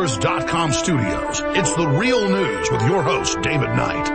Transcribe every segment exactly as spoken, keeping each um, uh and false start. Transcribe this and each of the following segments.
Infowars dot com studios. It's the Real News with your host, David Knight.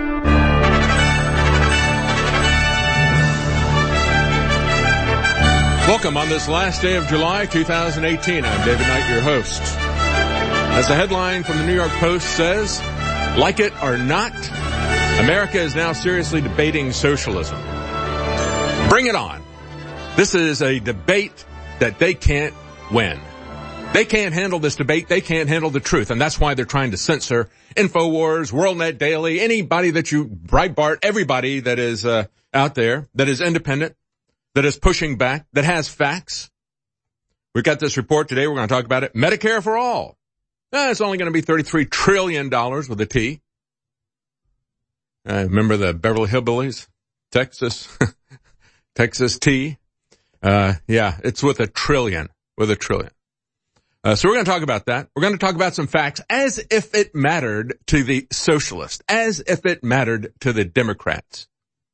Welcome on this last day of July, two thousand eighteen. I'm David Knight, your host. As the headline from the New York Post says, like it or not, America is now seriously debating socialism. Bring it on. This is a debate that they can't win. They can't handle this debate. They can't handle the truth. And that's why they're trying to censor InfoWars, WorldNet Daily, anybody that you, Breitbart, everybody that is uh, out there, that is independent, that is pushing back, that has facts. We've got this report today. We're going to talk about it. Medicare for all. Eh, it's only going to be thirty-three trillion dollars with a T. Uh, remember the Beverly Hillbillies? Texas. Texas T. Uh, yeah, it's with a trillion, with a trillion. Uh, so we're going to talk about that. We're going to talk about some facts as if it mattered to the socialists, as if it mattered to the Democrats.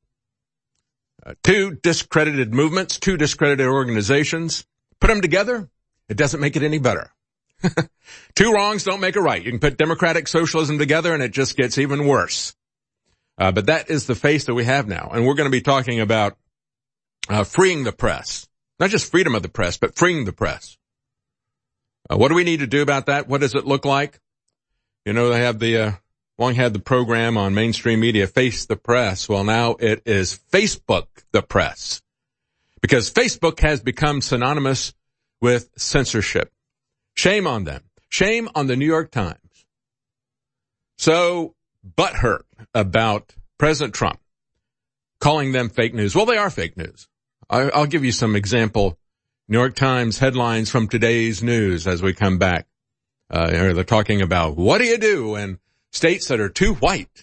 Uh, two discredited movements, two discredited organizations. Put them together, it doesn't make it any better. Two wrongs don't make a right. You can put democratic socialism together and it just gets even worse. Uh, but that is the face that we have now. And we're going to be talking about uh, freeing the press. Not just freedom of the press, but freeing the press. Uh, what do we need to do about that? What does it look like? You know, they have the, uh, long had the program on mainstream media, Face the Press. Well, now it is Facebook the Press. Because Facebook has become synonymous with censorship. Shame on them. Shame on the New York Times. So butthurt about President Trump calling them fake news. Well, they are fake news. I, I'll give you some example New York Times headlines from today's news as we come back. Uh, they're talking about what do you do in states that are too white?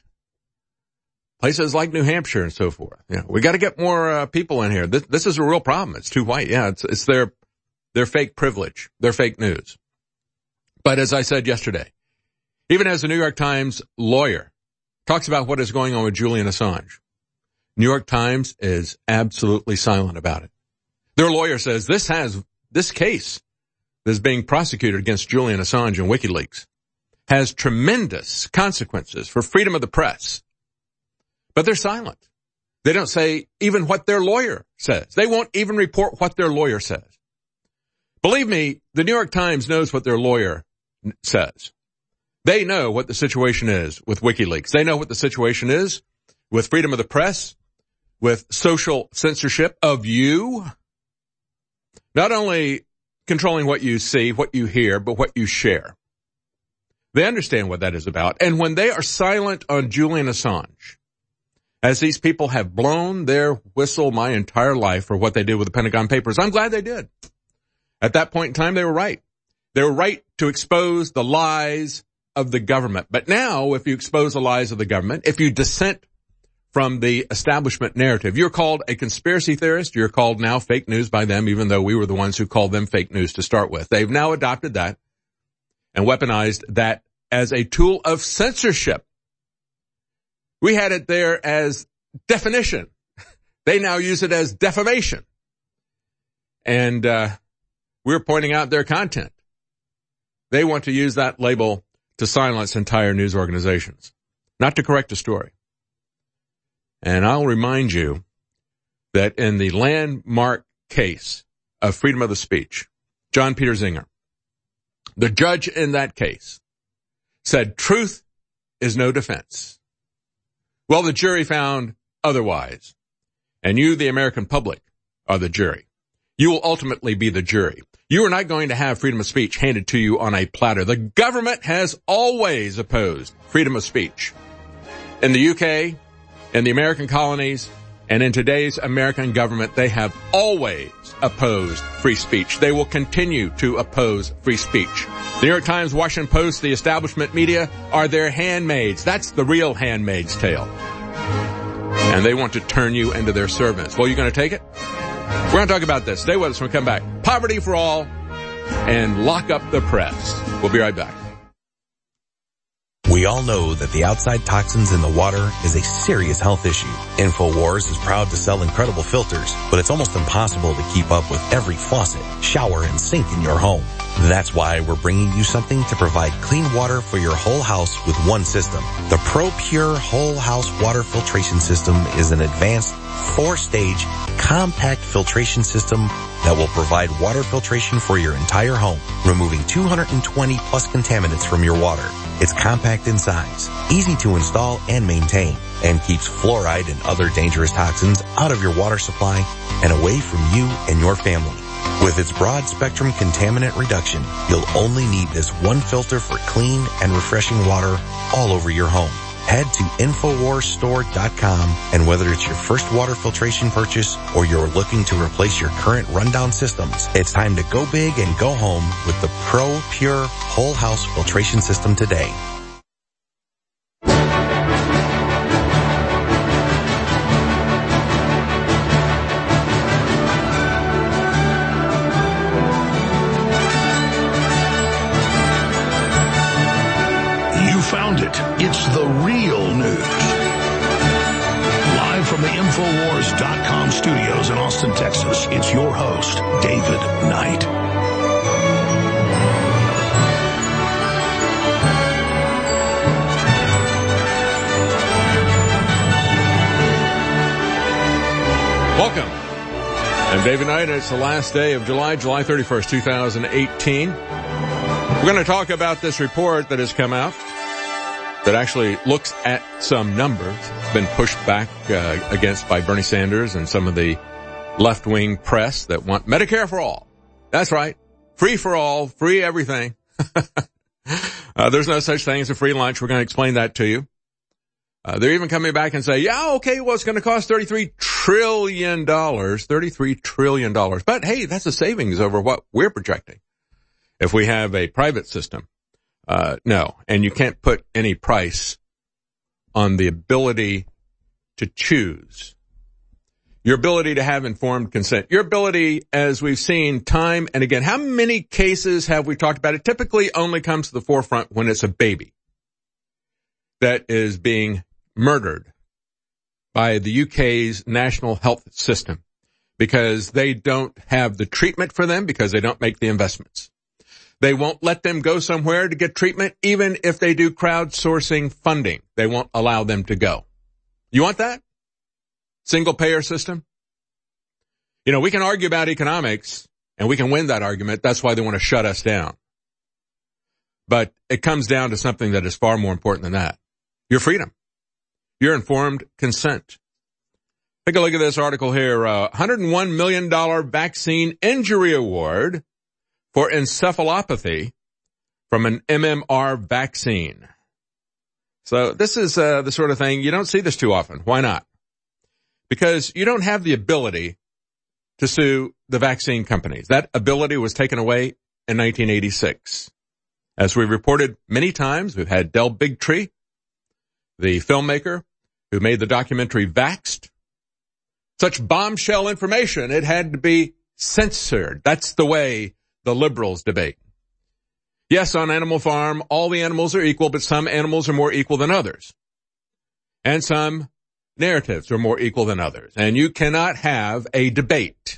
Places like New Hampshire and so forth. Yeah, we got to get more uh, people in here. This, this is a real problem. It's too white. Yeah, it's, it's their, their fake privilege, their fake news. But as I said yesterday, even as the New York Times lawyer talks about what is going on with Julian Assange, New York Times is absolutely silent about it. Their lawyer says this has, this case that is being prosecuted against Julian Assange and WikiLeaks has tremendous consequences for freedom of the press. But they're silent. They don't say even what their lawyer says. They won't even report what their lawyer says. Believe me, the New York Times knows what their lawyer says. They know what the situation is with WikiLeaks. They know what the situation is with freedom of the press, with social censorship of you. Not only controlling what you see, what you hear, but what you share. They understand what that is about. And when they are silent on Julian Assange, as these people have blown their whistle my entire life for what they did with the Pentagon Papers, I'm glad they did. At that point in time, they were right. They were right to expose the lies of the government. But now, if you expose the lies of the government, if you dissent from the establishment narrative, you're called a conspiracy theorist. You're called now fake news by them, even though we were the ones who called them fake news to start with. They've now adopted that and weaponized that as a tool of censorship. We had it there as definition. They now use it as defamation. And uh we're pointing out their content. They want to use that label to silence entire news organizations, not to correct a story. And I'll remind you that in the landmark case of freedom of the speech, John Peter Zenger, the judge in that case said truth is no defense. Well, the jury found otherwise. And you, the American public, are the jury. You will ultimately be the jury. You are not going to have freedom of speech handed to you on a platter. The government has always opposed freedom of speech. In the U K, in the American colonies, and in today's American government, they have always opposed free speech. They will continue to oppose free speech. The New York Times, Washington Post, the establishment media are their handmaids. That's the real handmaid's tale. And they want to turn you into their servants. Well, you going to take it? We're going to talk about this. Stay with us when we come back. Poverty for all and lock up the press. We'll be right back. We all know that the outside toxins in the water is a serious health issue. InfoWars is proud to sell incredible filters, but it's almost impossible to keep up with every faucet, shower, and sink in your home. That's why we're bringing you something to provide clean water for your whole house with one system. The ProPure Whole House Water Filtration System is an advanced four-stage compact filtration system that will provide water filtration for your entire home, removing two hundred twenty plus contaminants from your water. It's compact in size, easy to install and maintain, and keeps fluoride and other dangerous toxins out of your water supply and away from you and your family. With its broad-spectrum contaminant reduction, you'll only need this one filter for clean and refreshing water all over your home. Head to Infowars Store dot com, and whether it's your first water filtration purchase or you're looking to replace your current rundown systems, it's time to go big and go home with the ProPure Whole House Filtration System today. Found it. It's the real news. Live from the Infowars dot com studios in Austin, Texas, it's your host, David Knight. Welcome. I'm David Knight, and it's the last day of July, July thirty-first, twenty eighteen. We're going to talk about this report that has come out that actually looks at some numbers. It's been pushed back uh, against by Bernie Sanders and some of the left-wing press that want Medicare for all. That's right. Free for all, free everything. uh, there's no such thing as a free lunch. We're going to explain that to you. Uh, they're even coming back and say, yeah, okay, well, it's going to cost thirty-three trillion dollars, thirty-three trillion dollars. But hey, that's a savings over what we're projecting if we have a private system. Uh, no, and you can't put any price on the ability to choose, your ability to have informed consent, your ability, as we've seen time and again. How many cases have we talked about? It typically only comes to the forefront when it's a baby that is being murdered by the U K's national health system because they don't have the treatment for them, because they don't make the investments. They won't let them go somewhere to get treatment, even if they do crowdsourcing funding. They won't allow them to go. You want that? Single payer system? You know, we can argue about economics, and we can win that argument. That's why they want to shut us down. But it comes down to something that is far more important than that. Your freedom. Your informed consent. Take a look at this article here. Uh, one hundred one million dollars vaccine injury award for encephalopathy from an M M R vaccine. So this is uh, the sort of thing, you don't see this too often. Why not? Because you don't have the ability to sue the vaccine companies. That ability was taken away in nineteen eighty-six. As we reported many times, we've had Del Bigtree, the filmmaker who made the documentary Vaxxed. Such bombshell information, it had to be censored. That's the way the liberals debate. Yes, on Animal Farm, all the animals are equal, but some animals are more equal than others. And some narratives are more equal than others. And you cannot have a debate.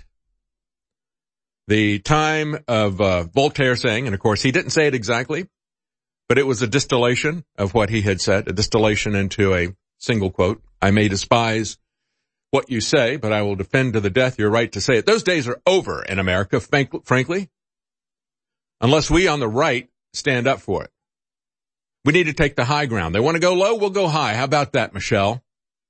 The time of uh, Voltaire saying, and of course he didn't say it exactly, but it was a distillation of what he had said, a distillation into a single quote. I may despise what you say, but I will defend to the death your right to say it. Those days are over in America, frankly. Unless we on the right stand up for it. We need to take the high ground. They want to go low, we'll go high. How about that, Michelle?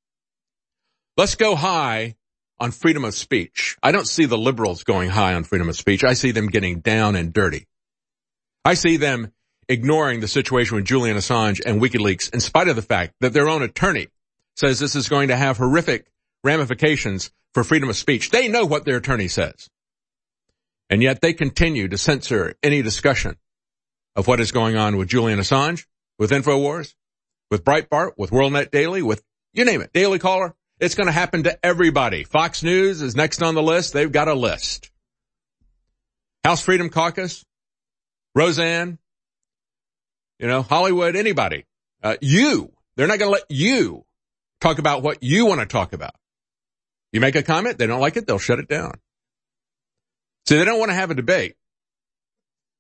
Let's go high on freedom of speech. I don't see the liberals going high on freedom of speech. I see them getting down and dirty. I see them ignoring the situation with Julian Assange and WikiLeaks in spite of the fact that their own attorney says this is going to have horrific ramifications for freedom of speech. They know what their attorney says. And yet they continue to censor any discussion of what is going on with Julian Assange, with InfoWars, with Breitbart, with WorldNet Daily, with, you name it, Daily Caller. It's going to happen to everybody. Fox News is next on the list. They've got a list. House Freedom Caucus, Roseanne, you know, Hollywood, anybody. Uh, you, they're not going to let you talk about what you want to talk about. You make a comment, they don't like it, they'll shut it down. See, they don't want to have a debate.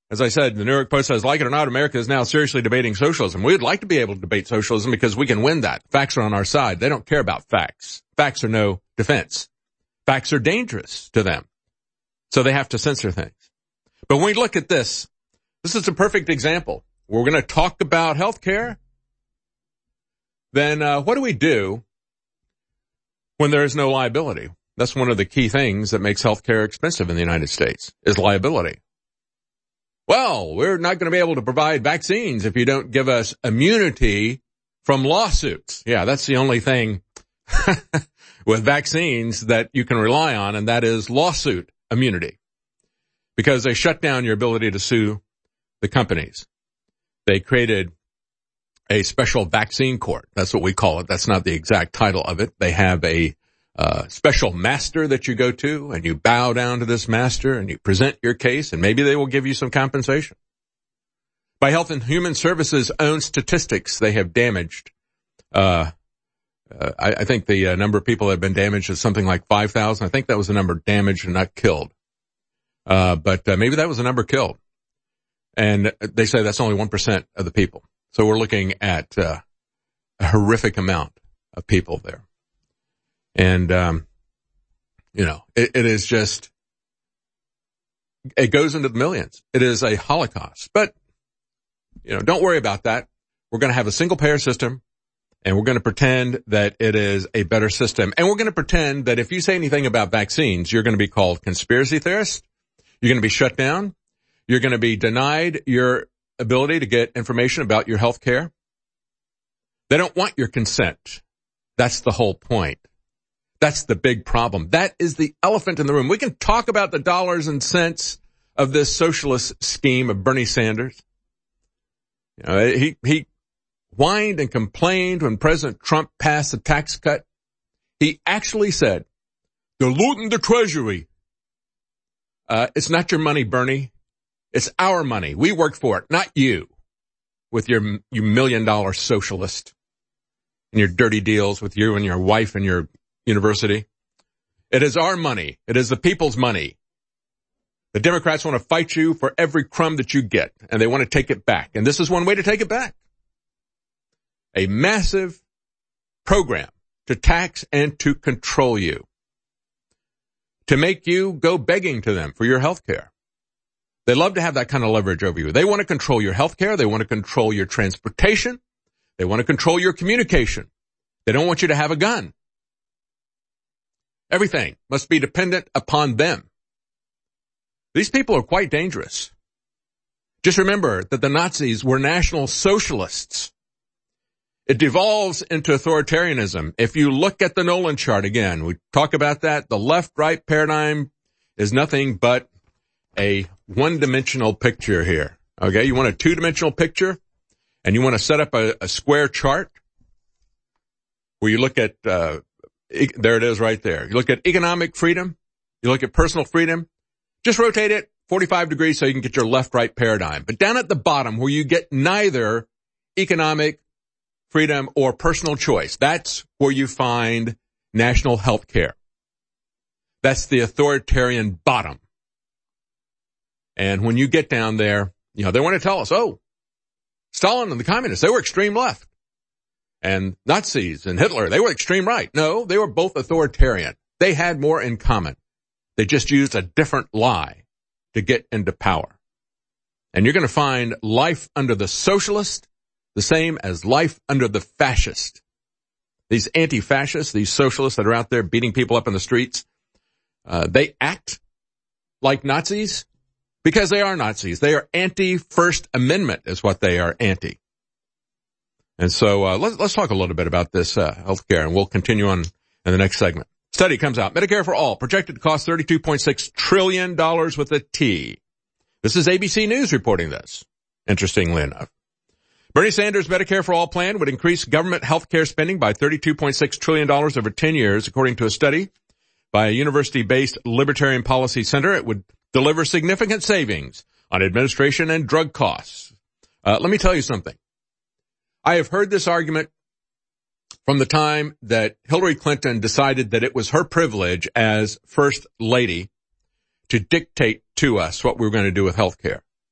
As I said, the New York Post says, like it or not, America is now seriously debating socialism. We'd like to be able to debate socialism because we can win that. Facts are on our side. They don't care about facts. Facts are no defense. Facts are dangerous to them. So they have to censor things. But when we look at this, this is a perfect example. We're going to talk about health care. Then uh, what do we do when there is no liability? That's one of the key things that makes health care expensive in the United States, is liability. Well, we're not going to be able to provide vaccines if you don't give us immunity from lawsuits. Yeah, that's the only thing with vaccines that you can rely on, and that is lawsuit immunity, because they shut down your ability to sue the companies. They created a special vaccine court. That's what we call it. That's not the exact title of it. They have a uh, special master that you go to, and you bow down to this master and you present your case, and maybe they will give you some compensation. By Health and Human Services' own statistics, they have damaged, uh, uh I, I think the uh, number of people that have been damaged is something like five thousand. I think that was the number damaged and not killed. Uh, but uh, maybe that was the number killed. And they say that's only one percent of the people. So we're looking at uh, a horrific amount of people there. And, um, you know, it, it is just, it goes into the millions. It is a Holocaust. But, you know, don't worry about that. We're going to have a single payer system, and we're going to pretend that it is a better system. And we're going to pretend that if you say anything about vaccines, you're going to be called conspiracy theorist. You're going to be shut down. You're going to be denied your ability to get information about your health care. They don't want your consent. That's the whole point. That's the big problem. That is the elephant in the room. We can talk about the dollars and cents of this socialist scheme of Bernie Sanders. You know, he, he whined and complained when President Trump passed the tax cut. He actually said, they're looting the treasury. Uh, it's not your money, Bernie. It's our money. We work for it, not you, with your, you million dollar socialist and your dirty deals with you and your wife and your university. It is our money. It is the people's money. The Democrats want to fight you for every crumb that you get, and they want to take it back. And this is one way to take it back. A massive program to tax and to control you, to make you go begging to them for your health care. They love to have that kind of leverage over you. They want to control your health care. They want to control your transportation. They want to control your communication. They don't want you to have a gun. Everything must be dependent upon them. These people are quite dangerous. Just remember that the Nazis were National Socialists. It devolves into authoritarianism. If you look at the Nolan chart again, we talk about that. The left-right paradigm is nothing but a one-dimensional picture here. Okay, you want a two-dimensional picture, and you want to set up a, a square chart where you look at, uh, e- there it is right there. You look at economic freedom. You look at personal freedom. Just rotate it forty-five degrees so you can get your left-right paradigm. But down at the bottom where you get neither economic freedom or personal choice, that's where you find national health care. That's the authoritarian bottom. And when you get down there, you know, they want to tell us, oh, Stalin and the communists, they were extreme left. And Nazis and Hitler, they were extreme right. No, they were both authoritarian. They had more in common. They just used a different lie to get into power. And you're going to find life under the socialist the same as life under the fascist. These anti-fascists, these socialists that are out there beating people up in the streets, uh, they act like Nazis because they are Nazis. They are anti-First Amendment is what they are anti. And so uh, let's, let's talk a little bit about this uh, health care, and we'll continue on in the next segment. Study comes out. Medicare for All, projected to cost thirty-two point six trillion dollars with a T. This is A B C News reporting this, interestingly enough. Bernie Sanders' Medicare for All plan would increase government health care spending by thirty-two point six trillion dollars over ten years, according to a study by a university-based Libertarian Policy Center. It would deliver significant savings on administration and drug costs. Uh, let me tell you something. I have heard this argument from the time that Hillary Clinton decided that it was her privilege as First Lady to dictate to us what we were going to do with health care.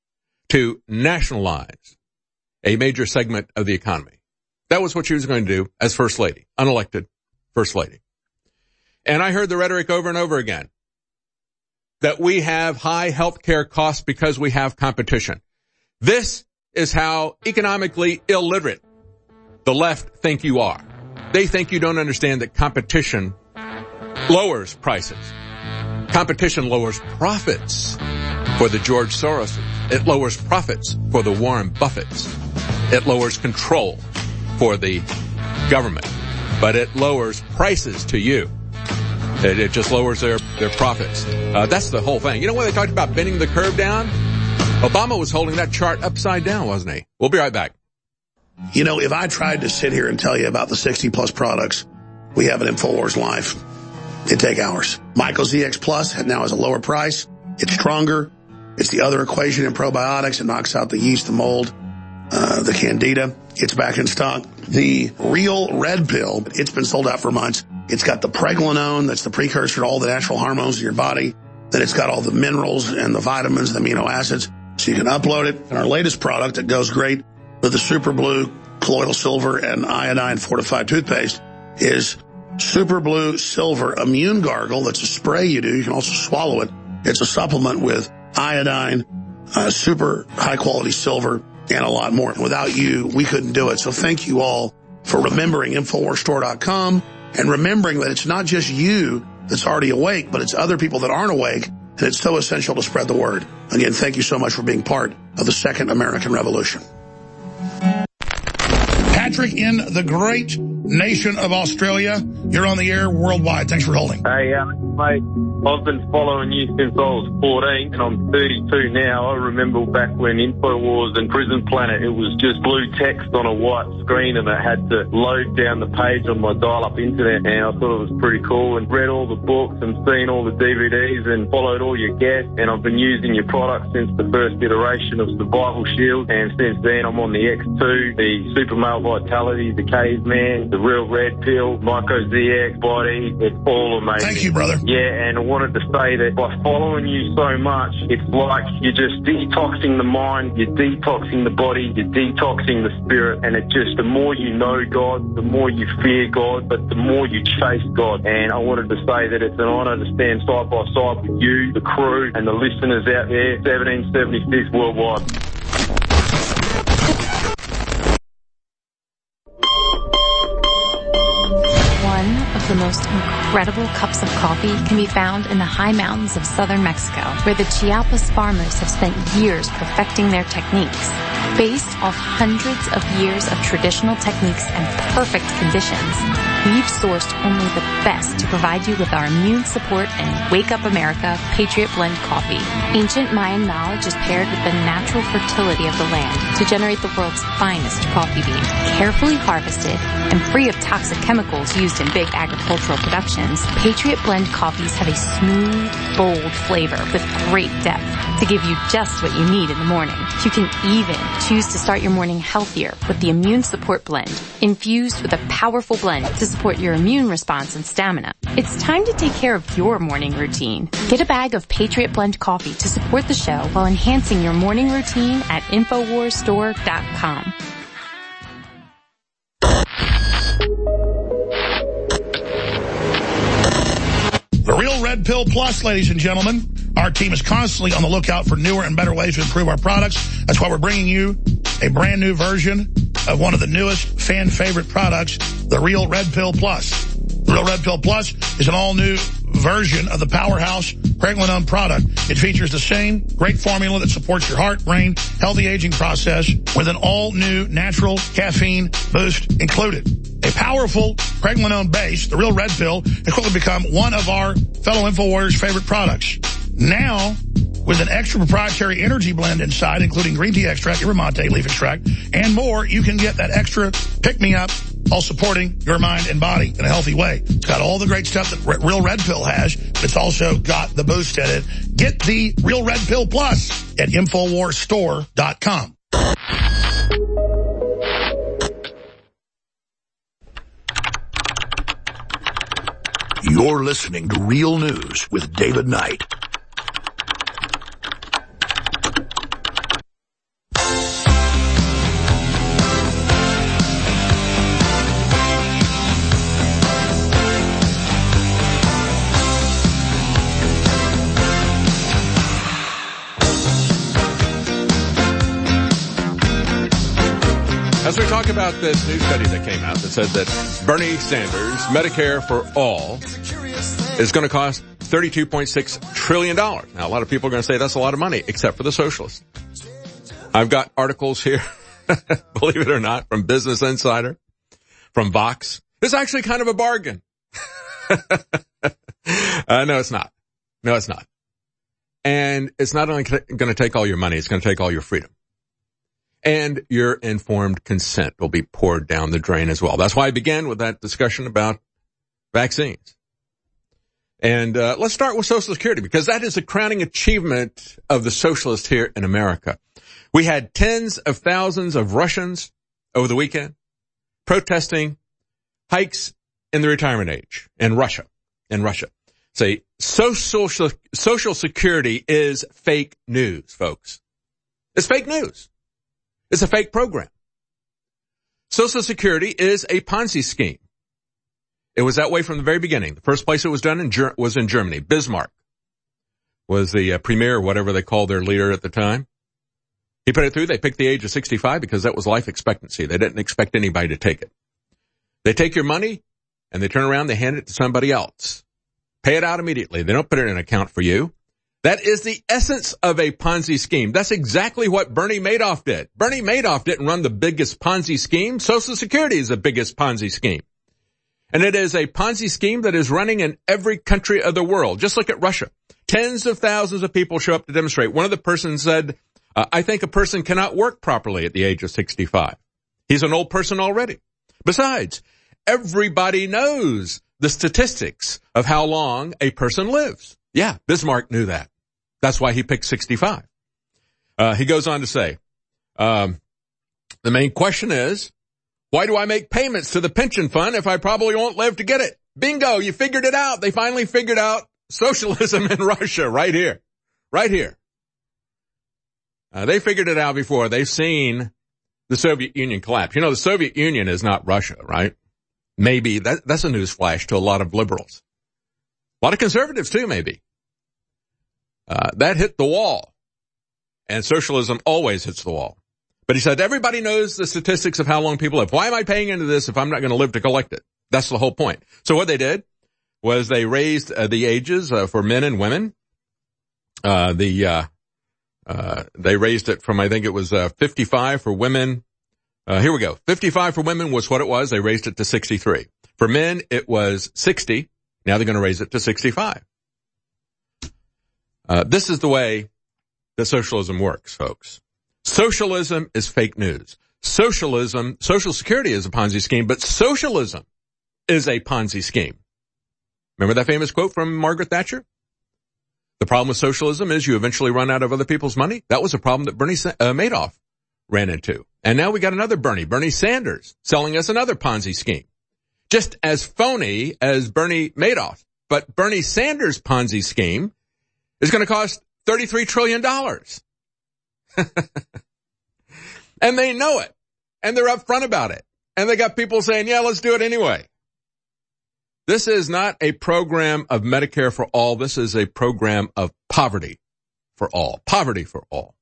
to nationalize a major segment of the economy. That was what she was going to do as First Lady, unelected First Lady. And I heard the rhetoric over and over again that we have high health care costs because we have competition. This is how economically illiterate the left think you are. They think you don't understand that competition lowers prices. Competition lowers profits for the George Soroses. It lowers profits for the Warren Buffetts. It lowers control for the government. But it lowers prices to you. It, it just lowers their, their profits. Uh, that's the whole thing. You know when they talked about bending the curve down? Obama was holding that chart upside down, wasn't he? We'll be right back. You know, if I tried to sit here and tell you about the sixty plus products we have at InfoWars Live, it'd take hours. Myco Z X Plus now has a lower price. It's stronger. It's the other equation in probiotics. It knocks out the yeast, the mold, uh, the candida. It's back in stock. The Real Red Pill, it's been sold out for months. It's got the pregnenolone, that's the precursor to all the natural hormones in your body. Then it's got all the minerals and the vitamins, the amino acids. So you can upload it. And our latest product that goes great with the Super Blue, colloidal silver, and iodine fortified toothpaste is Super Blue Silver Immune Gargle. That's a spray you do. You can also swallow it. It's a supplement with iodine, uh, super high-quality silver, and a lot more. Without you, we couldn't do it. So thank you all for remembering Infowars Store dot com and remembering that it's not just you that's already awake, but it's other people that aren't awake, and it's so essential to spread the word. Again, thank you so much for being part of the Second American Revolution. Patrick in the great nation of Australia, you're on the air worldwide. Thanks for holding. Hey, uh, mate, I've been following you since I was fourteen, and I'm thirty-two now. I remember back when InfoWars and Prison Planet, it was just blue text on a white screen, and I had to load down the page on my dial-up internet, and I thought it was pretty cool, and read all the books and seen all the D V Ds and followed all your guests, and I've been using your product since the first iteration of Survival Shield, and since then I'm on the X two, the Super Male Vitality, the Caveman, the Real Red Pill, Myco Z X, Body. It's all amazing. Thank you, brother. Yeah, and I wanted to say that by following you so much, it's like you're just detoxing the mind, you're detoxing the body, you're detoxing the spirit, and it just, the more you know God, the more you fear God, but the more you chase God. And I wanted to say that it's an honor to stand side by side with you, the crew, and the listeners out there, seventeen seventy-six worldwide. The most incredible cups of coffee can be found in the high mountains of southern Mexico, where the Chiapas farmers have spent years perfecting their techniques. Based off hundreds of years of traditional techniques and perfect conditions, we've sourced only the best to provide you with our immune support and Wake Up America Patriot Blend coffee. Ancient Mayan knowledge is paired with the natural fertility of the land to generate the world's finest coffee bean. Carefully harvested and free of toxic chemicals used in big agricultural productions, Patriot Blend coffees have a smooth, bold flavor with great depth to give you just what you need in the morning. You can even choose to start your morning healthier with the Immune Support Blend, infused with a powerful blend to support your immune response and stamina. It's time to take care of your morning routine. Get a bag of Patriot Blend coffee to support the show while enhancing your morning routine at Infowars Store dot com. The Real Red Pill Plus, ladies and gentlemen. Our team is constantly on the lookout for newer and better ways to improve our products. That's why we're bringing you a brand new version of one of the newest fan favorite products, the Real Red Pill Plus. The Real Red Pill Plus is an all-new version of the powerhouse pregnenolone product. It features the same great formula that supports your heart, brain, healthy aging process with an all-new natural caffeine boost included. A powerful pregnenolone base, the Real Red Pill, has quickly become one of our fellow InfoWarriors' favorite products. Now, with an extra proprietary energy blend inside, including green tea extract, yerba mate leaf extract, and more, you can get that extra pick-me-up while supporting your mind and body in a healthy way. It's got all the great stuff that Real Red Pill has, but it's also got the boost in it. Get the Real Red Pill Plus at Infowars Store dot com. You're listening to Real News with David Knight. talk about this new study that came out that said that Bernie Sanders' Medicare for All is going to cost thirty-two point six trillion dollars. Now, a lot of people are going to say that's a lot of money, except for the socialists. I've got articles here, believe it or not, from Business Insider, from Vox. It's actually kind of a bargain. uh, no, it's not. No, it's not. And it's not only going to take all your money, it's going to take all your freedom. And your informed consent will be poured down the drain as well. That's why I began with that discussion about vaccines. And uh, let's start with Social Security, because that is the crowning achievement of the socialists here in America. We had tens of thousands of Russians over the weekend protesting hikes in the retirement age in Russia. In Russia. Say, social, social Security is fake news, folks. It's fake news. It's a fake program. Social Security is a Ponzi scheme. It was that way from the very beginning. The first place it was done in Ger- was in Germany. Bismarck was the uh, premier, whatever they called their leader at the time. He put it through. They picked the age of sixty-five because that was life expectancy. They didn't expect anybody to take it. They take your money and they turn around, they hand it to somebody else. Pay it out immediately. They don't put it in an account for you. That is the essence of a Ponzi scheme. That's exactly what Bernie Madoff did. Bernie Madoff didn't run the biggest Ponzi scheme. Social Security is the biggest Ponzi scheme. And it is a Ponzi scheme that is running in every country of the world. Just look at Russia. Tens of thousands of people show up to demonstrate. One of the persons said, uh, I think a person cannot work properly at the age of sixty-five. He's an old person already. Besides, everybody knows the statistics of how long a person lives. Yeah, Bismarck knew that. That's why he picked sixty-five. Uh, he goes on to say, um, the main question is, why do I make payments to the pension fund if I probably won't live to get it? Bingo, you figured it out. They finally figured out socialism in Russia right here. Right here. Uh, they figured it out before. They've seen the Soviet Union collapse. You know, the Soviet Union is not Russia, right? Maybe. That, that's a newsflash to a lot of liberals. A lot of conservatives too, maybe. Uh, that hit the wall. And socialism always hits the wall. But he said, everybody knows the statistics of how long people live. Why am I paying into this if I'm not going to live to collect it? That's the whole point. So what they did was they raised uh, the ages uh, for men and women. Uh, the, uh, uh, they raised it from, I think it was, uh, fifty-five for women. Uh, here we go. fifty-five for women was what it was. They raised it to sixty-three. For men, it was sixty. Now they're going to raise it to sixty-five. Uh, this is the way that socialism works, folks. Socialism is fake news. Socialism, Social Security is a Ponzi scheme, but socialism is a Ponzi scheme. Remember that famous quote from Margaret Thatcher? The problem with socialism is you eventually run out of other people's money. That was a problem that Bernie uh, Madoff ran into. And now we got another Bernie, Bernie Sanders, selling us another Ponzi scheme. Just as phony as Bernie Madoff. But Bernie Sanders' Ponzi scheme is going to cost thirty-three trillion dollars. And they know it. And they're upfront about it. And they got people saying, yeah, let's do it anyway. This is not a program of Medicare for all. This is a program of poverty for all. Poverty for all.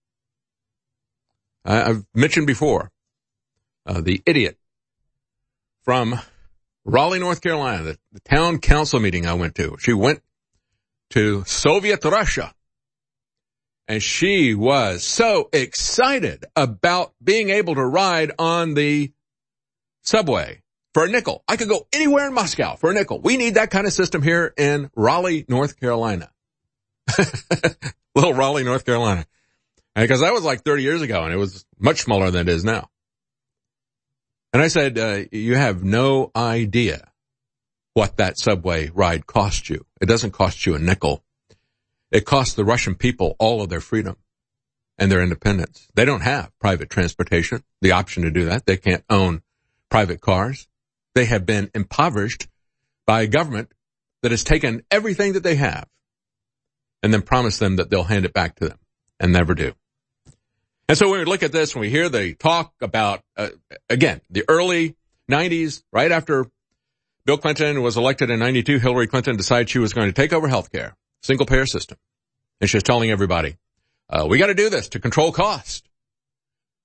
I've mentioned before, uh, the idiot from Raleigh, North Carolina, the, the town council meeting I went to. She went to Soviet Russia. And she was so excited about being able to ride on the subway for a nickel. I could go anywhere in Moscow for a nickel. We need that kind of system here in Raleigh, North Carolina. Little Raleigh, North Carolina. Because that was like thirty years ago, and it was much smaller than it is now. And I said, uh, you have no idea what that subway ride cost you. It doesn't cost you a nickel. It costs the Russian people all of their freedom and their independence. They don't have private transportation, the option to do that. They can't own private cars. They have been impoverished by a government that has taken everything that they have and then promised them that they'll hand it back to them and never do. And so when we look at this, when we hear the talk about, uh, again, the early nineties, right after Bill Clinton was elected in ninety-two, Hillary Clinton decided she was going to take over healthcare. Single payer system. And she's telling everybody, uh, we got to do this to control cost.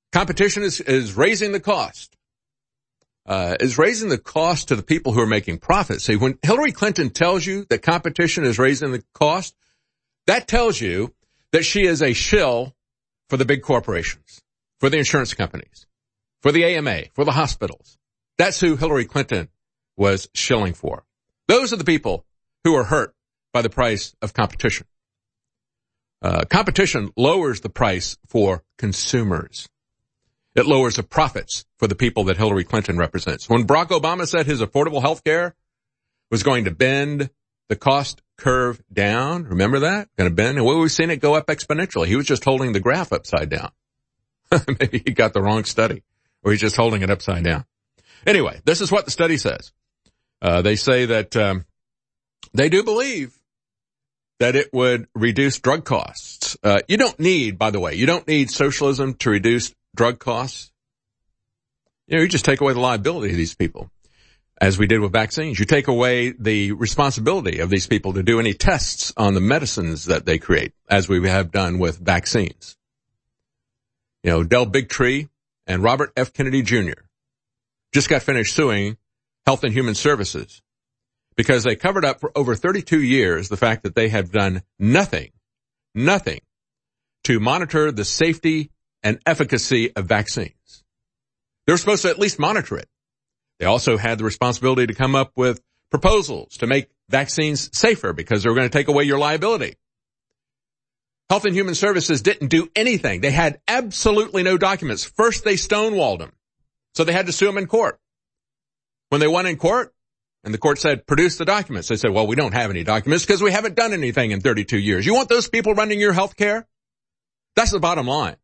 competition is, is raising the cost. Uh, is raising the cost to the people who are making profits. See, when Hillary Clinton tells you that competition is raising the cost, that tells you that she is a shill for the big corporations, for the insurance companies, for the A M A, for the hospitals. That's who Hillary Clinton was shilling for. Those are the people who are hurt by the price of competition. Uh, competition lowers the price for consumers. It lowers the profits for the people that Hillary Clinton represents. When Barack Obama said his affordable health care was going to bend the cost curve down, remember that? Going to bend? And well, we've seen it go up exponentially. He was just holding the graph upside down. Maybe he got the wrong study, or he's just holding it upside down. Anyway, this is what the study says. Uh, they say that um, they do believe that it would reduce drug costs. Uh, you don't need, by the way, you don't need socialism to reduce drug costs. You know, you just take away the liability of these people, as we did with vaccines. You take away the responsibility of these people to do any tests on the medicines that they create, as we have done with vaccines. You know, Del Bigtree and Robert F. Kennedy Junior just got finished suing Health and Human Services because they covered up for over thirty-two years the fact that they have done nothing, nothing to monitor the safety and efficacy of vaccines. They're supposed to at least monitor it. They also had the responsibility to come up with proposals to make vaccines safer because they were going to take away your liability. Health and Human Services didn't do anything. They had absolutely no documents. First, they stonewalled them, so they had to sue them in court. When they won in court, and the court said, produce the documents, they said, well, we don't have any documents because we haven't done anything in thirty-two years. You want those people running your health care? That's the bottom line.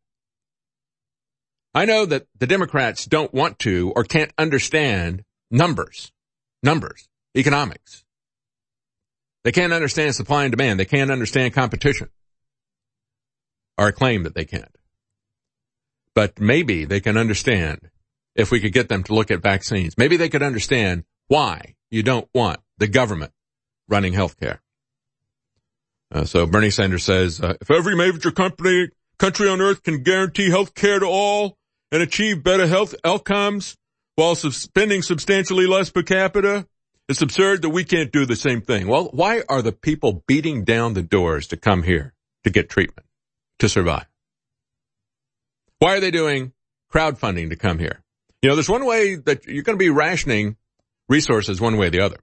I know that the Democrats don't want to or can't understand numbers, numbers, economics. They can't understand supply and demand. They can't understand competition, or claim that they can't. But maybe they can understand if we could get them to look at vaccines. Maybe they could understand why you don't want the government running healthcare. Uh, so Bernie Sanders says, uh, if every major company, country on earth can guarantee health care to all and achieve better health outcomes while spending substantially less per capita, it's absurd that we can't do the same thing. Well, why are the people beating down the doors to come here to get treatment, to survive? Why are they doing crowdfunding to come here? You know, there's one way that you're going to be rationing resources one way or the other.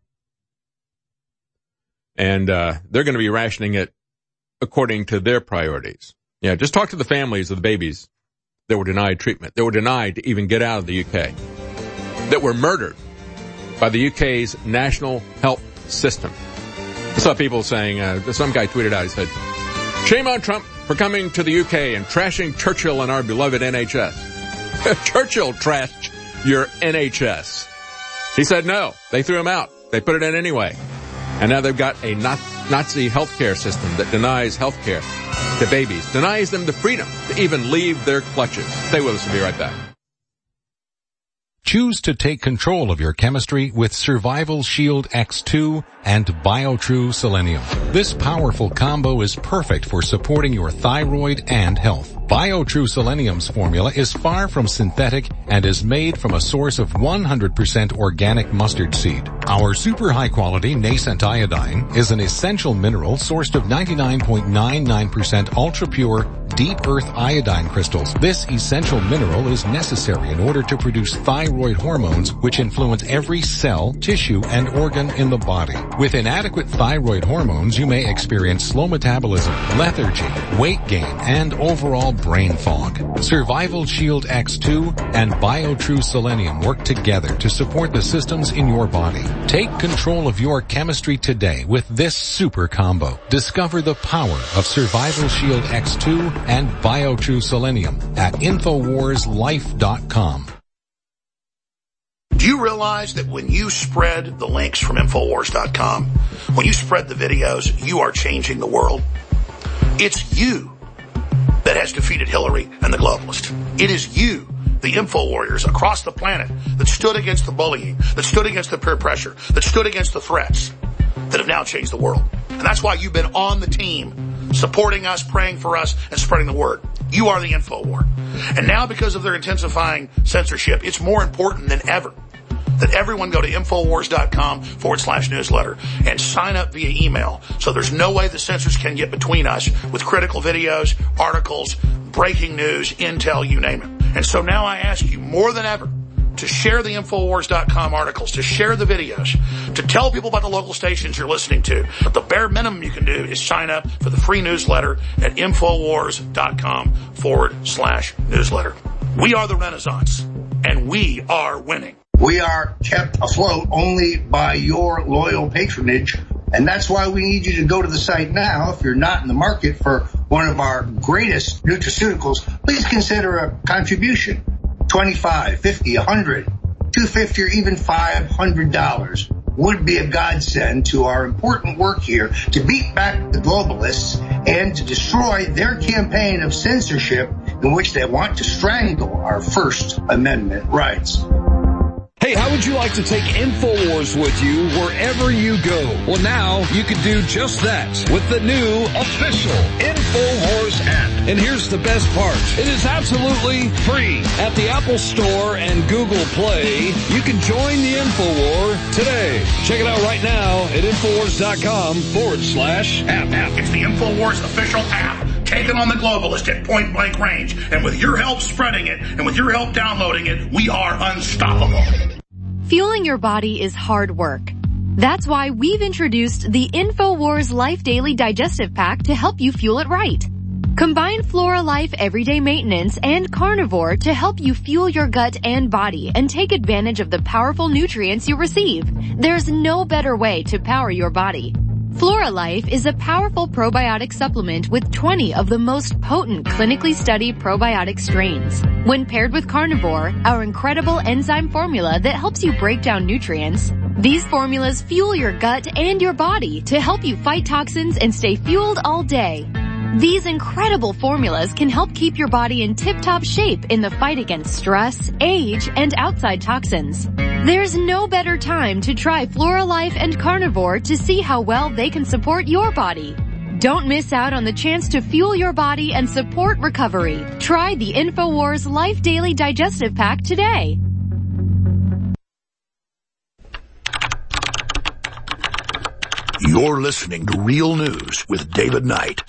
And uh they're going to be rationing it according to their priorities. Yeah, just talk to the families of the babies that were denied treatment, that were denied to even get out of the U K, that were murdered by the U K's national health system. I saw people saying, uh, some guy tweeted out, he said, shame on Trump for coming to the U K and trashing Churchill and our beloved N H S. Churchill trashed your N H S. He said no, they threw him out. They put it in anyway. And now they've got a Nazi healthcare system that denies healthcare to babies, denies them the freedom to even leave their clutches. Stay with us, we'll be right back. Choose to take control of your chemistry with Survival Shield X two and BioTrue Selenium. This powerful combo is perfect for supporting your thyroid and health. BioTrue Selenium's formula is far from synthetic and is made from a source of one hundred percent organic mustard seed. Our super high quality nascent iodine is an essential mineral sourced of ninety-nine point nine nine percent ultra pure deep earth iodine crystals. This essential mineral is necessary in order to produce thyroid hormones, which influence every cell, tissue, and organ in the body. With inadequate thyroid hormones, you may experience slow metabolism, lethargy, weight gain, and overall brain fog. Survival Shield X two and BioTrue Selenium work together to support the systems in your body. Take control of your chemistry today with this super combo. Discover the power of Survival Shield X two and BioTrue Selenium at Infowars Life dot com. Do you realize that when you spread the links from Infowars dot com, when you spread the videos, you are changing the world? It's you that has defeated Hillary and the globalists. It is you, the info warriors across the planet, that stood against the bullying, that stood against the peer pressure, that stood against the threats, that have now changed the world. And that's why you've been on the team, supporting us, praying for us, and spreading the word. You are the info war. And now because of their intensifying censorship, it's more important than ever that everyone go to Infowars.com forward slash newsletter and sign up via email. So there's no way the censors can get between us with critical videos, articles, breaking news, intel, you name it. And so now I ask you more than ever to share the Infowars dot com articles, to share the videos, to tell people about the local stations you're listening to. But the bare minimum you can do is sign up for the free newsletter at Infowars.com forward slash newsletter. We are the Renaissance, and we are winning. We are kept afloat only by your loyal patronage, and that's why we need you to go to the site now. If you're not in the market for one of our greatest nutraceuticals, please consider a contribution. twenty-five, fifty, one hundred, two hundred fifty, or even five hundred dollars would be a godsend to our important work here to beat back the globalists and to destroy their campaign of censorship in which they want to strangle our First Amendment rights. Hey, how would you like to take InfoWars with you wherever you go? Well, now you can do just that with the new official InfoWars app. And here's the best part. It is absolutely free. At the Apple Store and Google Play, you can join the InfoWar today. Check it out right now at Infowars.com forward slash app. app. It's the InfoWars official app. Taking on the globalist at point blank range. And with your help spreading it, and with your help downloading it, we are unstoppable. Fueling your body is hard work. That's why we've introduced the InfoWars Life Daily Digestive Pack to help you fuel it right. Combine Flora Life Everyday Maintenance and Carnivore to help you fuel your gut and body and take advantage of the powerful nutrients you receive. There's no better way to power your body. Flora Life is a powerful probiotic supplement with twenty of the most potent clinically studied probiotic strains. When paired with Carnivore, our incredible enzyme formula that helps you break down nutrients, these formulas fuel your gut and your body to help you fight toxins and stay fueled all day. These incredible formulas can help keep your body in tip-top shape in the fight against stress, age, and outside toxins. There's no better time to try Flora Life and Carnivore to see how well they can support your body. Don't miss out on the chance to fuel your body and support recovery. Try the InfoWars Life Daily Digestive Pack today. You're listening to Real News with David Knight.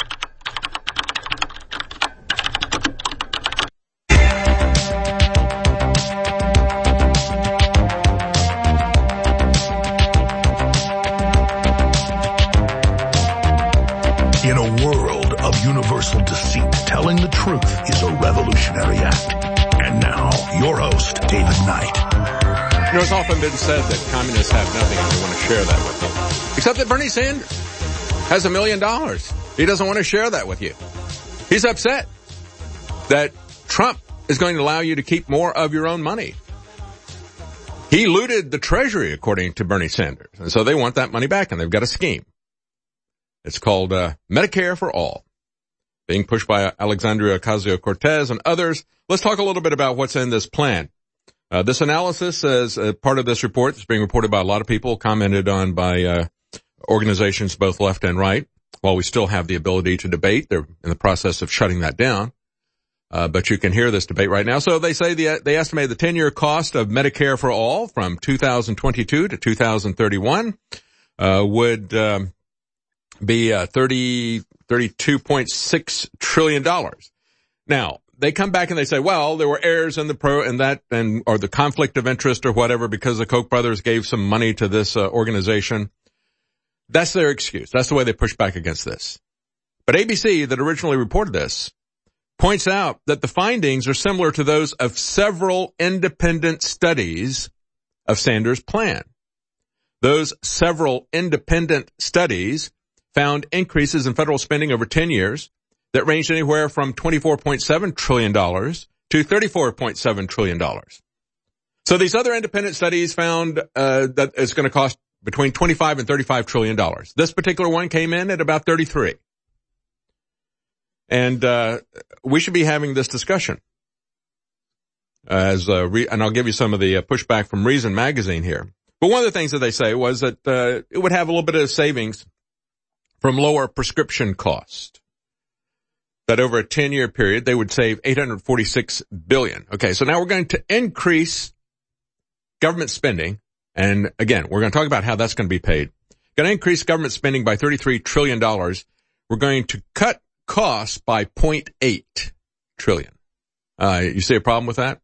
In a world of universal deceit, telling the truth is a revolutionary act. And now, your host, David Knight. You know, it's often been said that communists have nothing and they want to share that with you. Except that Bernie Sanders has a million dollars. He doesn't want to share that with you. He's upset that Trump is going to allow you to keep more of your own money. He looted the Treasury, according to Bernie Sanders. And so they want that money back, and they've got a scheme. It's called uh, Medicare for All, being pushed by Alexandria Ocasio-Cortez and others. Let's talk a little bit about what's in this plan. Uh, this analysis, as uh, part of this report, is being reported by a lot of people, commented on by uh, organizations both left and right. While we still have the ability to debate, they're in the process of shutting that down. Uh, but you can hear this debate right now. So they say the, they estimate the ten-year cost of Medicare for All from two thousand twenty-two to two thousand thirty-one uh, would um, be uh, thirty, thirty-two point six trillion dollars. Now, they come back and they say, well, there were errors in the pro and that and or the conflict of interest or whatever because the Koch brothers gave some money to this uh, organization. That's their excuse. That's the way they push back against this. But A B C, that originally reported this, points out that the findings are similar to those of several independent studies of Sanders' plan. Those several independent studies found increases in federal spending over ten years that ranged anywhere from twenty-four point seven trillion dollars to thirty-four point seven trillion dollars. So these other independent studies found uh, that it's going to cost between twenty-five and thirty-five trillion dollars. This particular one came in at about thirty-three. And uh we should be having this discussion. As uh, re- and I'll give you some of the uh, pushback from Reason Magazine here. But one of the things that they say was that uh it would have a little bit of savings from lower prescription cost. that over a ten-year period, they would save eight hundred forty-six billion dollars. Okay, so now we're going to increase government spending. And again, we're going to talk about how that's going to be paid. Going to increase government spending by thirty-three trillion dollars. We're going to cut costs by zero point eight trillion dollars. Uh, you see a problem with that?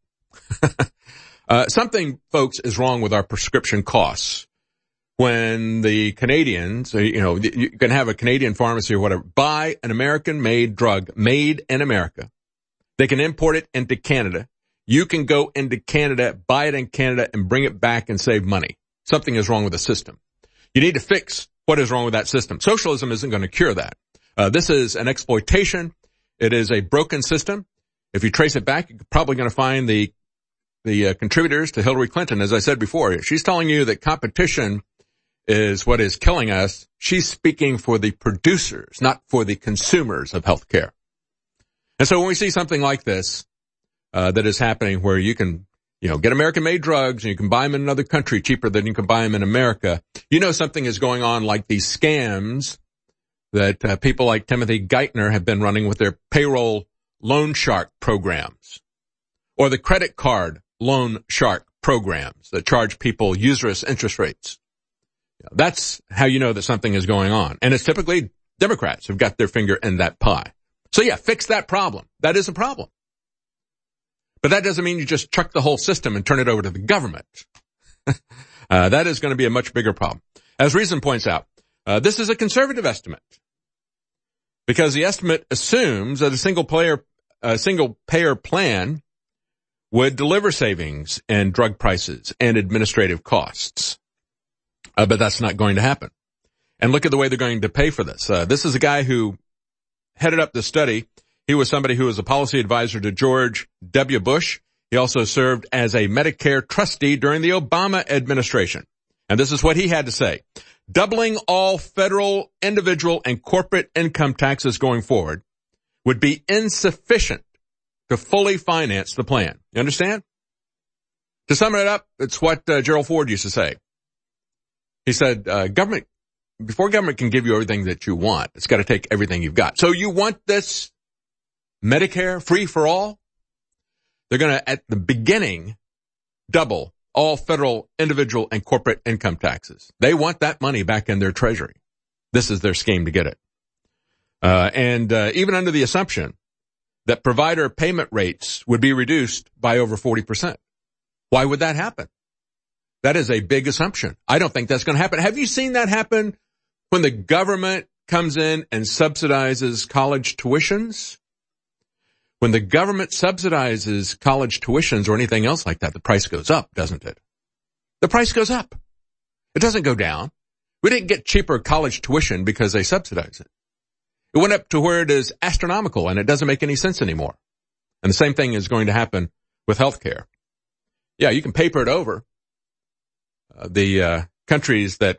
uh, something, folks, is wrong with our prescription costs. When the Canadians, you know, you can have a Canadian pharmacy or whatever, buy an American-made drug made in America. They can import it into Canada. You can go into Canada, buy it in Canada, and bring it back and save money. Something is wrong with the system. You need to fix what is wrong with that system. Socialism isn't going to cure that. Uh, this is an exploitation. It is a broken system. If you trace it back, you're probably going to find the the uh, contributors to Hillary Clinton. As I said before, she's telling you that competition is what is killing us. She's speaking for the producers, not for the consumers of healthcare. And so when we see something like this, uh, that is happening where you can, you know, get American-made drugs and you can buy them in another country cheaper than you can buy them in America, you know something is going on, like these scams that uh, people like Timothy Geithner have been running with their payroll loan shark programs, or the credit card loan shark programs that charge people usurious interest rates. That's how you know that something is going on. And it's typically Democrats who've got their finger in that pie. So yeah, fix that problem. That is a problem. But that doesn't mean you just chuck the whole system and turn it over to the government. uh, that is going to be a much bigger problem. As Reason points out, uh, this is a conservative estimate, because the estimate assumes that a single player, a single payer plan would deliver savings in drug prices and administrative costs. Uh, but that's not going to happen. And look at the way they're going to pay for this. Uh, this is a guy who headed up the study. He was somebody who was a policy advisor to George W. Bush. He also served as a Medicare trustee during the Obama administration. And this is what he had to say. Doubling all federal, individual, and corporate income taxes going forward would be insufficient to fully finance the plan. You understand? To sum it up, it's what uh, Gerald Ford used to say. He said, uh, government, before government can give you everything that you want, it's got to take everything you've got. So you want this Medicare free for all? They're going to, at the beginning, double all federal, individual, and corporate income taxes. They want that money back in their treasury. This is their scheme to get it. Uh, and uh, even under the assumption that provider payment rates would be reduced by over forty percent. Why would that happen? That is a big assumption. I don't think that's going to happen. Have you seen that happen when the government comes in and subsidizes college tuitions? When the government subsidizes college tuitions or anything else like that, the price goes up, doesn't it? The price goes up. It doesn't go down. We didn't get cheaper college tuition because they subsidize it. It went up to where it is astronomical, and it doesn't make any sense anymore. And the same thing is going to happen with healthcare. Yeah, you can paper it over. Uh, the uh, countries that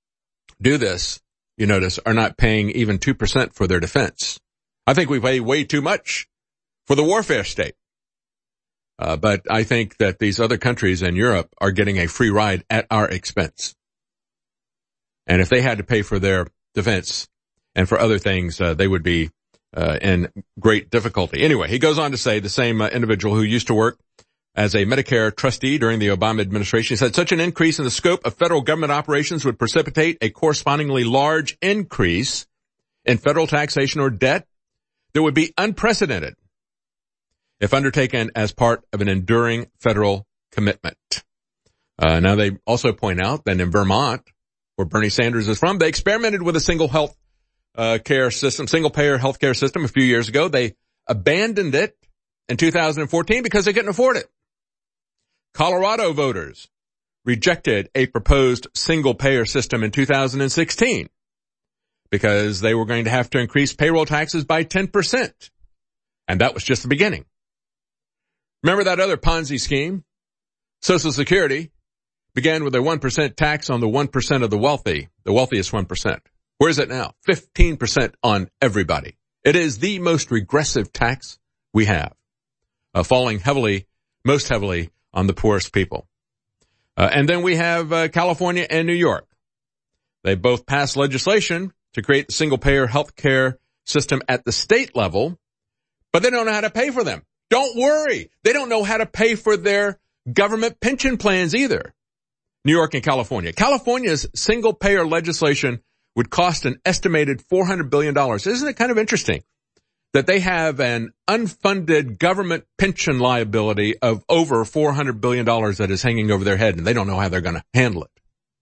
do this, you notice, are not paying even two percent for their defense. I think we pay way too much for the warfare state. Uh, but I think that these other countries in Europe are getting a free ride at our expense. And if they had to pay for their defense and for other things, uh, they would be uh, in great difficulty. Anyway, he goes on to say, the same uh, individual who used to work as a Medicare trustee during the Obama administration, said such an increase in the scope of federal government operations would precipitate a correspondingly large increase in federal taxation or debt that would be unprecedented if undertaken as part of an enduring federal commitment. Uh, now they also point out that in Vermont, where Bernie Sanders is from, they experimented with a single health uh, care system, single payer health care system a few years ago. They abandoned it in two thousand fourteen because they couldn't afford it. Colorado voters rejected a proposed single-payer system in two thousand sixteen because they were going to have to increase payroll taxes by ten percent. And that was just the beginning. Remember that other Ponzi scheme? Social Security began with a one percent tax on the one percent of the wealthy, the wealthiest one percent. Where is it now? fifteen percent on everybody. It is the most regressive tax we have, uh, falling heavily, most heavily, on the poorest people. Uh, and then we have uh, California and New York. They both passed legislation to create the single-payer health care system at the state level, but they don't know how to pay for them. Don't worry. They don't know how to pay for their government pension plans either. New York and California. California's single-payer legislation would cost an estimated four hundred billion dollars. Isn't it kind of interesting that they have an unfunded government pension liability of over four hundred billion dollars that is hanging over their head, and they don't know how they're going to handle it?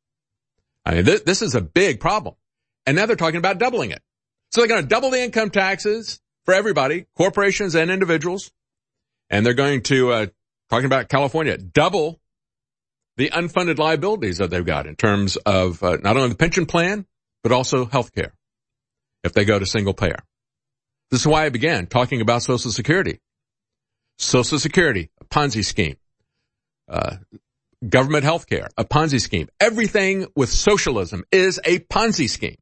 I mean, th- this is a big problem. And now they're talking about doubling it. So they're going to double the income taxes for everybody, corporations and individuals. And they're going to, uh, talking about California, double the unfunded liabilities that they've got in terms of uh, not only the pension plan, but also health care if they go to single payer. This is why I began talking about Social Security. Social Security, a Ponzi scheme. Uh, government health care, a Ponzi scheme. Everything with socialism is a Ponzi scheme.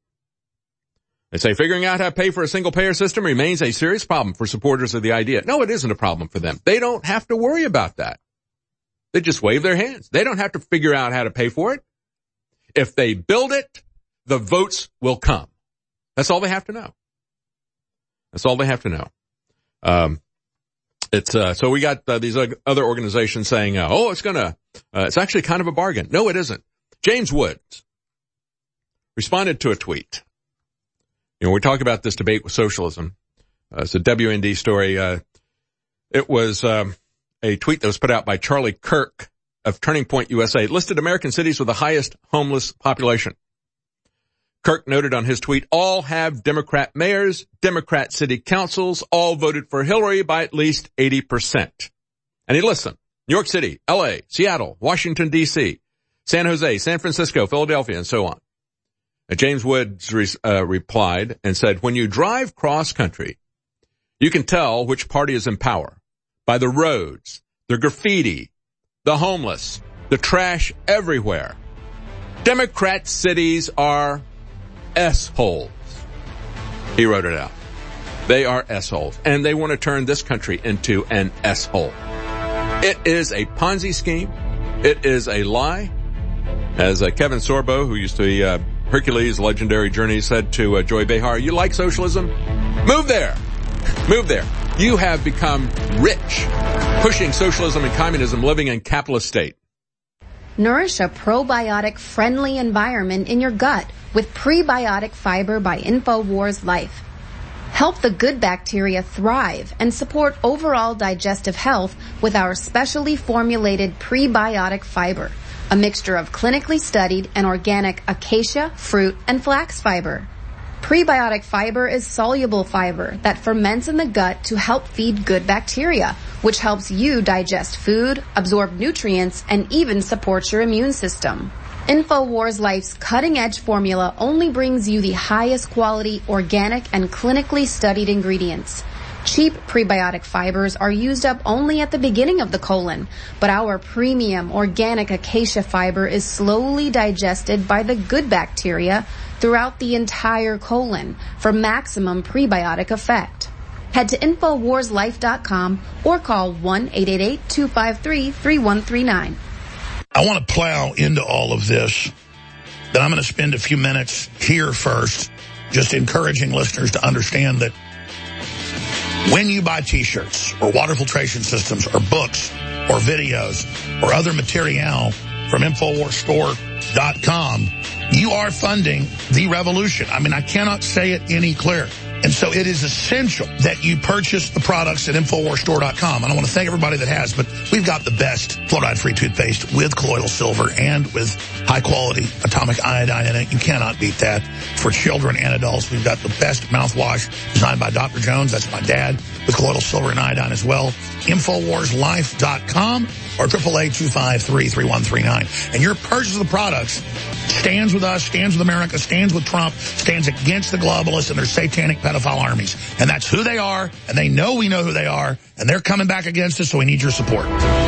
They say figuring out how to pay for a single-payer system remains a serious problem for supporters of the idea. No, it isn't a problem for them. They don't have to worry about that. They just wave their hands. They don't have to figure out how to pay for it. If they build it, the votes will come. That's all they have to know. That's all they have to know. Um, it's uh, so we got uh, these other organizations saying, uh, "Oh, it's gonna, uh, it's actually kind of a bargain." No, it isn't. James Woods responded to a tweet. You know, we talk about this debate with socialism. Uh, it's a W N D story. Uh, it was um, a tweet that was put out by Charlie Kirk of Turning Point U S A. It listed American cities with the highest homeless population. Kirk noted on his tweet, all have Democrat mayors, Democrat city councils, all voted for Hillary by at least eighty percent. And he lists them. New York City, L A, Seattle, Washington, D C, San Jose, San Francisco, Philadelphia, and so on. James Woods re- uh, replied and said, when you drive cross-country, you can tell which party is in power by the roads, the graffiti, the homeless, the trash everywhere. Democrat cities are S-holes. He wrote it out. They are S-holes, and they want to turn this country into an S-hole. It is a Ponzi scheme. It is a lie. As uh, Kevin Sorbo, who used to be uh, Hercules' legendary journey, said to uh, Joy Behar, you like socialism? Move there. Move there. You have become rich, pushing socialism and communism, living in capitalist state. Nourish a probiotic-friendly environment in your gut with Prebiotic Fiber by InfoWars Life. Help the good bacteria thrive and support overall digestive health with our specially formulated Prebiotic Fiber, a mixture of clinically studied and organic acacia, fruit, and flax fiber. Prebiotic fiber is soluble fiber that ferments in the gut to help feed good bacteria, which helps you digest food, absorb nutrients, and even support your immune system. InfoWars Life's cutting-edge formula only brings you the highest quality, organic, and clinically studied ingredients. Cheap prebiotic fibers are used up only at the beginning of the colon, but our premium organic acacia fiber is slowly digested by the good bacteria throughout the entire colon for maximum prebiotic effect. Head to Infowars Life dot com or call one eight eight eight, two five three, three one three nine. I want to plow into all of this, but I'm going to spend a few minutes here first just encouraging listeners to understand that when you buy T-shirts or water filtration systems or books or videos or other material from Infowars Store dot com, you are funding the revolution. I mean, I cannot say it any clearer. And so it is essential that you purchase the products at Infowars Store dot com. And I want to thank everybody that has, but we've got the best fluoride-free toothpaste with colloidal silver and with high-quality atomic iodine in it. You cannot beat that. For children and adults, we've got the best mouthwash designed by Doctor Jones. That's my dad, with colloidal silver and iodine as well. Infowars Life dot com or eight eight eight, two five three, three one three nine. And your purchase of the products stands with us, stands with America, stands with Trump, stands against the globalists and their satanic pedophile armies. And that's who they are, and they know we know who they are, and they're coming back against us, so we need your support.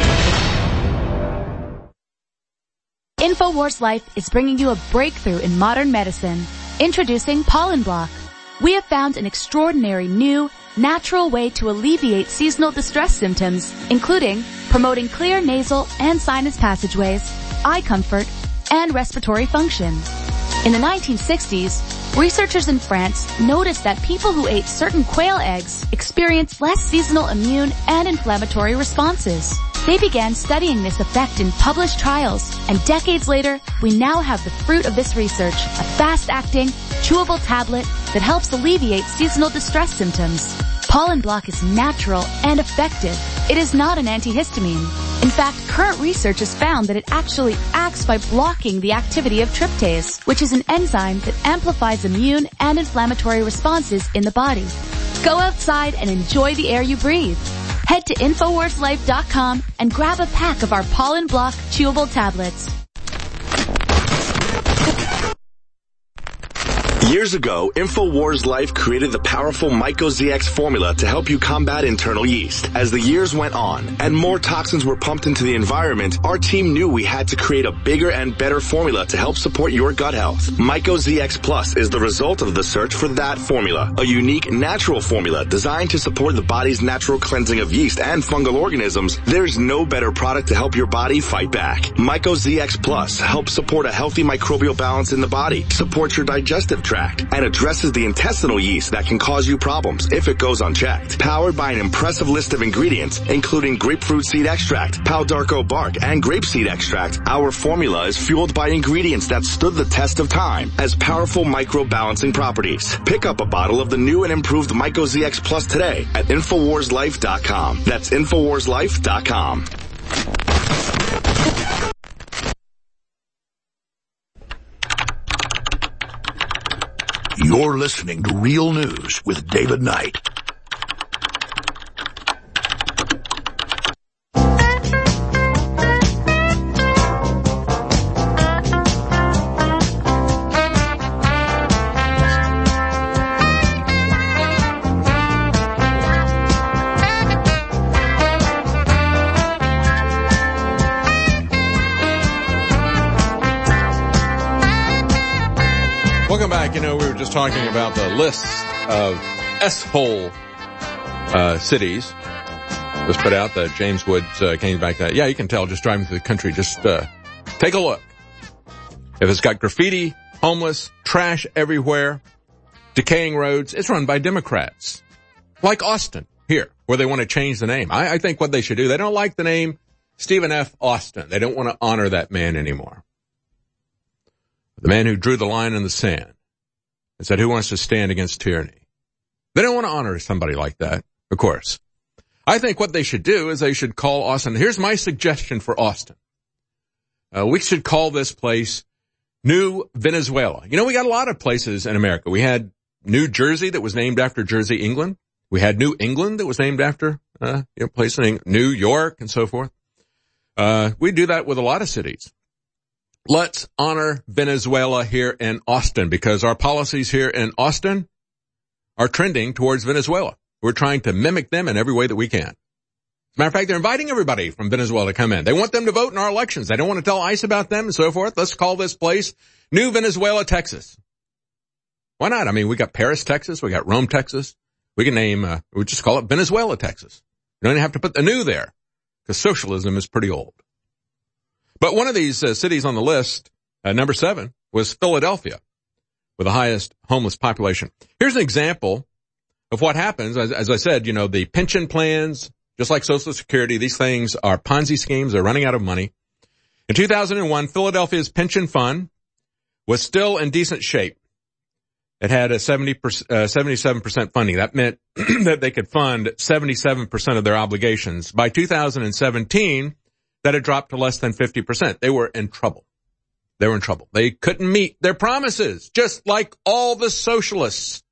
InfoWars Life is bringing you a breakthrough in modern medicine. Introducing Pollen Block. We have found an extraordinary new, natural way to alleviate seasonal distress symptoms, including promoting clear nasal and sinus passageways, eye comfort, and respiratory function. In the nineteen sixties, Researchers in France noticed that people who ate certain quail eggs experienced less seasonal immune and inflammatory responses. They began studying this effect in published trials, and decades later, we now have the fruit of this research, a fast-acting, chewable tablet that helps alleviate seasonal distress symptoms. Pollen Block is natural and effective. It is not an antihistamine. In fact, current research has found that it actually acts by blocking the activity of tryptase, which is an enzyme that amplifies immune and inflammatory responses in the body. Go outside and enjoy the air you breathe. Head to Infowars Life dot com and grab a pack of our Pollen Block chewable tablets. Years ago, InfoWars Life created the powerful MycoZX formula to help you combat internal yeast. As the years went on and more toxins were pumped into the environment, our team knew we had to create a bigger and better formula to help support your gut health. MycoZX Plus is the result of the search for that formula, a unique natural formula designed to support the body's natural cleansing of yeast and fungal organisms. There's no better product to help your body fight back. MycoZX Plus helps support a healthy microbial balance in the body, supports your digestive tract, and addresses the intestinal yeast that can cause you problems if it goes unchecked. Powered by an impressive list of ingredients, including grapefruit seed extract, pau d'arco bark, and grapeseed extract, our formula is fueled by ingredients that stood the test of time as powerful micro-balancing properties. Pick up a bottle of the new and improved MycoZX Plus today at Infowars Life dot com. That's Infowars Life dot com. You're listening to Real News with David Knight. Welcome back. You know, we were just talking about the list of S-hole uh, cities. Was put out that James Woods uh, came back that. Yeah, you can tell just driving through the country. Just uh, take a look. If it's got graffiti, homeless, trash everywhere, decaying roads, it's run by Democrats. Like Austin here, where they want to change the name. I, I think what they should do, they don't like the name Stephen F. Austin. They don't want to honor that man anymore. The man who drew the line in the sand and said, who wants to stand against tyranny? They don't want to honor somebody like that, of course. I think what they should do is they should call Austin. Here's my suggestion for Austin. Uh, we should call this place New Venezuela. You know, we got a lot of places in America. We had New Jersey that was named after Jersey, England. We had New England that was named after, uh, you know, place in England, New York and so forth. Uh, we do that with a lot of cities. Let's honor Venezuela here in Austin because our policies here in Austin are trending towards Venezuela. We're trying to mimic them in every way that we can. As a matter of fact, they're inviting everybody from Venezuela to come in. They want them to vote in our elections. They don't want to tell ICE about them and so forth. Let's call this place New Venezuela, Texas. Why not? I mean, we got Paris, Texas. We got Rome, Texas. We can name, uh, we just call it Venezuela, Texas. You don't even have to put the new there because socialism is pretty old. But one of these uh, cities on the list, uh, number seven, was Philadelphia, with the highest homeless population. Here's an example of what happens. As, as I said, you know, the pension plans, just like Social Security, these things are Ponzi schemes. They're running out of money. In two thousand one, Philadelphia's pension fund was still in decent shape. It had a seventy percent, uh, seventy-seven percent funding. That meant that they could fund seventy-seven percent of their obligations. By two thousand seventeen, that had dropped to less than fifty percent. They were in trouble. They were in trouble. They couldn't meet their promises, just like all the socialists.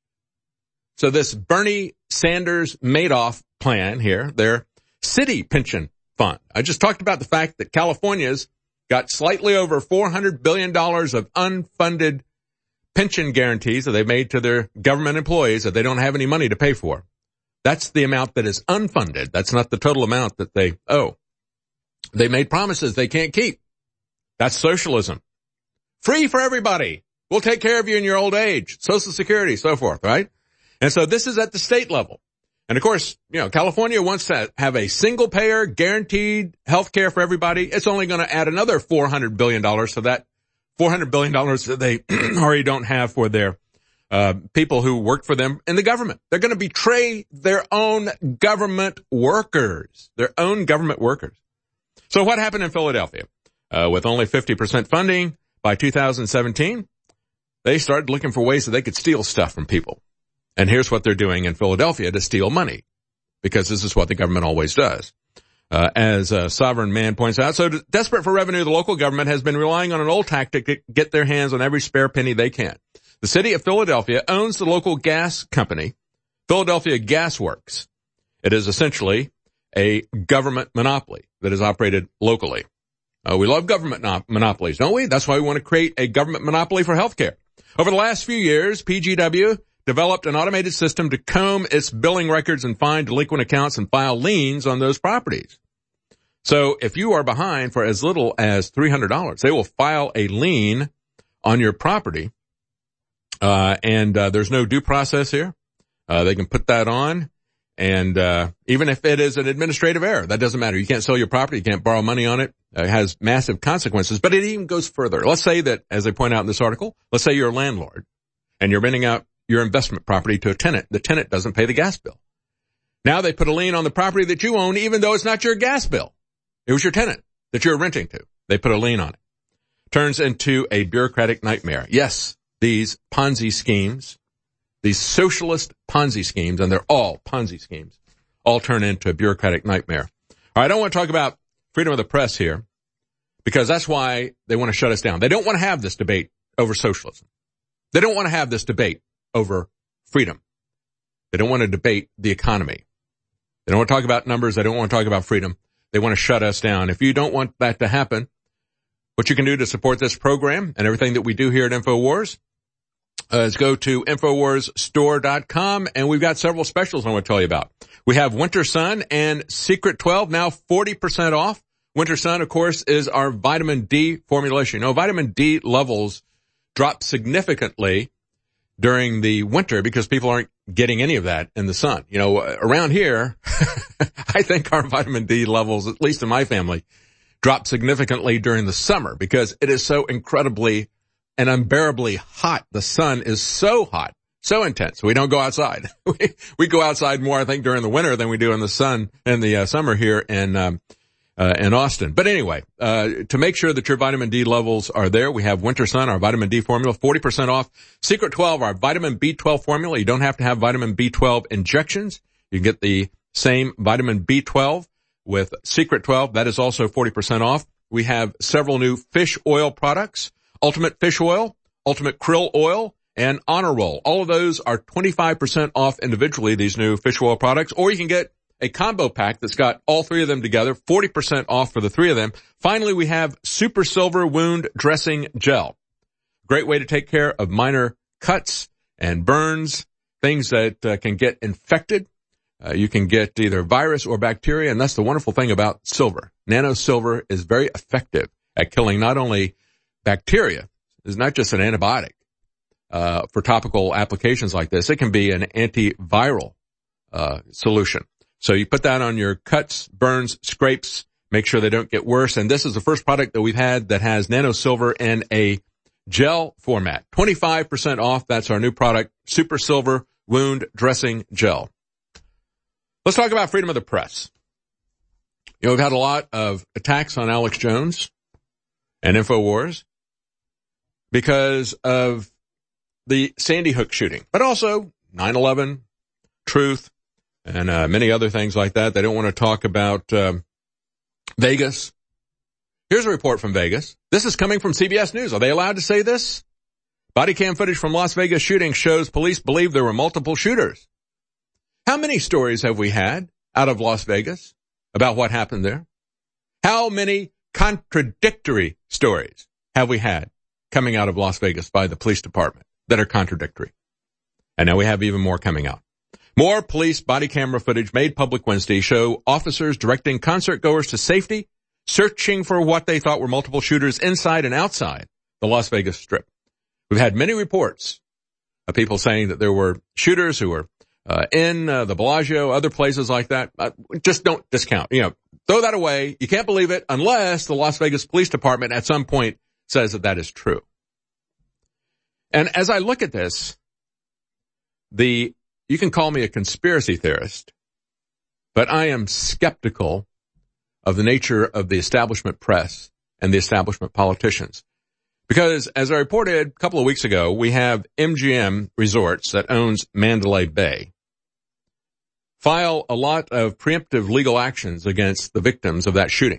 So this Bernie Sanders Madoff plan here, their city pension fund. I just talked about the fact that California's got slightly over four hundred billion dollars of unfunded pension guarantees that they've made to their government employees that they don't have any money to pay for. That's the amount that is unfunded. That's not the total amount that they owe. They made promises they can't keep. That's socialism. Free for everybody. We'll take care of you in your old age. Social Security, so forth, right? And so this is at the state level. And of course, you know, California wants to have a single payer guaranteed health care for everybody. It's only going to add another four hundred billion dollars to that four hundred billion dollars that they already don't have for their uh people who work for them in the government. They're going to betray their own government workers, their own government workers. So what happened in Philadelphia? Uh, with only fifty percent funding by two thousand seventeen, they started looking for ways that they could steal stuff from people. And here's what they're doing in Philadelphia to steal money, because this is what the government always does. Uh, as uh, Sovereign Man points out, so desperate for revenue, the local government has been relying on an old tactic to get their hands on every spare penny they can. The city of Philadelphia owns the local gas company, Philadelphia Gas Works. It is essentially a government monopoly that is operated locally. Uh, we love government no- monopolies, don't we? That's why we want to create a government monopoly for healthcare. Over the last few years, P G W developed an automated system to comb its billing records and find delinquent accounts and file liens on those properties. So if you are behind for as little as three hundred dollars, they will file a lien on your property. Uh, and, uh, there's no due process here. Uh, they can put that on. And, uh, even if it is an administrative error, that doesn't matter. You can't sell your property. You can't borrow money on it. It has massive consequences, but it even goes further. Let's say that, as they point out in this article, let's say you're a landlord and you're renting out your investment property to a tenant. The tenant doesn't pay the gas bill. Now they put a lien on the property that you own, even though it's not your gas bill. It was your tenant that you're renting to. They put a lien on it. Turns into a bureaucratic nightmare. Yes, these Ponzi schemes, these socialist Ponzi schemes, and they're all Ponzi schemes, all turn into a bureaucratic nightmare. All right, I don't want to talk about freedom of the press here, because that's why they want to shut us down. They don't want to have this debate over socialism. They don't want to have this debate over freedom. They don't want to debate the economy. They don't want to talk about numbers. They don't want to talk about freedom. They want to shut us down. If you don't want that to happen, what you can do to support this program and everything that we do here at InfoWars uh, is go to Infowars Store dot com, and we've got several specials I want to tell you about. We have Winter Sun and Secret twelve, now forty percent off. Winter Sun, of course, is our vitamin D formulation. You know, vitamin D levels drop significantly during the winter because people aren't getting any of that in the sun. You know, around here, I think our vitamin D levels, at least in my family, drop significantly during the summer because it is so incredibly and unbearably hot. The sun is so hot, so intense. We don't go outside. we, we go outside more, I think, during the winter than we do in the sun in the uh, summer here in um, uh, in Austin. But anyway, uh, to make sure that your vitamin D levels are there, we have Winter Sun, our vitamin D formula, forty percent off. Secret twelve, our vitamin B twelve formula. You don't have to have vitamin B twelve injections. You can get the same vitamin B twelve with Secret twelve. That is also forty percent off. We have several new fish oil products, Ultimate Fish Oil, Ultimate Krill Oil, and Honor Roll. All of those are twenty-five percent off individually, these new fish oil products, or you can get a combo pack that's got all three of them together, forty percent off for the three of them. Finally, we have Super Silver Wound Dressing Gel. Great way to take care of minor cuts and burns, things that uh, can get infected. Uh, you can get either virus or bacteria, and that's the wonderful thing about silver. Nano silver is very effective at killing not only bacteria, it's not just an antibiotic uh, for topical applications like this. It can be an antiviral uh, solution. So you put that on your cuts, burns, scrapes, make sure they don't get worse. And this is the first product that we've had that has nano silver in a gel format. twenty-five percent off. That's our new product, Super Silver Wound Dressing Gel. Let's talk about freedom of the press. You know, we've had a lot of attacks on Alex Jones and InfoWars because of the Sandy Hook shooting, but also nine eleven, Truth, and uh, many other things like that. They don't want to talk about um, Vegas. Here's a report from Vegas. This is coming from C B S News. Are they allowed to say this? Body cam footage from Las Vegas shooting shows police believe there were multiple shooters. How many stories have we had out of Las Vegas about what happened there? How many contradictory stories have we had coming out of Las Vegas by the police department that are contradictory? And now we have even more coming out. More police body camera footage made public Wednesday show officers directing concert goers to safety, searching for what they thought were multiple shooters inside and outside the Las Vegas Strip. We've had many reports of people saying that there were shooters who were uh, in uh, the Bellagio, other places like that. Uh, just don't discount. You know, throw that away. You can't believe it unless the Las Vegas Police Department at some point says that that is true. And as I look at this, the, you can call me a conspiracy theorist, but I am skeptical of the nature of the establishment press and the establishment politicians. Because as I reported a couple of weeks ago, we have M G M Resorts that owns Mandalay Bay file a lot of preemptive legal actions against the victims of that shooting.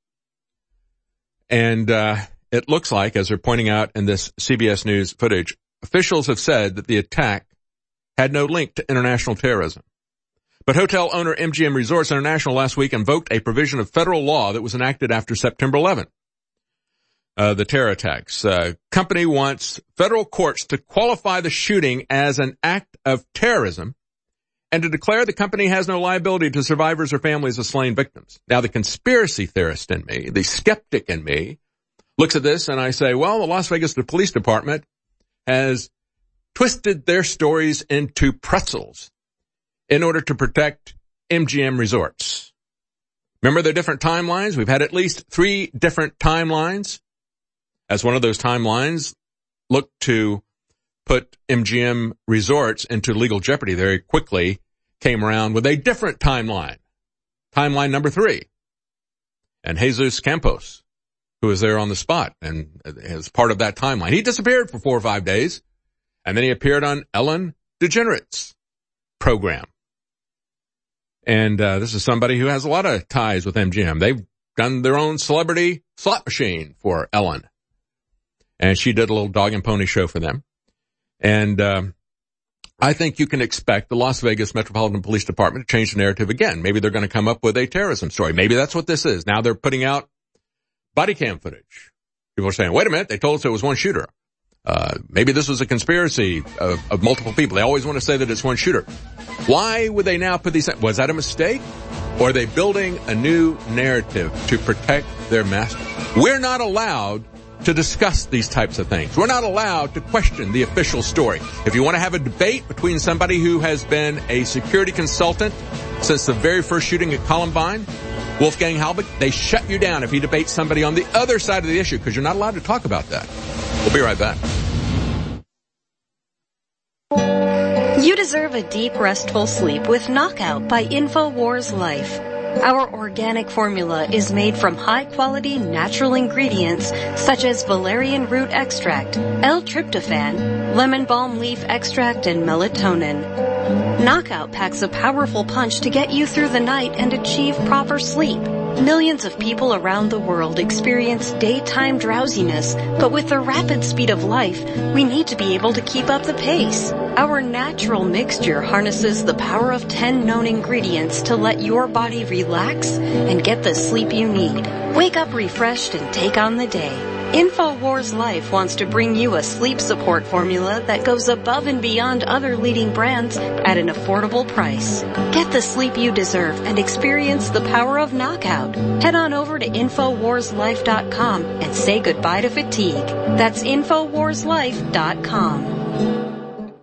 And uh it looks like, as they're pointing out in this C B S News footage, officials have said that the attack had no link to international terrorism. But hotel owner M G M Resorts International last week invoked a provision of federal law that was enacted after September eleventh. Uh, the terror attacks. Uh, company wants federal courts to qualify the shooting as an act of terrorism and to declare the company has no liability to survivors or families of slain victims. Now, the conspiracy theorist in me, the skeptic in me, looks at this and I say, well, the Las Vegas Police Department has twisted their stories into pretzels in order to protect M G M Resorts. Remember the different timelines? We've had at least three different timelines. As one of those timelines looked to put M G M Resorts into legal jeopardy, very quickly came around with a different timeline. Timeline number three. And Jesus Campos, who was there on the spot and as part of that timeline, he disappeared for four or five days, and then he appeared on Ellen DeGeneres' program. And uh, this is somebody who has a lot of ties with M G M. They've done their own celebrity slot machine for Ellen. And she did a little dog and pony show for them. And um, I think you can expect the Las Vegas Metropolitan Police Department to change the narrative again. Maybe they're going to come up with a terrorism story. Maybe that's what this is. Now they're putting out body cam footage. People are saying, wait a minute, they told us there was one shooter. Uh, maybe this was a conspiracy of, of multiple people. They always want to say that it's one shooter. Why would they now put these? Was that a mistake? Or are they building a new narrative to protect their master? We're not allowed to discuss these types of things. We're not allowed to question the official story. If you want to have a debate between somebody who has been a security consultant since the very first shooting at Columbine, Wolfgang Halbig, they shut you down if you debate somebody on the other side of the issue because you're not allowed to talk about that. We'll be right back. You deserve a deep, restful sleep with Knockout by InfoWars Life. Our organic formula is made from high-quality natural ingredients such as valerian root extract, L-tryptophan, lemon balm leaf extract, and melatonin. Knockout packs a powerful punch to get you through the night and achieve proper sleep. Millions of people around the world experience daytime drowsiness, but with the rapid speed of life, we need to be able to keep up the pace. Our natural mixture harnesses the power of ten known ingredients to let your body relax and get the sleep you need. Wake up refreshed and take on the day. InfoWars Life wants to bring you a sleep support formula that goes above and beyond other leading brands at an affordable price. Get the sleep you deserve and experience the power of Knockout. Head on over to Infowars Life dot com and say goodbye to fatigue. That's Infowars Life dot com.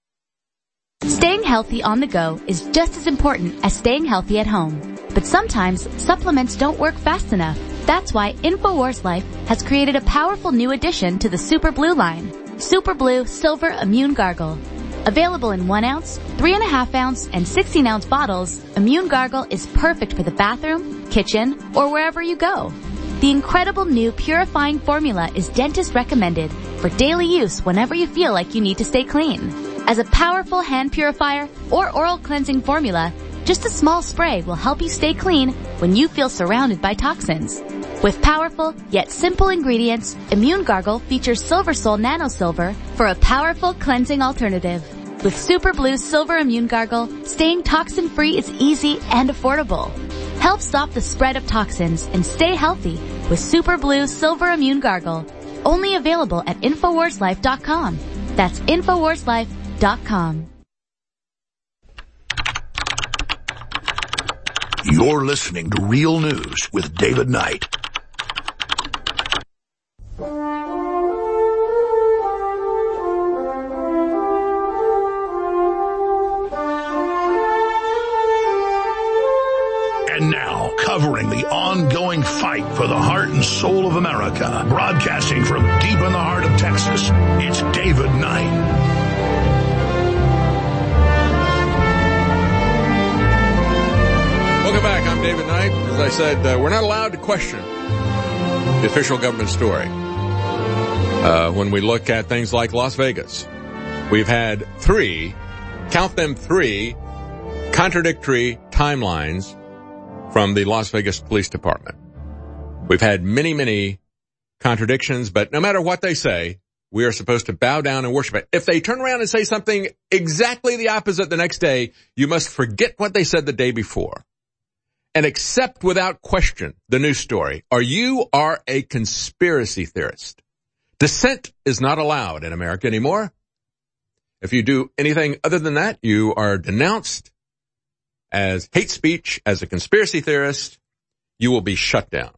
Staying healthy on the go is just as important as staying healthy at home. But sometimes supplements don't work fast enough. That's why InfoWars Life has created a powerful new addition to the Super Blue line. Super Blue Silver Immune Gargle. Available in one ounce, three and a half ounce, and sixteen ounce bottles, Immune Gargle is perfect for the bathroom, kitchen, or wherever you go. The incredible new purifying formula is dentist recommended for daily use whenever you feel like you need to stay clean. As a powerful hand purifier or oral cleansing formula, just a small spray will help you stay clean when you feel surrounded by toxins. With powerful yet simple ingredients, Immune Gargle features Silver Sol Nano Silver for a powerful cleansing alternative. With Super Blue Silver Immune Gargle, staying toxin-free is easy and affordable. Help stop the spread of toxins and stay healthy with Super Blue Silver Immune Gargle. Only available at Infowars Life dot com. That's Infowars Life dot com. You're listening to Real News with David Knight. And now, covering the ongoing fight for the heart and soul of America, broadcasting from deep in the heart of Texas, it's David Knight. as I said, uh, we're not allowed to question the official government story. Uh, when we look at things like Las Vegas, we've had three, count them three, contradictory timelines from the Las Vegas Police Department. We've had many, many contradictions, but no matter what they say, we are supposed to bow down and worship it. If they turn around and say something exactly the opposite the next day, you must forget what they said the day before and accept without question the news story, or you are a conspiracy theorist. Dissent is not allowed in America anymore. If you do anything other than that, you are denounced as hate speech, as a conspiracy theorist. You will be shut down.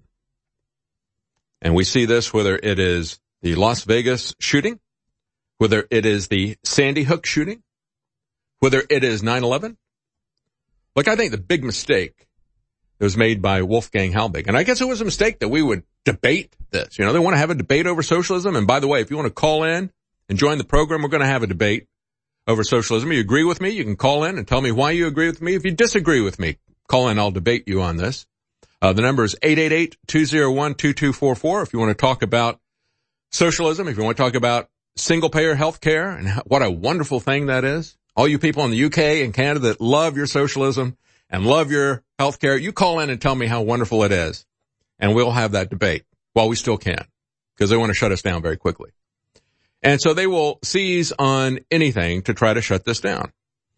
And we see this whether it is the Las Vegas shooting, whether it is the Sandy Hook shooting, whether it is nine eleven. Look, I think the big mistake that was made by Wolfgang Halbig, and I guess it was a mistake that we would debate this. You know, they want to have a debate over socialism. And by the way, if you want to call in and join the program, we're going to have a debate over socialism. You agree with me, you can call in and tell me why you agree with me. If you disagree with me, call in, I'll debate you on this. Uh, the number is eight eight eight, two oh one, two two four four if you want to talk about socialism, if you want to talk about single-payer health care and what a wonderful thing that is. All you people in the U K and Canada that love your socialism and love your health care, you call in and tell me how wonderful it is. And we'll have that debate while we still can, because they want to shut us down very quickly. And so they will seize on anything to try to shut this down.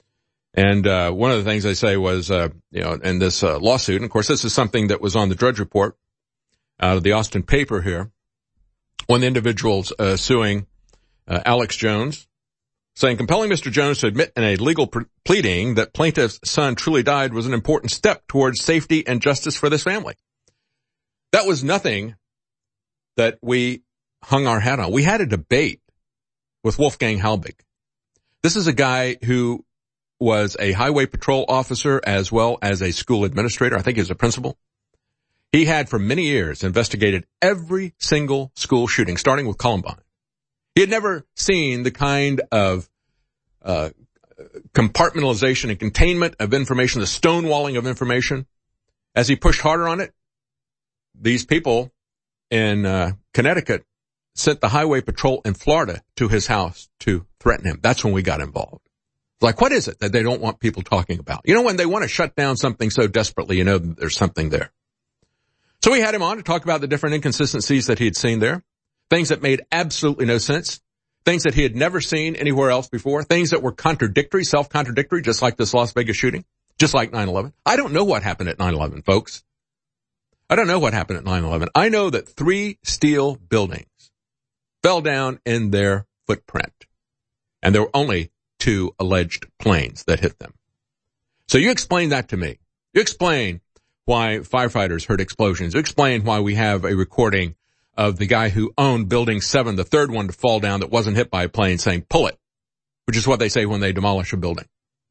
And uh one of the things they say was, uh you know, in this uh, lawsuit, and of course this is something that was on the Drudge Report out of the Austin paper here, one of the individuals uh, suing uh, Alex Jones, saying compelling Mister Jones to admit in a legal pre- pleading that plaintiff's son truly died was an important step towards safety and justice for this family. That was nothing that we hung our hat on. We had a debate with Wolfgang Halbig. This is a guy who was a highway patrol officer as well as a school administrator. I think he was a principal. He had for many years investigated every single school shooting, starting with Columbine. He had never seen the kind of uh compartmentalization and containment of information, the stonewalling of information. As he pushed harder on it, these people in uh Connecticut sent the highway patrol in Florida to his house to threaten him. That's when we got involved. Like, what is it that they don't want people talking about? You know, when they want to shut down something so desperately, you know there's something there. So we had him on to talk about the different inconsistencies that he had seen there, things that made absolutely no sense, things that he had never seen anywhere else before, things that were contradictory, self-contradictory, just like this Las Vegas shooting, just like nine eleven. I don't know what happened at nine eleven, folks. I don't know what happened at nine eleven. I know that three steel buildings fell down in their footprint, and there were only two alleged planes that hit them. So you explain that to me. You explain why firefighters heard explosions. You explain why we have a recording of the guy who owned Building seven, the third one to fall down that wasn't hit by a plane, saying, pull it, which is what they say when they demolish a building.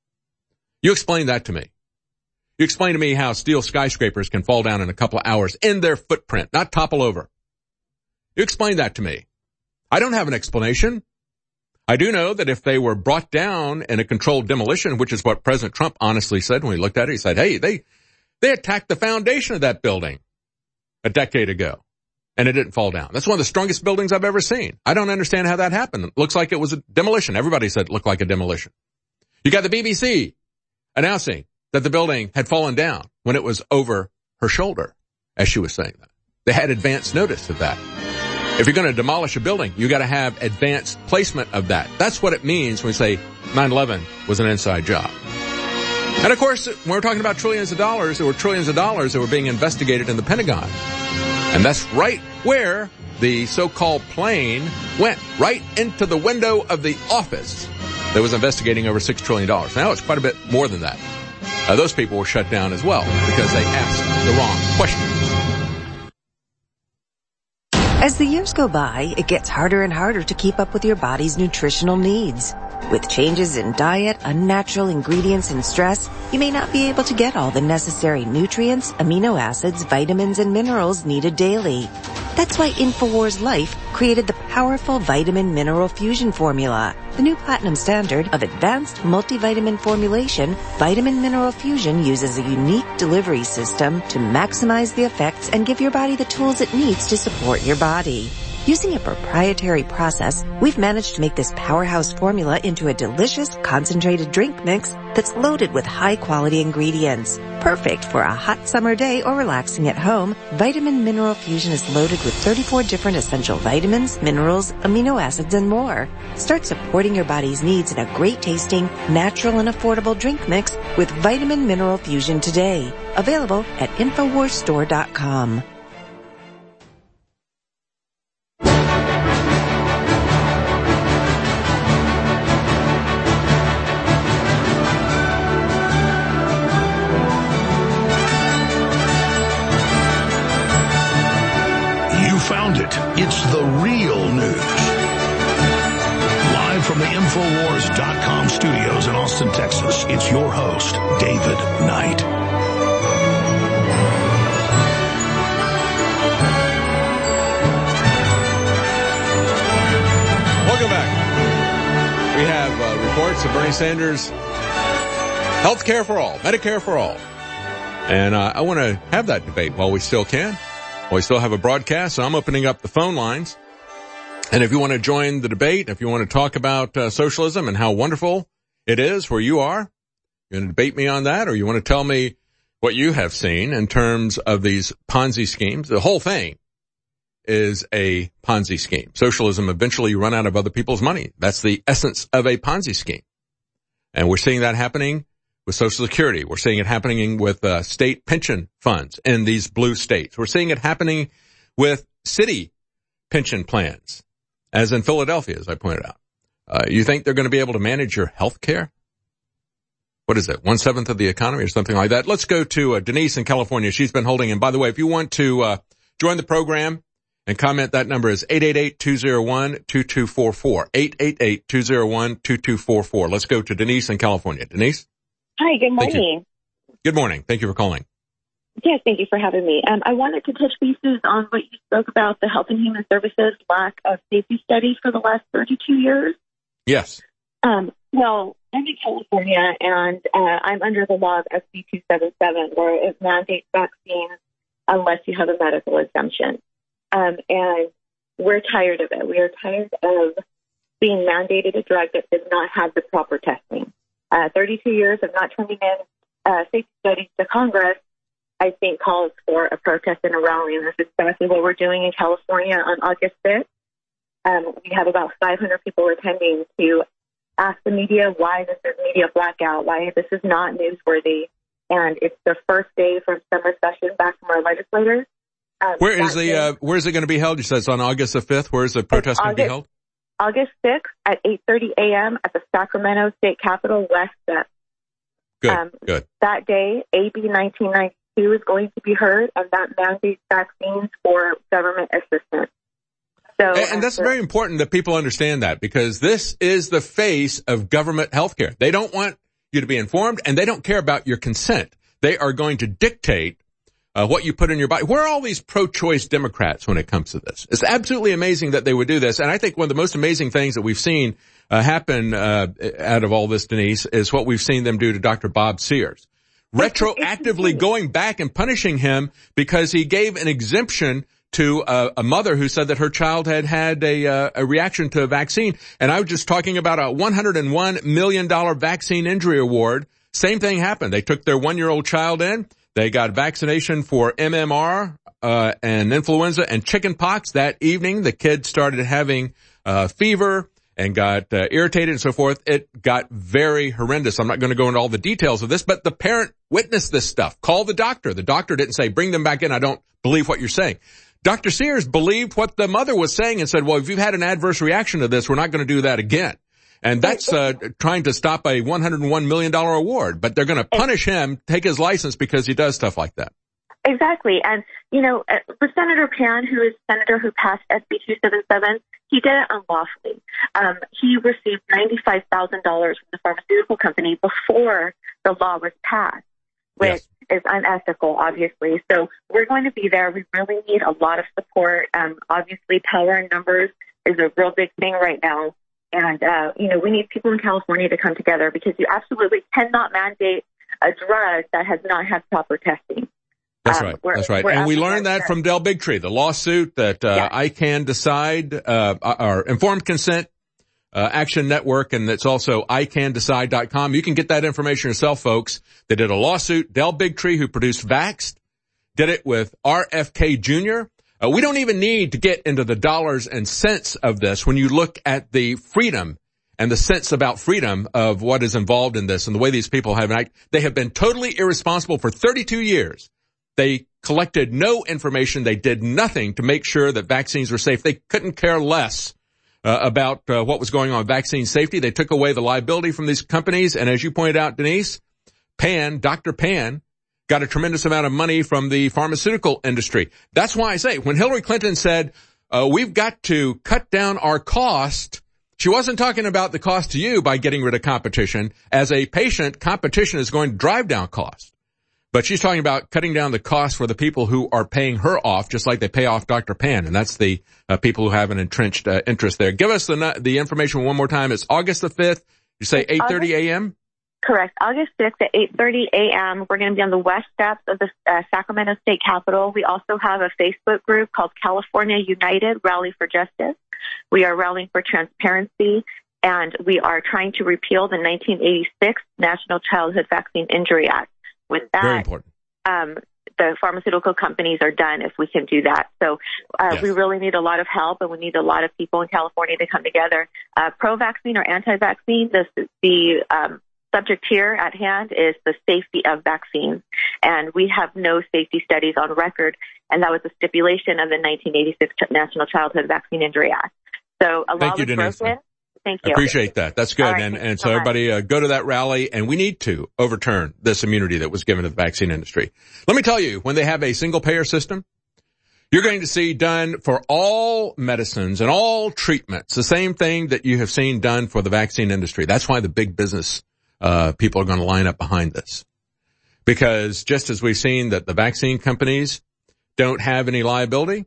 You explain that to me. You explain to me how steel skyscrapers can fall down in a couple of hours in their footprint, not topple over. You explain that to me. I don't have an explanation. I do know that if they were brought down in a controlled demolition, which is what President Trump honestly said when he looked at it, he said, hey, they, they attacked the foundation of that building a decade ago, and it didn't fall down. That's one of the strongest buildings I've ever seen. I don't understand how that happened. It looks like it was a demolition. Everybody said it looked like a demolition. You got the B B C announcing that the building had fallen down when it was over her shoulder, as she was saying that. They had advance notice of that. If you're going to demolish a building, you got to have advanced placement of that. That's what it means when we say nine eleven was an inside job. And of course, when we're talking about trillions of dollars, there were trillions of dollars that were being investigated in the Pentagon. And that's right where the so-called plane went, right into the window of the office that was investigating over six trillion dollars. Now it's quite a bit more than that. Uh, those people were shut down as well because they asked the wrong questions. As the years go by, it gets harder and harder to keep up with your body's nutritional needs. With changes in diet, unnatural ingredients, and stress, you may not be able to get all the necessary nutrients, amino acids, vitamins, and minerals needed daily. That's why InfoWars Life created the powerful Vitamin Mineral Fusion formula. The new platinum standard of advanced multivitamin formulation, Vitamin Mineral Fusion uses a unique delivery system to maximize the effects and give your body the tools it needs to support your body. Using a proprietary process, we've managed to make this powerhouse formula into a delicious, concentrated drink mix that's loaded with high-quality ingredients. Perfect for a hot summer day or relaxing at home, Vitamin Mineral Fusion is loaded with thirty-four different essential vitamins, minerals, amino acids, and more. Start supporting your body's needs in a great-tasting, natural, and affordable drink mix with Vitamin Mineral Fusion today. Available at infowars store dot com. Found it. It's the real news. Live from the Infowars dot com studios in Austin, Texas, it's your host, David Knight. Welcome back. We have uh, reports of Bernie Sanders' health care for all, Medicare for all. And uh, I want to have that debate while we still can. Well, we still have a broadcast, so I'm opening up the phone lines. And if you want to join the debate, if you want to talk about uh, socialism and how wonderful it is where you are, you want to debate me on that, or you want to tell me what you have seen in terms of these Ponzi schemes. The whole thing is a Ponzi scheme. Socialism, eventually you run out of other people's money. That's the essence of a Ponzi scheme. And we're seeing that happening with Social Security. We're seeing it happening with uh, state pension funds in these blue states. We're seeing it happening with city pension plans, as in Philadelphia, as I pointed out. Uh, you think they're going to be able to manage your health care? What is it, one-seventh of the economy or something like that? Let's go to uh, Denise in California. She's been holding. And by the way, if you want to uh, join the program and comment, that number is eight eight eight, two oh one, two two four four. eight eight eight, two oh one, two two four four. Let's go to Denise in California. Denise? Hi, good morning. Good morning. Thank you for calling. Yes, thank you for having me. Um, I wanted to touch bases on what you spoke about, the Health and Human Services lack of safety studies for the last thirty-two years. Yes. Um, well, I'm in California, and uh, I'm under the law of S B two seventy-seven, where it mandates vaccines unless you have a medical exemption. Um, and we're tired of it. We are tired of being mandated a drug that does not have the proper testing. Uh, thirty-two years of not turning in uh, safety studies to Congress, I think, calls for a protest and a rally. And this is exactly what we're doing in California on August fifth. Um, we have about five hundred people attending to ask the media why this is media blackout, why this is not newsworthy. And it's the first day from summer session back from our legislators. Um, where is the, uh, where is it going to be held? You said it's on August the fifth. Where is the protest going to be held? August sixth at eight thirty a.m. at the Sacramento State Capitol West Steps. Good, um, good. That day, A B nineteen ninety-two is going to be heard, and that mandates vaccines for government assistance. So, and, and that's very important that people understand that, because this is the face of government health care. They don't want you to be informed, and they don't care about your consent. They are going to dictate Uh, what you put in your body. Where are all these pro-choice Democrats when it comes to this? It's absolutely amazing that they would do this. And I think one of the most amazing things that we've seen uh, happen uh, out of all this, Denise, is what we've seen them do to Doctor Bob Sears. Retroactively going back and punishing him because he gave an exemption to a, a mother who said that her child had had a, uh, a reaction to a vaccine. And I was just talking about a one hundred one million dollars vaccine injury award. Same thing happened. They took their one-year-old child in. They got vaccination for M M R uh, and influenza and chicken pox that evening. The kid started having uh, fever and got uh, irritated and so forth. It got very horrendous. I'm not going to go into all the details of this, but the parent witnessed this stuff. Called the doctor. The doctor didn't say, bring them back in. I don't believe what you're saying. Doctor Sears believed what the mother was saying and said, well, if you've had an adverse reaction to this, we're not going to do that again. And that's uh trying to stop a one hundred one million dollars award. But they're going to punish him, take his license because he does stuff like that. Exactly. And, you know, with Senator Pan, who is Senator who passed S B two seventy-seven, he did it unlawfully. Um, he received ninety-five thousand dollars from the pharmaceutical company before the law was passed, which yes. is unethical, obviously. So we're going to be there. We really need a lot of support. Um, obviously, power in numbers is a real big thing right now. And, uh, you know, we need people in California to come together because you absolutely cannot mandate a drug that has not had proper testing. That's right. Um, That's right. And we learned that from Del Bigtree, the lawsuit that uh, yeah. I Can Decide, uh, or Informed Consent uh, Action Network, and it's also I can decide dot com. You can get that information yourself, folks. They did a lawsuit. Del Bigtree, who produced Vaxxed, did it with R F K Junior Uh, we don't even need to get into the dollars and cents of this when you look at the freedom and the sense about freedom of what is involved in this and the way these people have acted. They have been totally irresponsible for thirty-two years. They collected no information. They did nothing to make sure that vaccines were safe. They couldn't care less uh, about uh, what was going on with vaccine safety. They took away the liability from these companies. And as you pointed out, Denise, Pan, Doctor Pan, got a tremendous amount of money from the pharmaceutical industry. That's why I say when Hillary Clinton said, uh, we've got to cut down our cost, she wasn't talking about the cost to you by getting rid of competition. As a patient, competition is going to drive down cost. But she's talking about cutting down the cost for the people who are paying her off, just like they pay off Doctor Pan, and that's the uh, people who have an entrenched uh, interest there. Give us the the information one more time. It's August the fifth. You say eight thirty a.m.? Correct. August sixth at eight thirty a.m. We're going to be on the west steps of the uh, Sacramento State Capitol. We also have a Facebook group called California United Rally for Justice. We are rallying for transparency, and we are trying to repeal the nineteen eighty-six National Childhood Vaccine Injury Act. With that, Very important. Um, the pharmaceutical companies are done if we can do that. So uh, yes. we really need a lot of help, and we need a lot of people in California to come together. Uh, pro-vaccine or anti-vaccine, this is the um, subject here at hand is the safety of vaccines. And we have no safety studies on record, and that was a stipulation of the nineteen eighty-six National Childhood Vaccine Injury Act. So a law was broken. Thank you. I appreciate that. That's good. Right, and and so, so everybody uh, go to that rally, and we need to overturn this immunity that was given to the vaccine industry. Let me tell you, when they have a single-payer system, you're going to see done for all medicines and all treatments the same thing that you have seen done for the vaccine industry. That's why the big business uh people are going to line up behind this. Because just as we've seen that the vaccine companies don't have any liability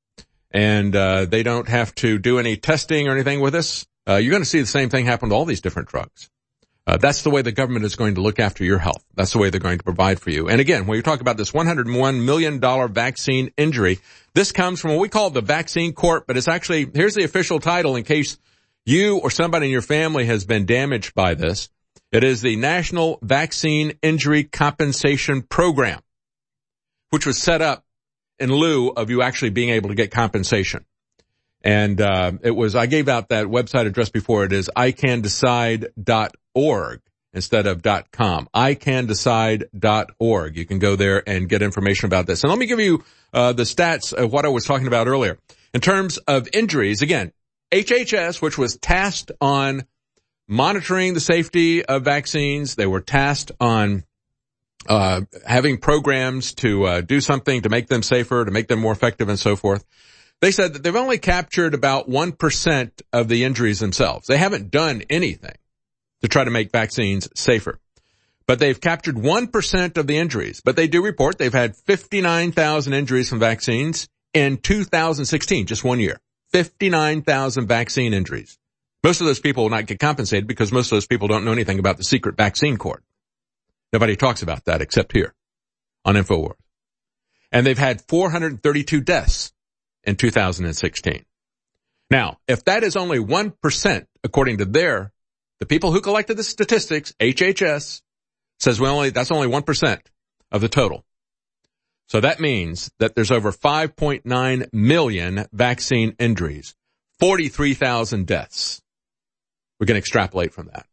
and uh they don't have to do any testing or anything with us, Uh, you're going to see the same thing happen to all these different drugs. Uh, that's the way the government is going to look after your health. That's the way they're going to provide for you. And again, when you talk about this one hundred one million dollars vaccine injury, this comes from what we call the vaccine court, but it's actually, here's the official title in case you or somebody in your family has been damaged by this. It is the National Vaccine Injury Compensation Program, which was set up in lieu of you actually being able to get compensation. And uh it was, I gave out that website address before. It is I can decide dot org instead of .com. I can decide dot org. You can go there and get information about this. And let me give you uh the stats of what I was talking about earlier. In terms of injuries, again, H H S, which was tasked on monitoring the safety of vaccines, they were tasked on uh having programs to uh do something to make them safer, to make them more effective, and so forth. They said that they've only captured about one percent of the injuries themselves. They haven't done anything to try to make vaccines safer. But they've captured one percent of the injuries. But they do report they've had fifty-nine thousand injuries from vaccines in two thousand sixteen, just one year. fifty-nine thousand vaccine injuries. Most of those people will not get compensated because most of those people don't know anything about the secret vaccine court. Nobody talks about that except here on InfoWars. And they've had four hundred thirty-two deaths in two thousand sixteen. Now, if that is only one percent, according to their, the people who collected the statistics, H H S, says we only, that's only one percent of the total. So that means that there's over five point nine million vaccine injuries, forty-three thousand deaths. We can extrapolate from that.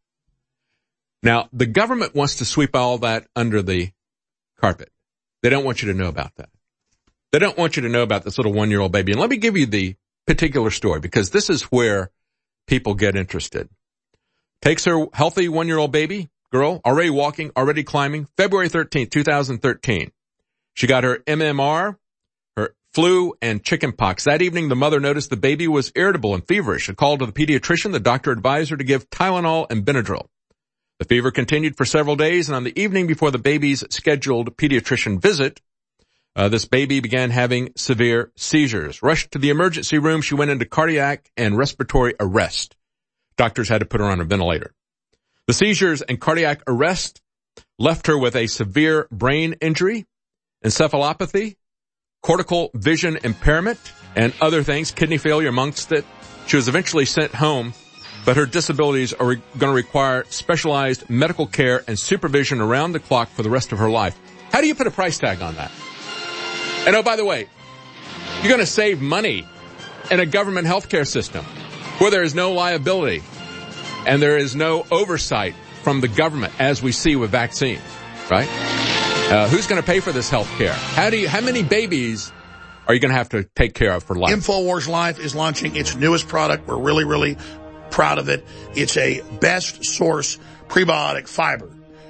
Now, the government wants to sweep all that under the carpet. They don't want you to know about that. They don't want you to know about this little one-year-old baby. And let me give you the particular story because this is where people get interested. Takes her healthy one-year-old baby girl, already walking, already climbing, February thirteenth, twenty thirteen. She got her M M R, her flu, and chickenpox. That evening, the mother noticed the baby was irritable and feverish. A call to the pediatrician, the doctor advised her to give Tylenol and Benadryl. The fever continued for several days, and on the evening before the baby's scheduled pediatrician visit, uh, this baby began having severe seizures. Rushed to the emergency room, she went into cardiac and respiratory arrest. Doctors had to put her on a ventilator. The seizures and cardiac arrest left her with a severe brain injury, encephalopathy, cortical vision impairment, and other things, kidney failure amongst it. She was eventually sent home, but her disabilities are re- going to require specialized medical care and supervision around the clock for the rest of her life. How do you put a price tag on that? And oh, by the way, you're going to save money in a government healthcare system where there is no liability and there is no oversight from the government, as we see with vaccines, right? Uh, who's going to pay for this health care? How do you, how many babies are you going to have to take care of for life? InfoWars Life is launching its newest product. We're really, really proud of it. It's a best source prebiotic fiber.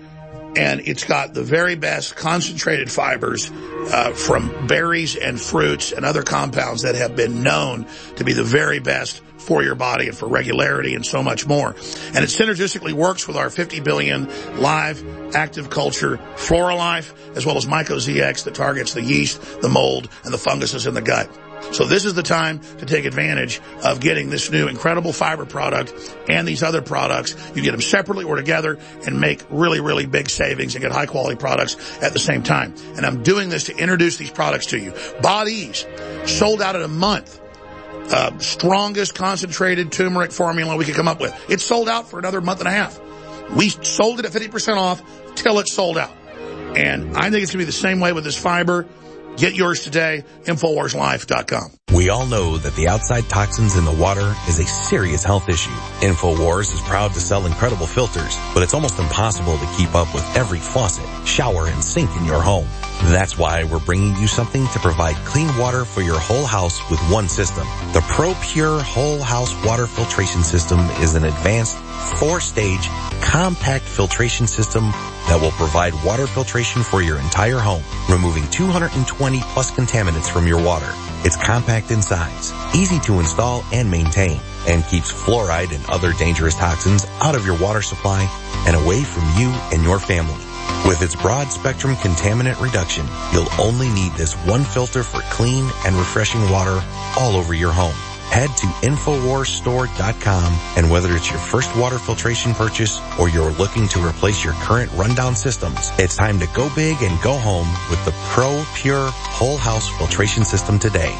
And it's got the very best concentrated fibers uh, from berries and fruits and other compounds that have been known to be the very best for your body and for regularity and so much more. And it synergistically works with our fifty billion live active culture Flora Life, as well as Myco Z X that targets the yeast, the mold, and the funguses in the gut. So this is the time to take advantage of getting this new incredible fiber product and these other products. You get them separately or together and make really, really big savings and get high quality products at the same time. And I'm doing this to introduce these products to you. Bodease, sold out in a month. Uh, strongest concentrated turmeric formula we could come up with. It's sold out for another month and a half. We sold it at fifty percent off till it's sold out. And I think it's going to be the same way with this fiber. Get yours today, Infowars Life dot com. We all know that the outside toxins in the water is a serious health issue. InfoWars is proud to sell incredible filters, but it's almost impossible to keep up with every faucet, shower, and sink in your home. That's why we're bringing you something to provide clean water for your whole house with one system. The ProPure Whole House Water Filtration System is an advanced four-stage compact filtration system that will provide water filtration for your entire home, removing two hundred twenty plus contaminants from your water. It's compact in size, easy to install and maintain, and keeps fluoride and other dangerous toxins out of your water supply and away from you and your family. With its broad spectrum contaminant reduction, you'll only need this one filter for clean and refreshing water all over your home. Head to Infowars Store dot com, and whether it's your first water filtration purchase or you're looking to replace your current rundown systems, it's time to go big and go home with the ProPure Whole House Filtration System today.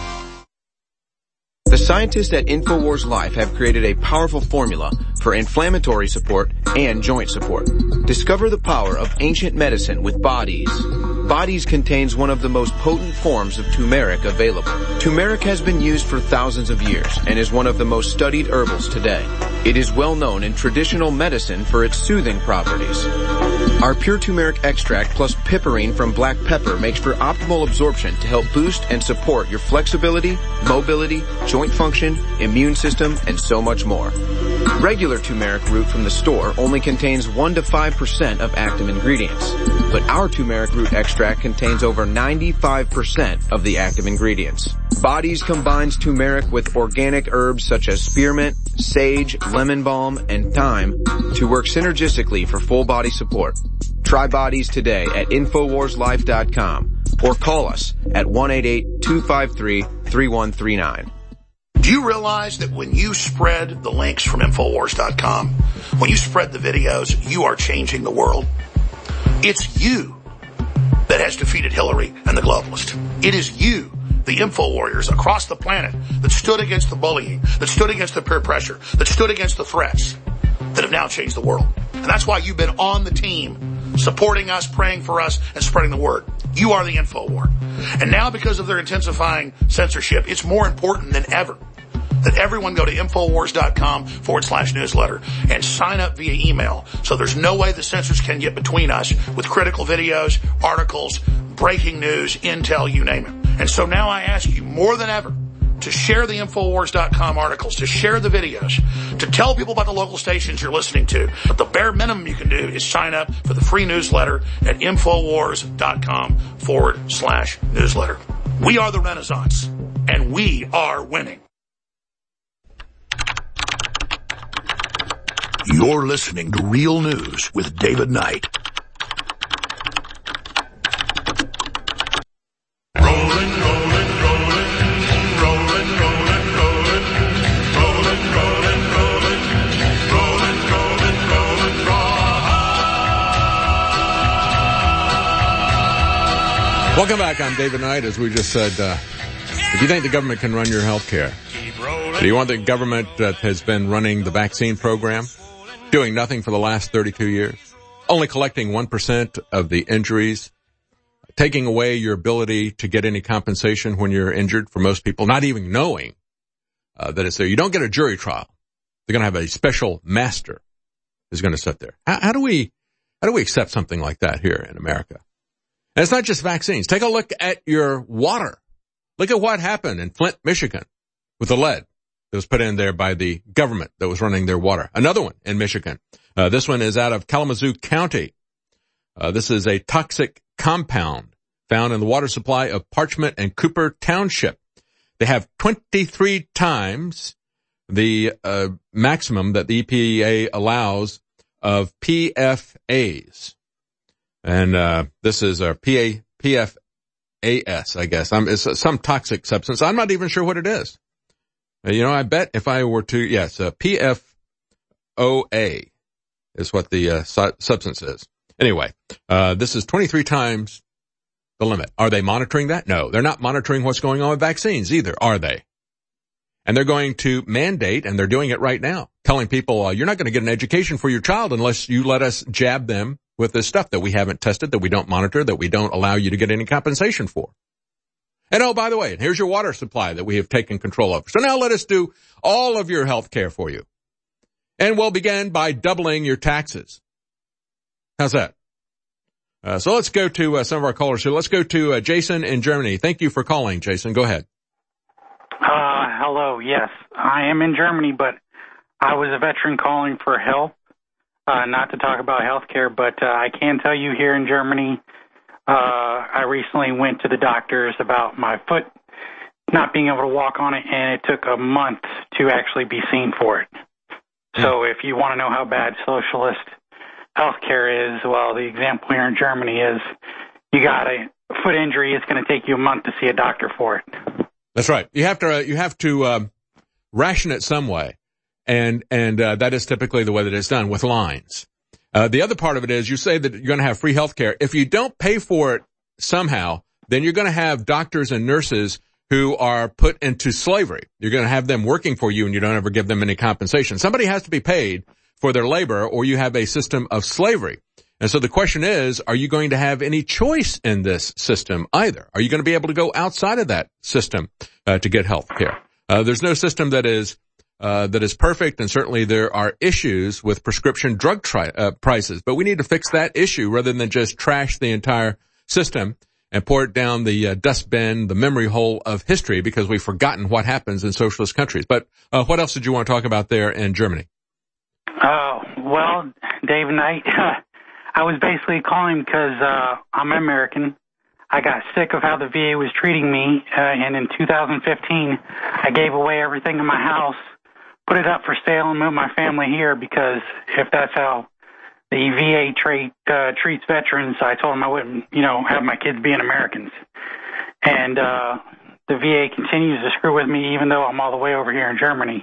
The scientists at InfoWars Life have created a powerful formula for inflammatory support and joint support. Discover the power of ancient medicine with Bodease. Bodease contains one of the most potent forms of turmeric available. Turmeric has been used for thousands of years and is one of the most studied herbals today. It is well known in traditional medicine for its soothing properties. Our pure turmeric extract plus piperine from black pepper makes for optimal absorption to help boost and support your flexibility, mobility, joint function, immune system, and so much more. Regular turmeric root from the store only contains one to five percent of active ingredients, but our turmeric root extract contains over ninety-five percent of the active ingredients. Bodease combines turmeric with organic herbs such as spearmint, sage, lemon balm, and thyme to work synergistically for full body support. Try Bodease today at Infowars Life dot com or call us at one eight eight, two five three, three one three nine. Do you realize that when you spread the links from Infowars dot com, when you spread the videos, you are changing the world? It's you that has defeated Hillary and the globalists. It is you, the info warriors across the planet, that stood against the bullying, that stood against the peer pressure, that stood against the threats, that have now changed the world. And that's why you've been on the team, supporting us, praying for us, and spreading the word. You are the info war. And now, because of their intensifying censorship, it's more important than ever that everyone go to Infowars dot com forward slash newsletter and sign up via email. So there's no way the censors can get between us with critical videos, articles, breaking news, intel, you name it. And so now I ask you more than ever, to share the Infowars dot com articles, to share the videos, to tell people about the local stations you're listening to. But the bare minimum you can do is sign up for the free newsletter at Infowars.com forward slash newsletter. We are the Renaissance, and we are winning. You're listening to Real News with David Knight. Welcome back. I'm David Knight. As we just said, uh, if you think the government can run your health care, do you want the government that has been running the vaccine program, doing nothing for the last thirty-two years, only collecting one percent of the injuries, taking away your ability to get any compensation when you're injured for most people, not even knowing uh, that it's there. You don't get a jury trial. They're going to have a special master who's going to sit there. How, how do we, how do we accept something like that here in America? And it's not just vaccines. Take a look at your water. Look at what happened in Flint, Michigan with the lead that was put in there by the government that was running their water. Another one in Michigan. Uh, this one is out of Kalamazoo County. Uh, this is a toxic compound found in the water supply of Parchment and Cooper Township. They have twenty-three times the uh, maximum that the E P A allows of P F As. And uh this is a P A, P F A S, I guess. Um, it's some toxic substance. I'm not even sure what it is. Uh, you know, I bet if I were to, yes, uh, P F O A is what the uh, su- substance is. Anyway, uh this is twenty-three times the limit. Are they monitoring that? No, they're not monitoring what's going on with vaccines either, are they? And they're going to mandate, and they're doing it right now, telling people, uh, you're not going to get an education for your child unless you let us jab them with this stuff that we haven't tested, that we don't monitor, that we don't allow you to get any compensation for. And oh, by the way, here's your water supply that we have taken control of. So now let us do all of your health care for you. And we'll begin by doubling your taxes. How's that? Uh, so let's go to uh, some of our callers here. Let's go to uh, Jason in Germany. Thank you for calling, Jason. Go ahead. Uh, hello. Yes, I am in Germany, but I was a veteran calling for help. Uh, not to talk about healthcare, but uh, I can tell you here in Germany, uh, I recently went to the doctors about my foot not being able to walk on it, and it took a month to actually be seen for it. So if you want to know how bad socialist healthcare is, well, the example here in Germany is you got a foot injury, it's going to take you a month to see a doctor for it. That's right. You have to, uh, you have to um, ration it some way. And, and, uh, that is typically the way that it's done with lines. Uh, the other part of it is you say that you're going to have free health care. If you don't pay for it somehow, then you're going to have doctors and nurses who are put into slavery. You're going to have them working for you and you don't ever give them any compensation. Somebody has to be paid for their labor or you have a system of slavery. And so the question is, are you going to have any choice in this system either? Are you going to be able to go outside of that system, uh, to get health care? Uh, there's no system that is Uh, that is perfect, and certainly there are issues with prescription drug tri- uh, prices. But we need to fix that issue rather than just trash the entire system and pour it down the uh, dustbin, the memory hole of history, because we've forgotten what happens in socialist countries. But uh, what else did you want to talk about there in Germany? Uh, well, Dave Knight, I was basically calling because uh, I'm an American. I got sick of how the V A was treating me, uh, and in two thousand fifteen, I gave away everything in my house, put it up for sale, and moved my family here because if that's how the V A treat, uh, treats veterans, I told them I wouldn't, you know, have my kids being Americans. And uh, the V A continues to screw with me even though I'm all the way over here in Germany.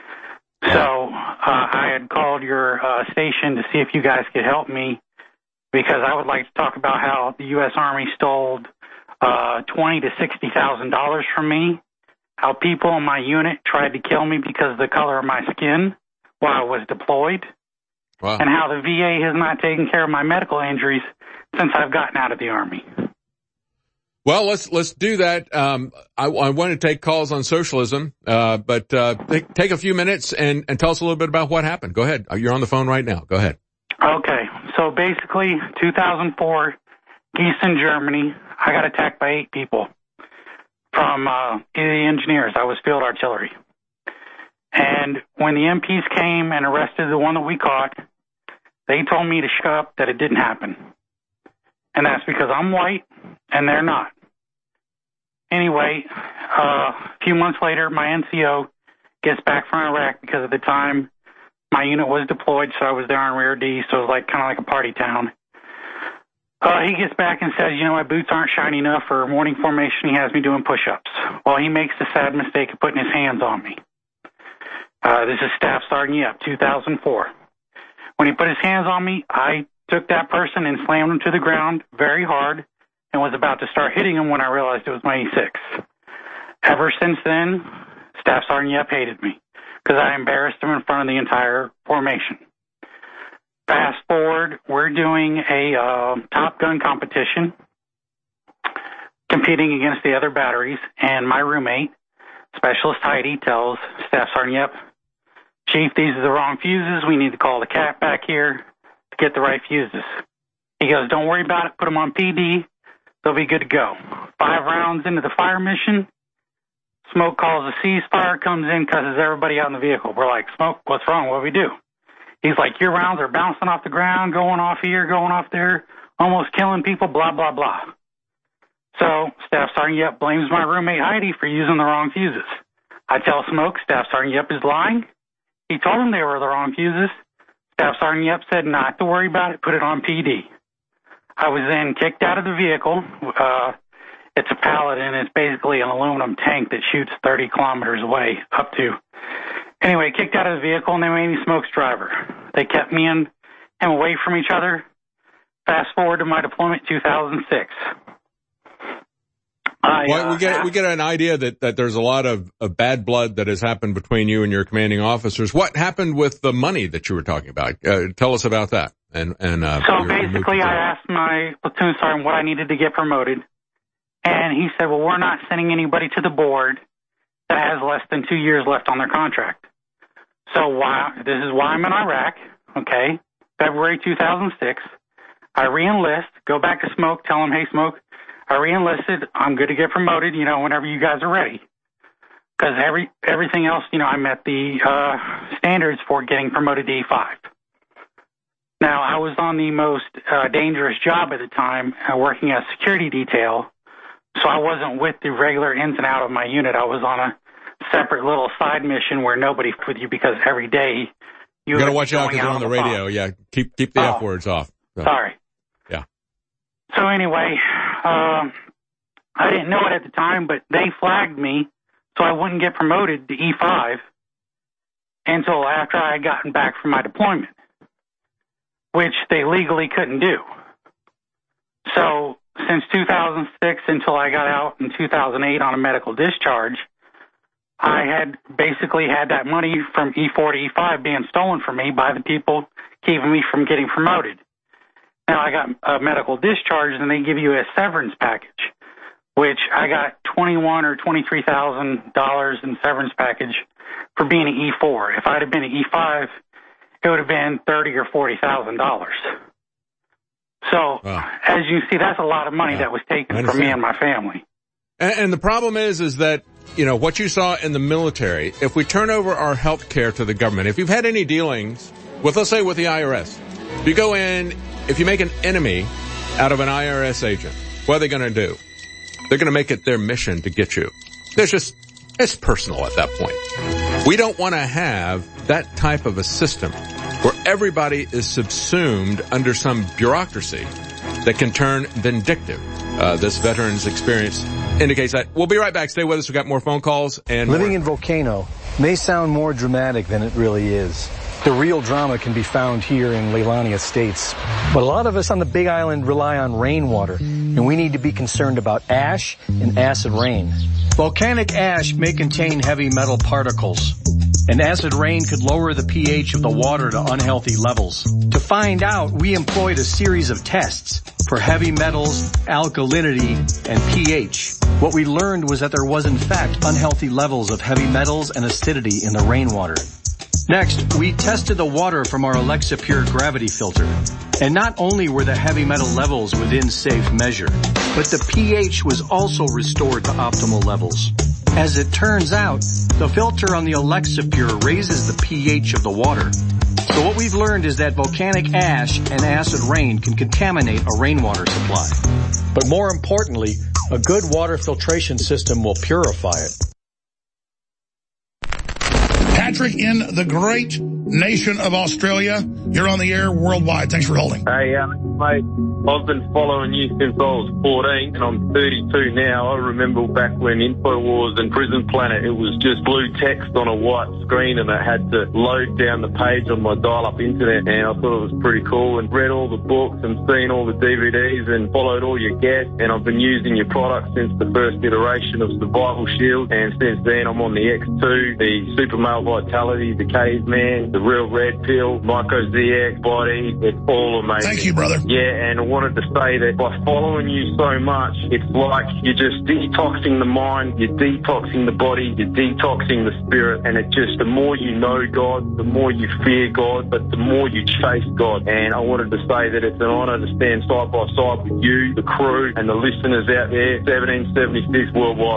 So uh, I had called your uh, station to see if you guys could help me because I would like to talk about how the U S Army stole uh, twenty thousand to sixty thousand dollars from me, how people in my unit tried to kill me because of the color of my skin while I was deployed, wow. and how the V A has not taken care of my medical injuries since I've gotten out of the Army. Well, let's let's do that. Um, I, I want to take calls on socialism, uh, but uh, take, take a few minutes and, and tell us a little bit about what happened. Go ahead. You're on the phone right now. Go ahead. Okay. So basically, two thousand four, Gießen, Germany, I got attacked by eight people. from uh, the engineers. I was field artillery. And when the M Ps came and arrested the one that we caught, they told me to shut up, that it didn't happen. And that's because I'm white and they're not. Anyway, uh, a few months later, my N C O gets back from Iraq because at the time my unit was deployed, so I was there on Rear D, so it was like kind of like a party town. Uh, he gets back and says, you know, my boots aren't shiny enough for morning formation. He has me doing push-ups. Well, he makes the sad mistake of putting his hands on me. Uh, this is Staff Sergeant Yep, two thousand four. When he put his hands on me, I took that person and slammed him to the ground very hard and was about to start hitting him when I realized it was my E six. Ever since then, Staff Sergeant Yep hated me because I embarrassed him in front of the entire formation. Fast forward, we're doing a uh, Top Gun competition, competing against the other batteries, and my roommate, Specialist Heidi, tells Staff Sergeant Yep, Chief, these are the wrong fuses. We need to call the cat back here to get the right fuses. He goes, don't worry about it. Put them on P D. They'll be good to go. Five rounds into the fire mission, Smoke calls a ceasefire, comes in, cusses everybody out in the vehicle. We're like, Smoke, what's wrong? What do we do? He's like, your rounds are bouncing off the ground, going off here, going off there, almost killing people, blah, blah, blah. So Staff Sergeant Yep blames my roommate Heidi for using the wrong fuses. I tell Smoke Staff Sergeant Yep is lying. He told him they were the wrong fuses. Staff Sergeant Yep said not to worry about it, put it on P D. I was then kicked out of the vehicle. Uh, it's a Paladin. It's basically an aluminum tank that shoots thirty kilometers away, up to. Anyway, kicked out of the vehicle, and they made me Smoke's driver. They kept me and him away from each other. Fast forward to my deployment, two thousand six. I, well, uh, we get we get an idea that, that there's a lot of, of bad blood that has happened between you and your commanding officers. What happened with the money that you were talking about? Uh, tell us about that. And and uh, so your, basically, your I asked my platoon sergeant what I needed to get promoted, and he said, "Well, we're not sending anybody to the board that has less than two years left on their contract." So why? This is why I'm in Iraq. Okay, February two thousand six. I re-enlist, go back to Smoke, tell him, "Hey, Smoke, I re-enlisted. I'm good to get promoted, you know, whenever you guys are ready." Because every, everything else, you know, I met the uh, standards for getting promoted to E five. Now, I was on the most uh, dangerous job at the time, uh, working as security detail, so I wasn't with the regular ins and out of my unit. I was on a separate little side mission where nobody with you because every day you you got to watch out because they're on the radio. Yeah, keep keep the oh, F words off. So. Sorry. Yeah. So anyway, uh, I didn't know it at the time, but they flagged me so I wouldn't get promoted to E five until after I had gotten back from my deployment, which they legally couldn't do. So since two thousand six until I got out in two thousand eight on a medical discharge, I had basically had that money from E four to E five being stolen from me by the people keeping me from getting promoted. Now I got a medical discharge and they give you a severance package, which I got twenty-one or twenty-three thousand dollars in severance package for being an E four. If I'd have been an E five, it would have been thirty or forty thousand dollars. So, wow. As you see, that's a lot of money yeah. that was taken from me and my family. And, and the problem is, is that, you know, what you saw in the military, if we turn over our health care to the government, if you've had any dealings with, let's say, with the I R S, if you go in, if you make an enemy out of an I R S agent, what are they going to do? They're going to make it their mission to get you. It's just, it's personal at that point. We don't want to have that type of a system where everybody is subsumed under some bureaucracy that can turn vindictive. Uh, this veteran's experience indicates that. We'll be right back. Stay with us. We've got more phone calls. And Living more. in Volcano may sound more dramatic than it really is. The real drama can be found here in Leilani Estates. But a lot of us on the Big Island rely on rainwater, and we need to be concerned about ash and acid rain. Volcanic ash may contain heavy metal particles, and acid rain could lower the pH of the water to unhealthy levels. To find out, we employed a series of tests for heavy metals, alkalinity, and pH. What we learned was that there was in fact unhealthy levels of heavy metals and acidity in the rainwater. Next, we tested the water from our Alexa Pure gravity filter. And not only were the heavy metal levels within safe measure, but the pH was also restored to optimal levels. As it turns out, the filter on the Alexapure raises the pH of the water. So what we've learned is that volcanic ash and acid rain can contaminate a rainwater supply. But more importantly, a good water filtration system will purify it. Patrick in the great nation of Australia. You're on the air worldwide. Thanks for holding. Hey, uh, mate, I've been following you since I was fourteen, and I'm thirty-two now. I remember back when InfoWars and Prison Planet, it was just blue text on a white screen, and I had to load down the page on my dial-up internet, and I thought it was pretty cool, and read all the books and seen all the D V Ds and followed all your guests, and I've been using your products since the first iteration of Survival Shield, and since then I'm on the X two, the Super Male Vitality, the Caveman, the Real Red Pill, Myco Z X, Body. It's all amazing. Thank you, brother. Yeah, and I wanted to say that by following you so much, it's like you're just detoxing the mind, you're detoxing the body, you're detoxing the spirit, and it just, the more you know God, the more you fear God, but the more you chase God. And I wanted to say that it's an honor to stand side by side with you, the crew, and the listeners out there, seventeen seventy-six worldwide.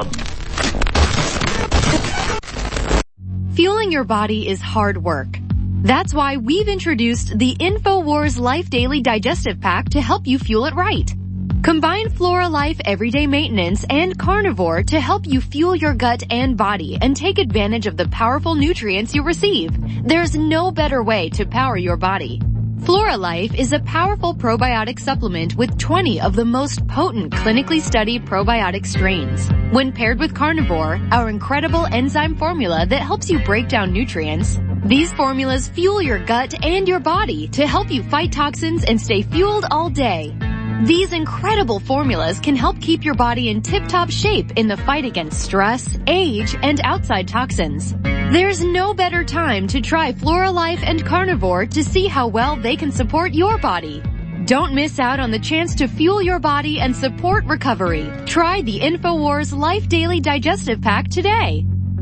Fueling your body is hard work. That's why we've introduced the InfoWars Life Daily Digestive Pack to help you fuel it right. Combine Flora Life Everyday Maintenance and Carnivore to help you fuel your gut and body and take advantage of the powerful nutrients you receive. There's no better way to power your body. Flora Life is a powerful probiotic supplement with twenty of the most potent clinically studied probiotic strains. When paired with Carnivore, our incredible enzyme formula that helps you break down nutrients, these formulas fuel your gut and your body to help you fight toxins and stay fueled all day. These incredible formulas can help keep your body in tip-top shape in the fight against stress, age, and outside toxins. There's no better time to try Flora Life and Carnivore to see how well they can support your body. Don't miss out on the chance to fuel your body and support recovery. Try the InfoWars Life Daily Digestive Pack today.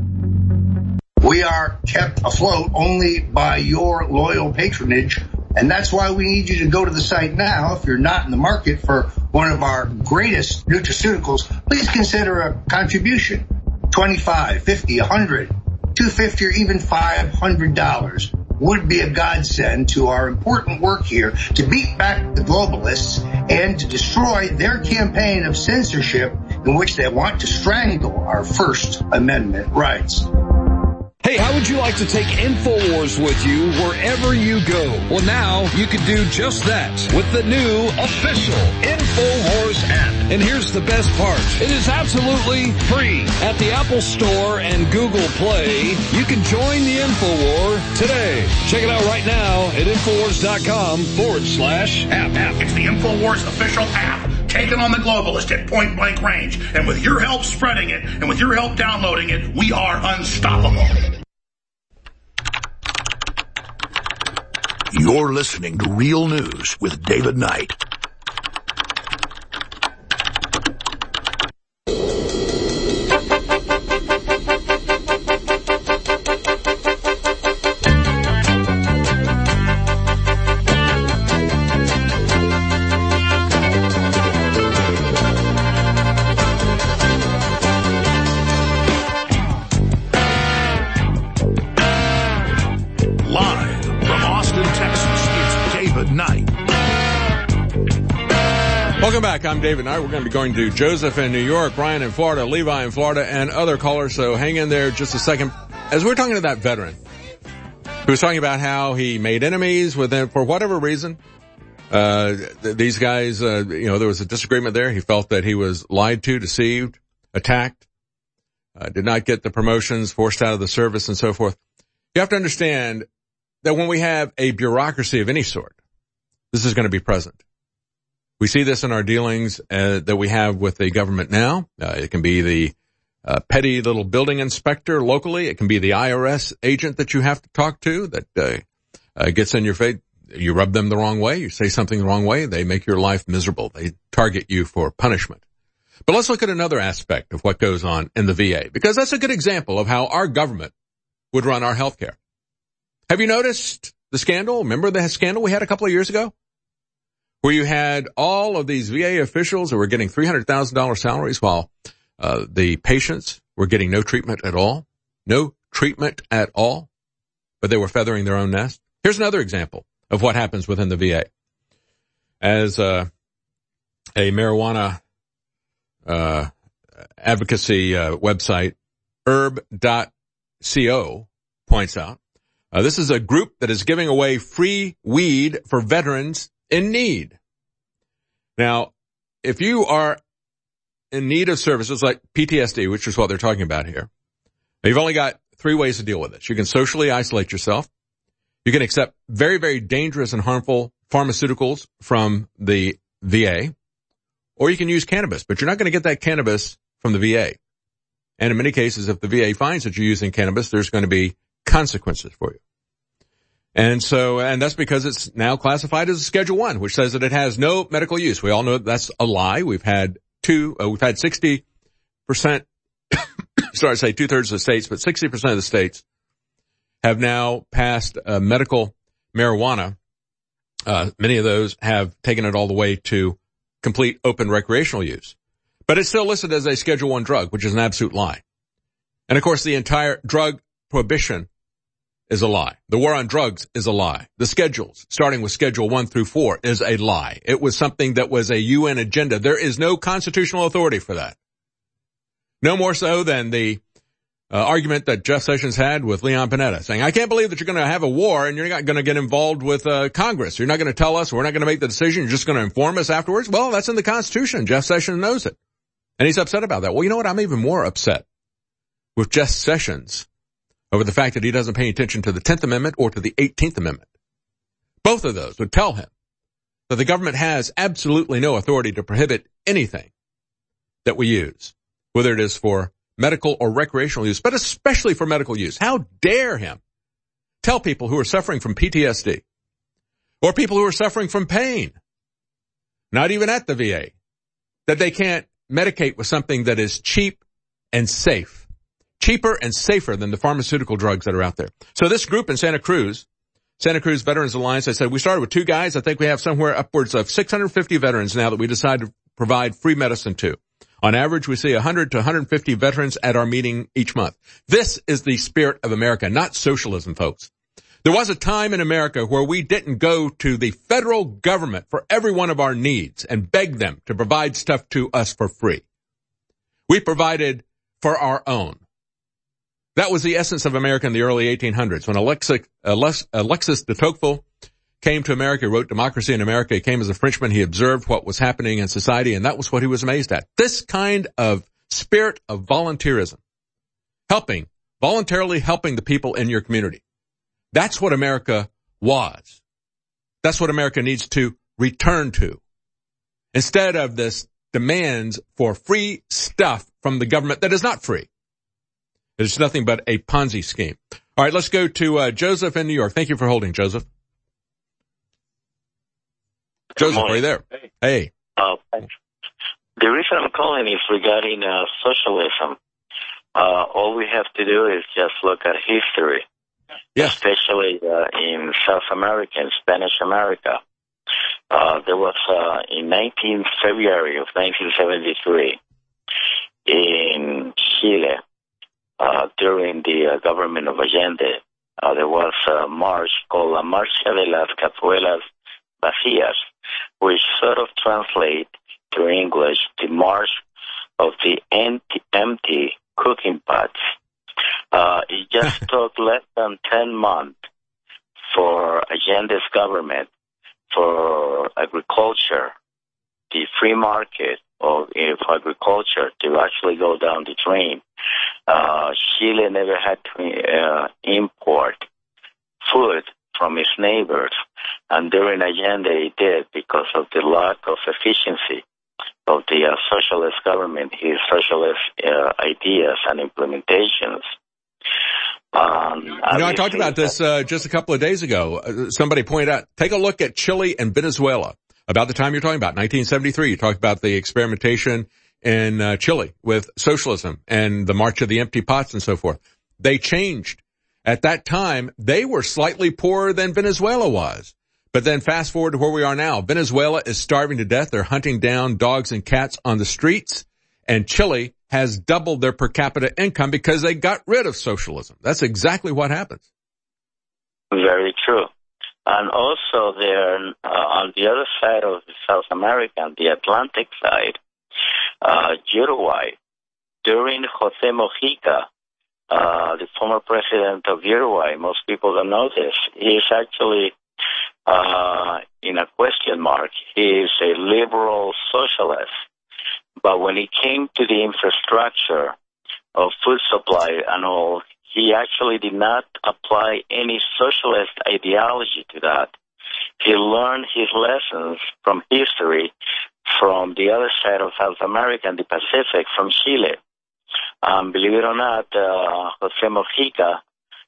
We are kept afloat only by your loyal patronage, and that's why we need you to go to the site now. If you're not in the market for one of our greatest nutraceuticals, please consider a contribution. twenty-five, fifty, one hundred, two hundred fifty, or even five hundred dollars would be a godsend to our important work here to beat back the globalists and to destroy their campaign of censorship in which they want to strangle our First Amendment rights. Hey, how would you like to take InfoWars with you wherever you go? Well, now you can do just that with the new official InfoWars app. And here's the best part. It is absolutely free. At the Apple Store and Google Play, you can join the InfoWar today. Check it out right now at InfoWars.com forward slash app. app. It's the InfoWars official app. Taking on the globalist at point blank range. And with your help spreading it, and with your help downloading it, we are unstoppable. You're listening to Real News with David Knight. Welcome back. I'm David Knight. We're going to be going to Joseph in New York, Ryan in Florida, Levi in Florida, and other callers, so hang in there just a second. As we're talking to that veteran who was talking about how he made enemies with them for whatever reason, uh, th- these guys, uh, you know, there was a disagreement there. He felt that he was lied to, deceived, attacked, uh, did not get the promotions, forced out of the service, and so forth. You have to understand that when we have a bureaucracy of any sort, this is going to be present. We see this in our dealings uh, that we have with the government now. Uh, it can be the uh, petty little building inspector locally. It can be the I R S agent that you have to talk to that uh, uh, gets in your face. You rub them the wrong way. You say something the wrong way. They make your life miserable. They target you for punishment. But let's look at another aspect of what goes on in the V A, because that's a good example of how our government would run our health care. Have you noticed the scandal? Remember the scandal we had a couple of years ago? where you had all of these V A officials who were getting three hundred thousand dollars salaries while uh, the patients were getting no treatment at all, no treatment at all, but they were feathering their own nest. Here's another example of what happens within the V A. As uh, a marijuana uh, advocacy uh, website, herb dot co, points out, uh, this is a group that is giving away free weed for veterans in need. Now, if you are in need of services like P T S D, which is what they're talking about here, you've only got three ways to deal with this. You can socially isolate yourself. You can accept very, very dangerous and harmful pharmaceuticals from the V A, or you can use cannabis, but you're not going to get that cannabis from the V A. And in many cases, if the V A finds that you're using cannabis, there's going to be consequences for you. And so, and that's because it's now classified as a Schedule One, which says that it has no medical use. We all know that's a lie. We've had two, uh, we've had sixty percent, sorry, I say two thirds of the states, but sixty percent of the states have now passed uh, medical marijuana. Uh, many of those have taken it all the way to complete open recreational use. But it's still listed as a Schedule One drug, which is an absolute lie. And of course, the entire drug prohibition is a lie. The war on drugs is a lie. The schedules, starting with Schedule One through Four, is a lie. It was something that was a U N agenda. There is no constitutional authority for that. No more so than the uh, argument that Jeff Sessions had with Leon Panetta, saying, I can't believe that you're going to have a war and you're not going to get involved with uh, Congress. You're not going to tell us. We're not going to make the decision. You're just going to inform us afterwards. Well, that's in the Constitution. Jeff Sessions knows it. And he's upset about that. Well, you know what? I'm even more upset with Jeff Sessions over the fact that he doesn't pay attention to the tenth Amendment or to the eighteenth Amendment. Both of those would tell him that the government has absolutely no authority to prohibit anything that we use, whether it is for medical or recreational use, but especially for medical use. How dare him tell people who are suffering from P T S D or people who are suffering from pain, not even at the V A, that they can't medicate with something that is cheap and safe, cheaper and safer than the pharmaceutical drugs that are out there. So this group in Santa Cruz, Santa Cruz Veterans Alliance, I said, we started with two guys. I think we have somewhere upwards of six hundred fifty veterans now that we decided to provide free medicine to. On average, we see one hundred to one hundred fifty veterans at our meeting each month. This is the spirit of America, not socialism, folks. There was a time in America where we didn't go to the federal government for every one of our needs and beg them to provide stuff to us for free. We provided for our own. That was the essence of America in the early eighteen hundreds. When Alexis, Alexis de Tocqueville came to America, wrote Democracy in America. He came as a Frenchman. He observed what was happening in society, and that was what he was amazed at. This kind of spirit of volunteerism, helping, voluntarily helping the people in your community. That's what America was. That's what America needs to return to. Instead of this demands for free stuff from the government that is not free. It's nothing but a Ponzi scheme. All right, let's go to uh, Joseph in New York. Thank you for holding, Joseph. Joseph, are you there? Hey. Hey. Uh, the reason I'm calling is regarding uh, socialism. Uh, all we have to do is just look at history, yes. especially uh, in South America and Spanish America. Uh, there was uh, in nineteenth February of nineteen seventy-three in Chile, uh, during the uh, government of Allende, uh, there was a march called La Marcha de las Cazuelas Vacías, which sort of translate to English the march of the empty, empty cooking pots. Uh, it just took less than ten months for Allende's government, for agriculture, the free market of, of agriculture to actually go down the drain. Uh, Chile never had to uh, import food from its neighbors, and during Allende it did because of the lack of efficiency of the uh, socialist government, his socialist uh, ideas and implementations. Um, you know, I talked about this uh, just a couple of days ago. Uh, somebody pointed out, take a look at Chile and Venezuela. About the time you're talking about, nineteen seventy-three, you talked about the experimentation in uh, Chile with socialism and the March of the Empty Pots and so forth. They changed. At that time, they were slightly poorer than Venezuela was. But then fast forward to where we are now. Venezuela is starving to death. They're hunting down dogs and cats on the streets. And Chile has doubled their per capita income because they got rid of socialism. That's exactly what happens. Very true. And also there, uh, on the other side of South America, the Atlantic side, uh, Uruguay, during José Mojica, uh, the former president of Uruguay, most people don't know this, he is actually uh, in a question mark. He is a liberal socialist. But when it came to the infrastructure of food supply and all, he actually did not apply any socialist ideology to that. He learned his lessons from history from the other side of South America and the Pacific, from Chile. Um, believe it or not, uh, José Mojica,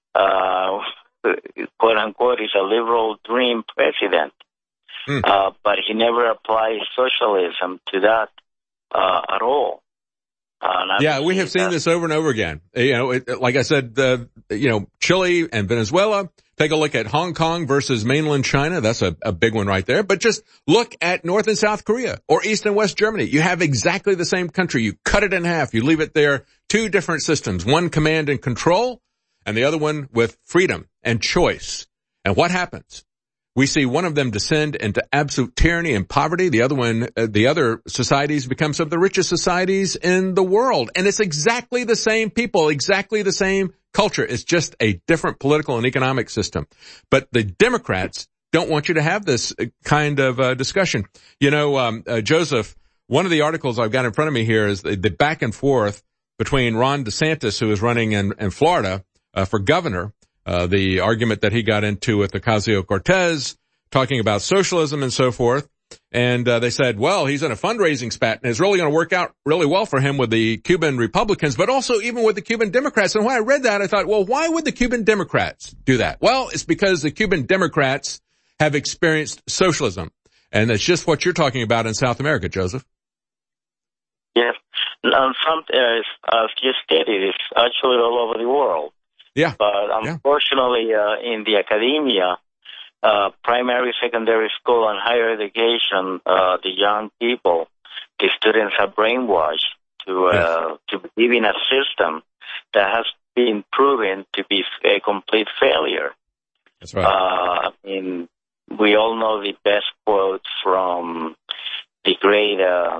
uh, quote unquote, is a liberal dream president. Mm. Uh, but he never applied socialism to that uh, at all. Uh, yeah, we have seen that. This over and over again. You know, it, like I said, uh, you know, Chile and Venezuela. Take a look at Hong Kong versus mainland China. That's a, a big one right there. But just look at North and South Korea or East and West Germany. You have exactly the same country. You cut it in half. You leave it there. Two different systems. One command and control and the other one with freedom and choice. And what happens? We see one of them descend into absolute tyranny and poverty. The other one, uh, the other societies become some of the richest societies in the world. And it's exactly the same people, exactly the same culture. It's just a different political and economic system. But the Democrats don't want you to have this kind of uh, discussion. You know, um, uh, Joseph, one of the articles I've got in front of me here is the, the back and forth between Ron DeSantis, who is running in, in Florida uh, for governor. Uh, the argument that he got into with Ocasio-Cortez, talking about socialism and so forth. And uh, they said, well, he's in a fundraising spat, and it's really going to work out really well for him with the Cuban Republicans, but also even with the Cuban Democrats. And when I read that, I thought, well, why would the Cuban Democrats do that? Well, it's because the Cuban Democrats have experienced socialism. And that's just what you're talking about in South America, Joseph. Yes. Um, some, uh, as you stated, it's actually all over the world. Yeah. But unfortunately, uh, in the academia, uh, primary, secondary school, and higher education, uh, the young people, the students are brainwashed to, uh, yes. to believe in a system that has been proven to be a complete failure. That's right. Uh, I mean, we all know the best quotes from the great, uh,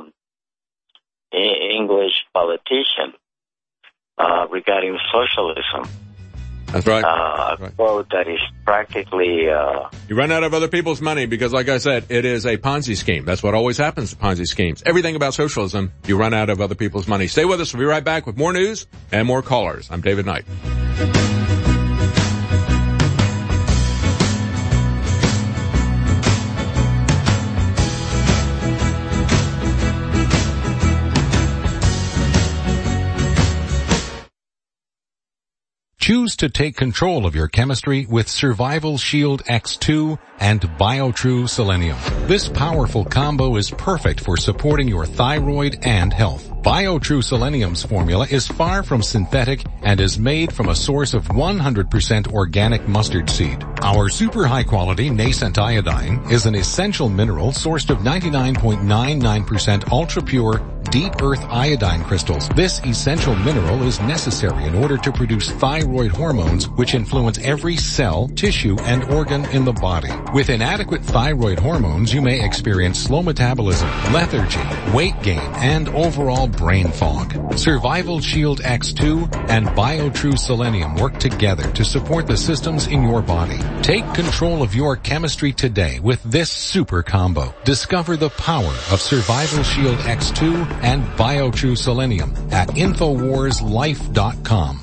English politician, uh, regarding socialism. That's right. Uh, That's right. A quote that is practically... Uh, you run out of other people's money because, like I said, it is a Ponzi scheme. That's what always happens to Ponzi schemes. Everything about socialism, you run out of other people's money. Stay with us. We'll be right back with more news and more callers. I'm David Knight. Choose to take control of your chemistry with Survival Shield X two and BioTrue Selenium. This powerful combo is perfect for supporting your thyroid and health. BioTrue Selenium's formula is far from synthetic and is made from a source of one hundred percent organic mustard seed. Our super high quality nascent iodine is an essential mineral sourced of ninety-nine point nine nine percent ultra pure deep earth iodine crystals. This essential mineral is necessary in order to produce thyroid hormones, which influence every cell, tissue, and organ in the body. With inadequate thyroid hormones, you may experience slow metabolism, lethargy, weight gain, and overall brain fog. Survival Shield X two and BioTrue Selenium work together to support the systems in your body. Take control of your chemistry today with this super combo. Discover the power of Survival Shield X two and BioTrue Selenium at Infowars Life dot com.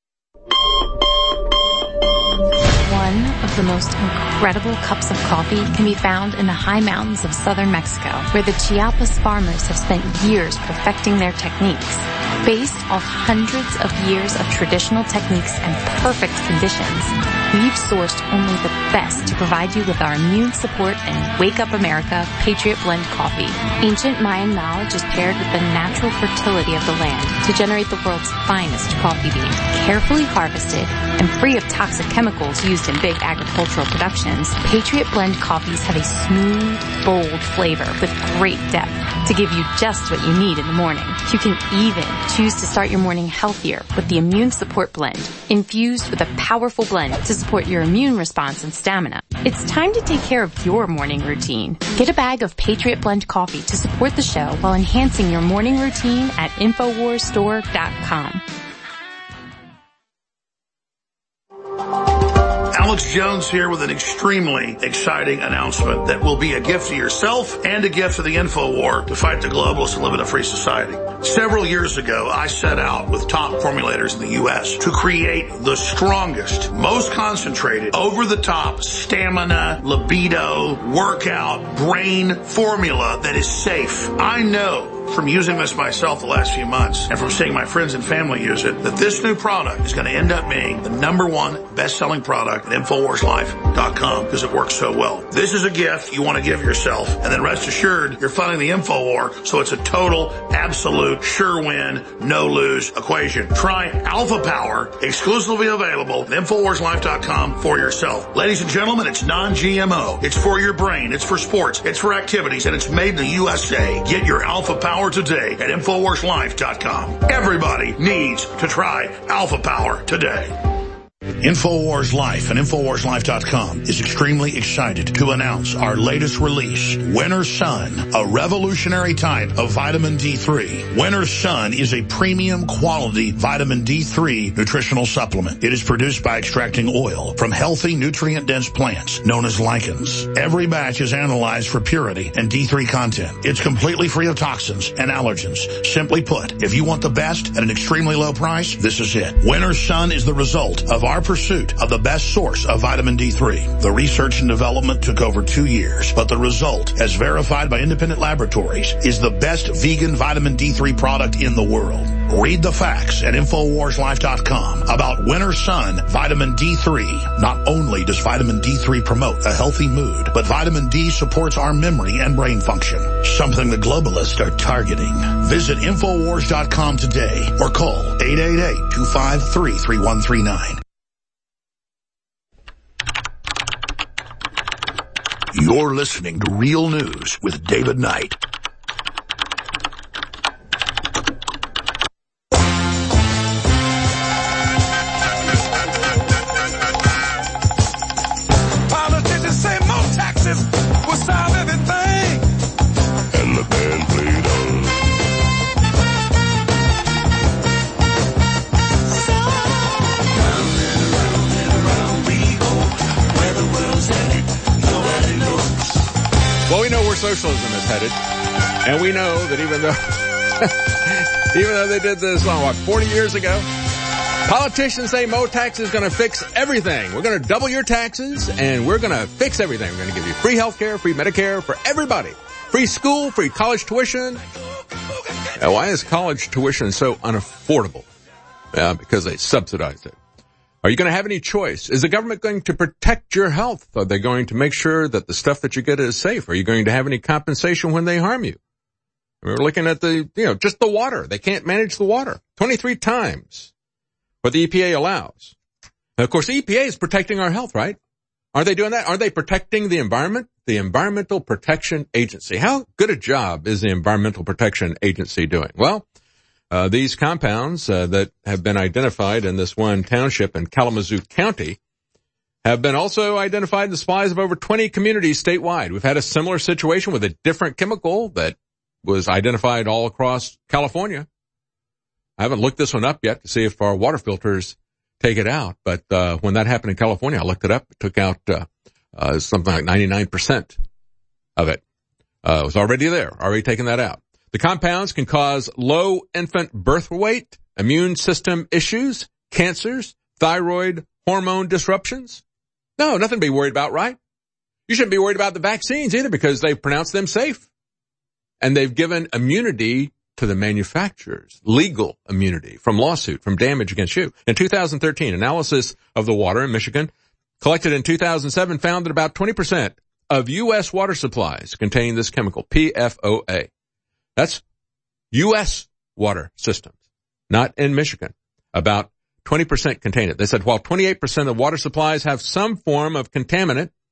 One of the most incredible cups of coffee can be found in the high mountains of southern Mexico, where the Chiapas farmers have spent years perfecting their techniques. Based off hundreds of years of traditional techniques and perfect conditions, we've sourced only the best to provide you with our immune support and Wake Up America Patriot Blend coffee. Ancient Mayan knowledge is paired with the natural fertility of the land to generate the world's finest coffee bean, carefully harvested and free of toxic chemicals used in big agricultural production. Americans, Patriot Blend coffees have a smooth, bold flavor with great depth to give you just what you need in the morning. You can even choose to start your morning healthier with the Immune Support Blend, infused with a powerful blend to support your immune response and stamina. It's time to take care of your morning routine. Get a bag of Patriot Blend coffee to support the show while enhancing your morning routine at infowars store dot com. Alex Jones here with an extremely exciting announcement that will be a gift to yourself and a gift to the InfoWar to fight the globalists and live in a free society. Several years ago, I set out with top formulators in the U S to create the strongest, most concentrated, over-the-top stamina, libido, workout, brain formula that is safe. I know from using this myself the last few months and from seeing my friends and family use it that this new product is going to end up being the number one best-selling product at infowars life dot com because it works so well. This is a gift you want to give yourself, and then rest assured you're funding the InfoWar, so it's a total, absolute, sure win, no lose equation. Try Alpha Power, exclusively available at infowars life dot com for yourself. Ladies and gentlemen, it's non-G M O. It's for your brain. It's for sports. It's for activities, and it's made in the U S A. Get your Alpha Power today at infowars life dot com. Everybody needs to try Alpha Power today. InfoWars Life and infowars life dot com is extremely excited to announce our latest release, Winter Sun, a revolutionary type of vitamin D three. Winter Sun is a premium quality vitamin D three nutritional supplement. It is produced by extracting oil from healthy, nutrient-dense plants known as lichens. Every batch is analyzed for purity and D three content. It's completely free of toxins and allergens. Simply put, if you want the best at an extremely low price, this is it. Winter Sun is the result of our pursuit of the best source of vitamin D three. The research and development took over two years, but the result, as verified by independent laboratories, is the best vegan vitamin D three product in the world. Read the facts at infowars life dot com about Winter Sun Vitamin D three. Not only does vitamin D three promote a healthy mood, but vitamin D supports our memory and brain function, something the globalists are targeting. Visit infowars dot com today or call eight eight eight, two five three, three one three nine. You're listening to Real News with David Knight. Politicians say more taxes will solve everything. And the band played on. So, round and around and around we go, where the world's headed. Well, we know where socialism is headed, and we know that even though, even though they did this, oh, what, forty years ago, politicians say Mo tax is going to fix everything. We're going to double your taxes, and we're going to fix everything. We're going to give you free health care, free Medicare for everybody, free school, free college tuition. Now, why is college tuition so unaffordable? Uh, because they subsidize it. Are you going to have any choice? Is the government going to protect your health? Are they going to make sure that the stuff that you get is safe? Are you going to have any compensation when they harm you? We're looking at the, you know, just the water. They can't manage the water. twenty-three times what the E P A allows. And of course, the E P A is protecting our health, right? Are they doing that? Are they protecting the environment? The Environmental Protection Agency. How good a job is the Environmental Protection Agency doing? Well, Uh, these compounds uh, that have been identified in this one township in Kalamazoo County have been also identified in the supplies of over twenty communities statewide. We've had a similar situation with a different chemical that was identified all across California. I haven't looked this one up yet to see if our water filters take it out, but uh, when that happened in California, I looked it up. It took out uh, uh, something like ninety-nine percent of it. Uh, it was already there, already taken that out. The compounds can cause low infant birth weight, immune system issues, cancers, thyroid hormone disruptions. No, nothing to be worried about, right? You shouldn't be worried about the vaccines either because they've pronounced them safe. And they've given immunity to the manufacturers, legal immunity from lawsuit, from damage against you. In two thousand thirteen, analysis of the water in Michigan collected in two thousand seven found that about twenty percent of U S water supplies contain this chemical, P F O A. That's U S water systems, not in Michigan. About twenty percent contain it. They said while twenty-eight percent of water supplies have some form of contaminant,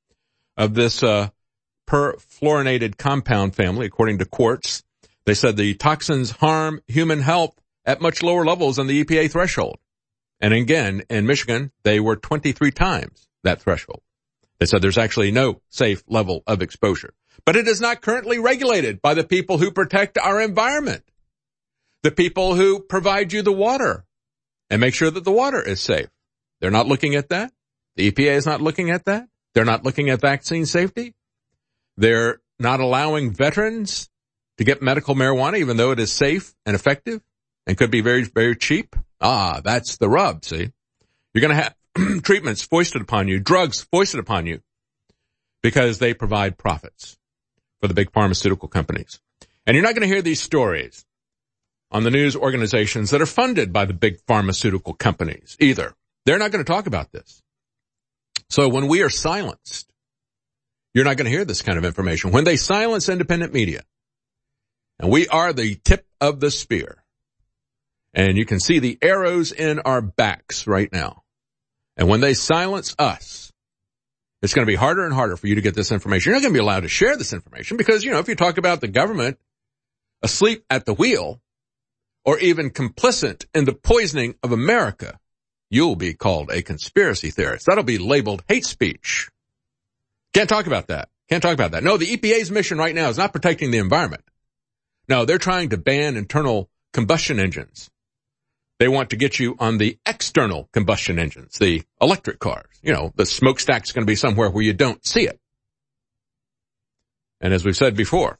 of this uh, perfluorinated compound family, according to Quartz. They said the toxins harm human health at much lower levels than the E P A threshold. And again, in Michigan, they were twenty-three times that threshold. They said there's actually no safe level of exposure. But it is not currently regulated by the people who protect our environment, the people who provide you the water and make sure that the water is safe. They're not looking at that. The E P A is not looking at that. They're not looking at vaccine safety. They're not allowing veterans to get medical marijuana, even though it is safe and effective and could be very, very cheap. Ah, that's the rub, see? You're going to have treatments foisted upon you, drugs foisted upon you, because they provide profits for the big pharmaceutical companies. And you're not going to hear these stories on the news organizations that are funded by the big pharmaceutical companies either. They're not going to talk about this. So when we are silenced, you're not going to hear this kind of information. When they silence independent media, and we are the tip of the spear, and you can see the arrows in our backs right now. And when they silence us, it's going to be harder and harder for you to get this information. You're not going to be allowed to share this information because, you know, if you talk about the government asleep at the wheel or even complicit in the poisoning of America, you'll be called a conspiracy theorist. That'll be labeled hate speech. Can't talk about that. Can't talk about that. No, the E P A's mission right now is not protecting the environment. No, they're trying to ban internal combustion engines. They want to get you on the external combustion engines, the electric cars. You know, the smokestack's going to be somewhere where you don't see it. And as we've said before,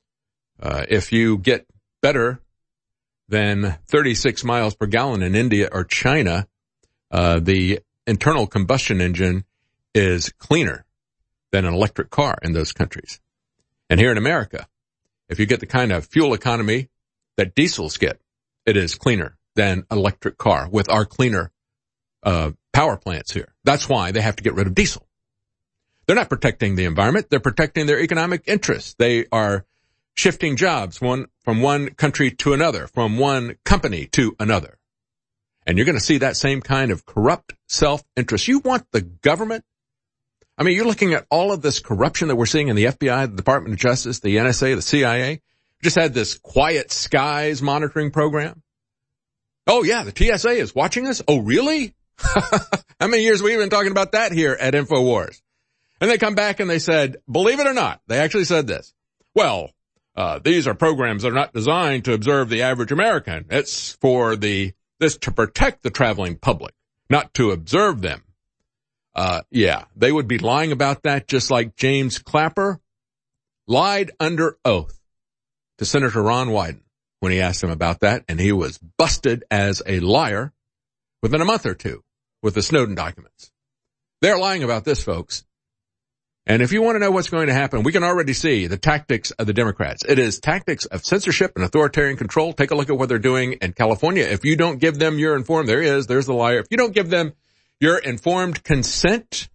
uh, if you get better than thirty-six miles per gallon in India or China, uh, the internal combustion engine is cleaner than an electric car in those countries. And here in America, if you get the kind of fuel economy that diesels get, it is cleaner than an electric car with our cleaner uh power plants here. That's why they have to get rid of diesel. They're not protecting the environment. They're protecting their economic interests. They are shifting jobs one from one country to another, from one company to another. And you're going to see that same kind of corrupt self-interest. You want the government? I mean, you're looking at all of this corruption that we're seeing in the F B I, the Department of Justice, the N S A, the C I A. Just had this Quiet Skies monitoring program. Oh, yeah, the T S A is watching us? Oh, really? How many years have we been talking about that here at InfoWars? And they come back and they said, believe it or not, they actually said this. Well, uh, these are programs that are not designed to observe the average American. It's for the, this to protect the traveling public, not to observe them. Uh, yeah, they would be lying about that just like James Clapper lied under oath to Senator Ron Wyden when he asked him about that, and he was busted as a liar within a month or two with the Snowden documents. They're lying about this, folks. And if you want to know what's going to happen, we can already see the tactics of the Democrats. It is tactics of censorship and authoritarian control. Take a look at what they're doing in California. If you don't give them your informed, there he is, there's the liar. If you don't give them your informed consent,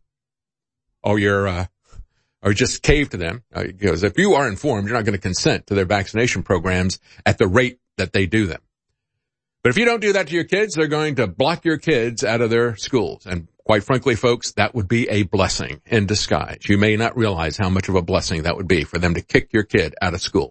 or your, uh, or just cave to them, uh, because if you are informed, you're not going to consent to their vaccination programs at the rate that they do them. But if you don't do that to your kids, they're going to block your kids out of their schools. And quite frankly, folks, that would be a blessing in disguise. You may not realize how much of a blessing that would be for them to kick your kid out of school.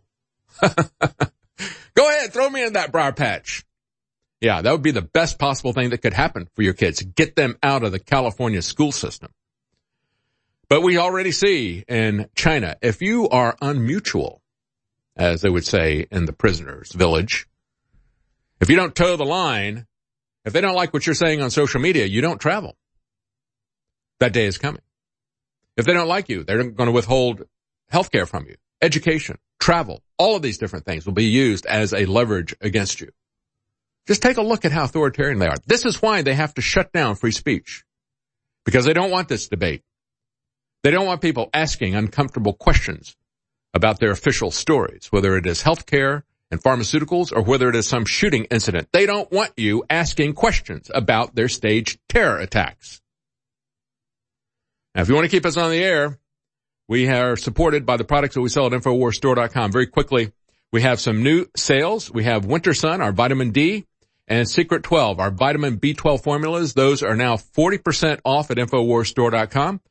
Go ahead, throw me in that briar patch. Yeah, that would be the best possible thing that could happen for your kids. Get them out of the California school system. But we already see in China, if you are unmutual, as they would say in the prisoners' village, if you don't toe the line, if they don't like what you're saying on social media, you don't travel. That day is coming. If they don't like you, they're going to withhold health care from you, education, travel. All of these different things will be used as a leverage against you. Just take a look at how authoritarian they are. This is why they have to shut down free speech, because they don't want this debate. They don't want people asking uncomfortable questions about their official stories, whether it is health care and pharmaceuticals or whether it is some shooting incident. They don't want you asking questions about their staged terror attacks. Now, if you want to keep us on the air, we are supported by the products that we sell at InfoWars Store dot com. Very quickly, we have some new sales. We have Winter Sun, our vitamin D, and Secret twelve, our vitamin B twelve formulas. Those are now forty percent off at InfoWars Store dot com.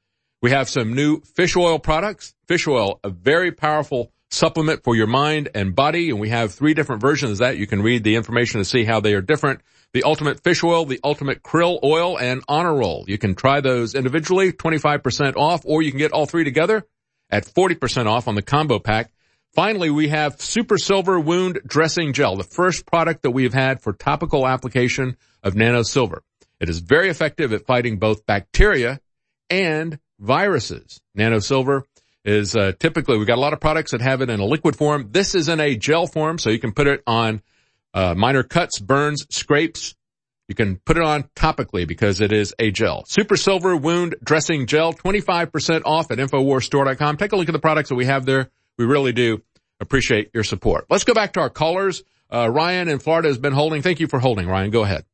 We have some new fish oil products. Fish oil, a very powerful supplement for your mind and body, and we have three different versions of that. You can read the information to see how they are different. The Ultimate Fish Oil, the Ultimate Krill Oil, and Honor Roll. You can try those individually, twenty-five percent off, or you can get all three together at forty percent off on the combo pack. Finally, we have Super Silver Wound Dressing Gel, the first product that we have had for topical application of Nano Silver. It is very effective at fighting both bacteria and viruses. Nano Silver is uh, typically, we've got a lot of products that have it in a liquid form. This is in a gel form, so you can put it on uh, minor cuts, burns, scrapes. You can put it on topically because it is a gel. Super Silver Wound Dressing Gel, twenty-five percent off at Infowars Store dot com. Take a look at the products that we have there. We really do appreciate your support. Let's go back to our callers. Uh, Ryan in Florida has been holding. Thank you for holding, Ryan. Go ahead.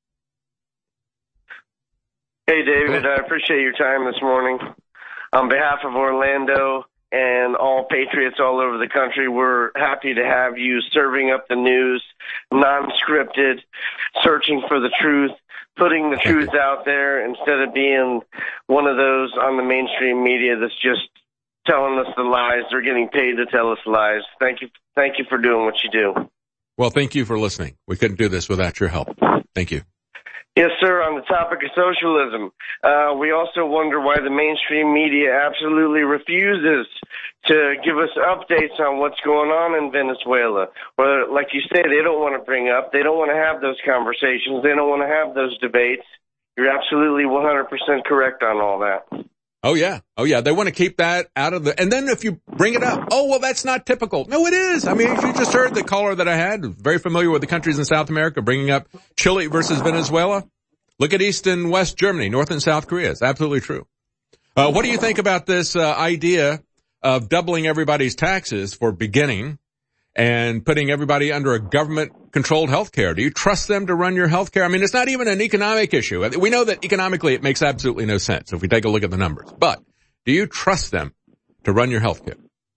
Hey, David. I appreciate your time this morning. On behalf of Orlando and all patriots all over the country, we're happy to have you serving up the news, non-scripted, searching for the truth, putting the truth out there instead of being one of those on the mainstream media that's just telling us the lies. They're getting paid to tell us lies. Thank you. Thank you for doing what you do. Well, thank you for listening. We couldn't do this without your help. Thank you. Yes, sir. On the topic of socialism, uh, we also wonder why the mainstream media absolutely refuses to give us updates on what's going on in Venezuela. Or, like you say, they don't want to bring up, they don't want to have those conversations, they don't want to have those debates. You're absolutely one hundred percent correct on all that. Oh, yeah. Oh, yeah. They want to keep that out of the, and then if you bring it up, oh, well, that's not typical. No, it is. I mean, if you just heard the caller that I had, very familiar with the countries in South America, bringing up Chile versus Venezuela. Look at East and West Germany, North and South Korea. It's absolutely true. Uh, what do you think about this uh, idea of doubling everybody's taxes for beginning and putting everybody under a government-controlled health care? Do you trust them to run your health care? I mean, it's not even an economic issue. We know that economically it makes absolutely no sense if we take a look at the numbers. But do you trust them to run your health care?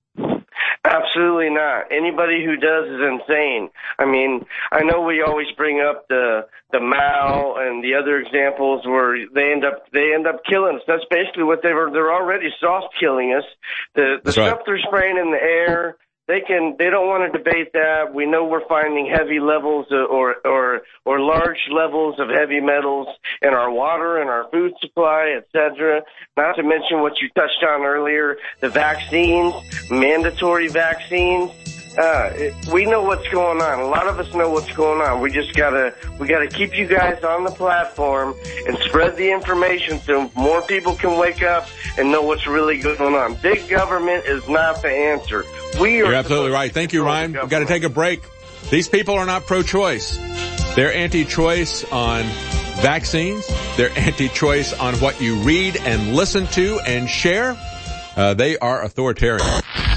Absolutely not. Anybody who does is insane. I mean, I know we always bring up the the Mao and the other examples where they end up they end up killing us. That's basically what they were. They're already soft killing us. The the stuff they're spraying in the air. They can. They don't want to debate that. We know we're finding heavy levels of, or or or large levels of heavy metals in our water and our food supply, et cetera. Not to mention what you touched on earlier, the vaccines, mandatory vaccines. Uh, it, we know what's going on. A lot of us know what's going on. We just gotta, we gotta keep you guys on the platform and spread the information so more people can wake up and know what's really going on. Big government is not the answer. We are. You're absolutely right. Thank you, Ryan. We've got to take a break. These people are not pro-choice. They're anti-choice on vaccines. They're anti-choice on what you read and listen to and share. Uh, they are authoritarian.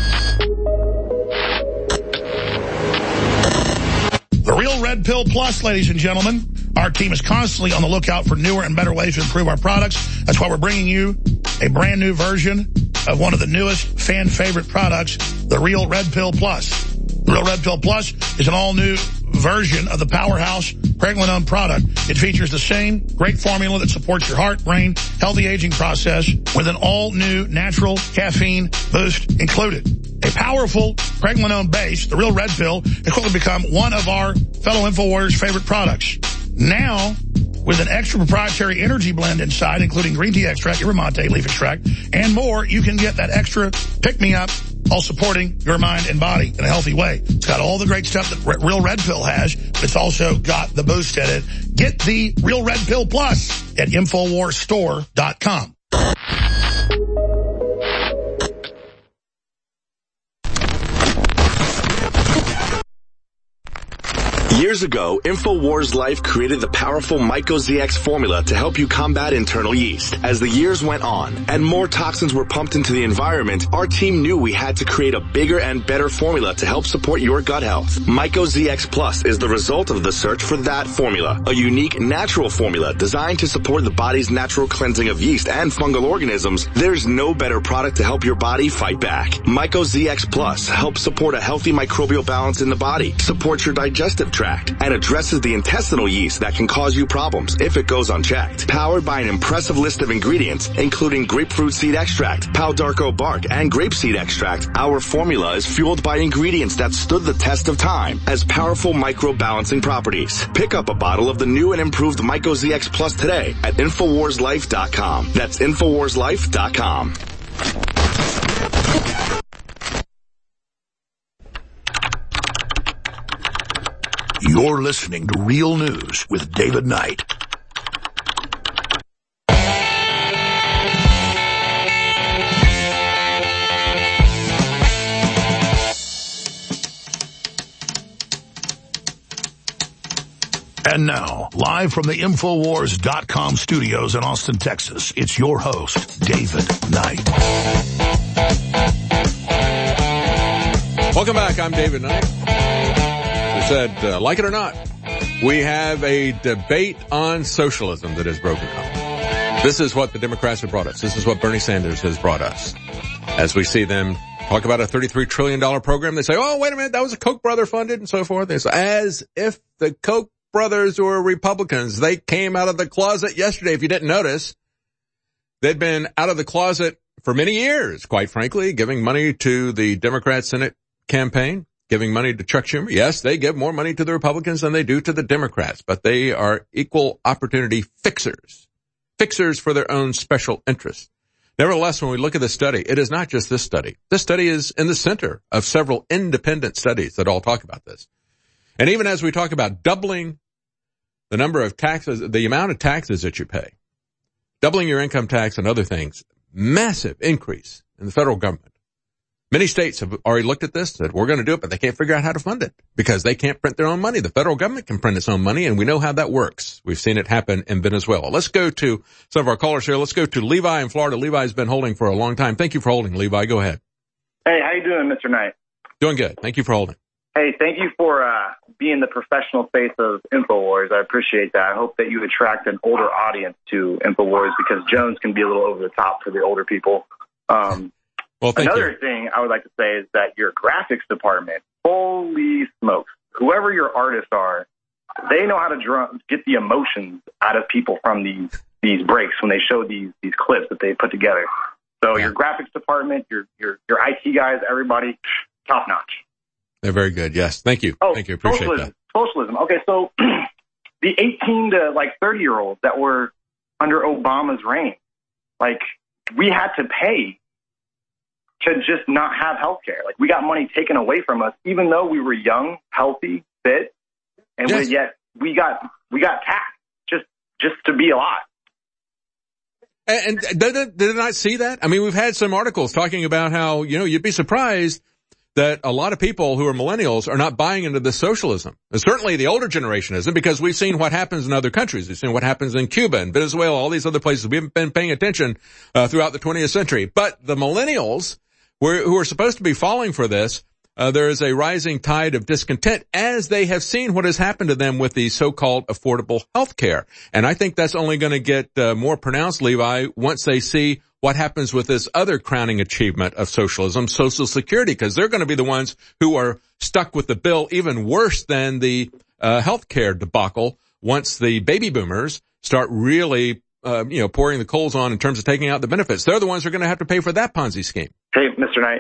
The Real Red Pill Plus, ladies and gentlemen. Our team is constantly on the lookout for newer and better ways to improve our products. That's why we're bringing you a brand new version of one of the newest fan favorite products, the Real Red Pill Plus. The Real Red Pill Plus is an all-new version of the powerhouse Pregnenolone product. It features the same great formula that supports your heart, brain, healthy aging process with an all-new natural caffeine boost included. A powerful Pregnenolone base, the Real Red Pill, has quickly become one of our fellow InfoWarriors' favorite products. Now, with an extra proprietary energy blend inside, including green tea extract, yerba mate leaf extract, and more, you can get that extra pick-me-up while supporting your mind and body in a healthy way. It's got all the great stuff that Real Red Pill has, but it's also got the boost in it. Get the Real Red Pill Plus at Infowars Store dot com. Years ago, InfoWars Life created the powerful MycoZX formula to help you combat internal yeast. As the years went on and more toxins were pumped into the environment, our team knew we had to create a bigger and better formula to help support your gut health. MycoZX Plus is the result of the search for that formula, a unique natural formula designed to support the body's natural cleansing of yeast and fungal organisms. There's no better product to help your body fight back. MycoZX Plus helps support a healthy microbial balance in the body, supports your digestive tract, Act and addresses the intestinal yeast that can cause you problems if it goes unchecked. Powered by an impressive list of ingredients, including grapefruit seed extract, Pau d'Arco bark, and grapeseed extract, our formula is fueled by ingredients that stood the test of time as powerful microbalancing properties. Pick up a bottle of the new and improved MycoZX Plus today at Infowars Life dot com. That's Infowars Life dot com. You're listening to Real News with David Knight. And now, live from the Infowars dot com studios in Austin, Texas, it's your host, David Knight. Welcome back. I'm David Knight. As I said, uh, like it or not, we have a debate on socialism that has broken out. This is what the Democrats have brought us. This is what Bernie Sanders has brought us. As we see them talk about a thirty-three trillion dollars program, they say, oh, wait a minute, that was a Koch brother funded and so forth. They say, as if the Koch brothers were Republicans. They came out of the closet yesterday. If you didn't notice, they'd been out of the closet for many years, quite frankly, giving money to the Democrat Senate campaign, giving money to Chuck Schumer. Yes, they give more money to the Republicans than they do to the Democrats, but they are equal opportunity fixers, fixers for their own special interests. Nevertheless, when we look at the study, it is not just this study. This study is in the center of several independent studies that all talk about this. And even as we talk about doubling the number of taxes, the amount of taxes that you pay, doubling your income tax and other things, massive increase in the federal government. Many states have already looked at this, said we're going to do it, but they can't figure out how to fund it because they can't print their own money. The federal government can print its own money, and we know how that works. We've seen it happen in Venezuela. Let's go to some of our callers here. Let's go to Levi in Florida. Levi's been holding for a long time. Thank you for holding, Levi. Go ahead. Hey, how you doing, Mister Knight? Doing good. Thank you for holding. Hey, thank you for uh, being the professional face of InfoWars. I appreciate that. I hope that you attract an older audience to InfoWars because Jones can be a little over the top for the older people. Um, well, thank another you. thing I would like to say is that your graphics department, holy smokes, whoever your artists are, they know how to drum, get the emotions out of people from these these breaks when they show these these clips that they put together. So yeah. Your graphics department, your your your I T guys, everybody, top notch. They're very good. Yes. Thank you. Oh, Thank you. Appreciate socialism. that. Socialism. Okay. So the eighteen to like thirty year olds that were under Obama's reign, like we had to pay to just not have health care. Like we got money taken away from us, even though we were young, healthy, fit, and yes. we, yet we got, we got taxed just, just to be alive. And, and did, did I not see that? I mean, we've had some articles talking about how, you know, you'd be surprised that a lot of people who are millennials are not buying into this socialism. And certainly the older generation isn't because we've seen what happens in other countries. We've seen what happens in Cuba and Venezuela, all these other places. We haven't been paying attention uh, throughout the twentieth century. But the millennials were, who are supposed to be falling for this, uh, there is a rising tide of discontent as they have seen what has happened to them with the so-called affordable health care. And I think that's only going to get uh, more pronounced, Levi, once they see what happens with this other crowning achievement of socialism, Social Security, because they're going to be the ones who are stuck with the bill even worse than the uh, health care debacle once the baby boomers start really, uh, you know, pouring the coals on in terms of taking out the benefits. They're the ones who are going to have to pay for that Ponzi scheme. Hey, Mister Knight,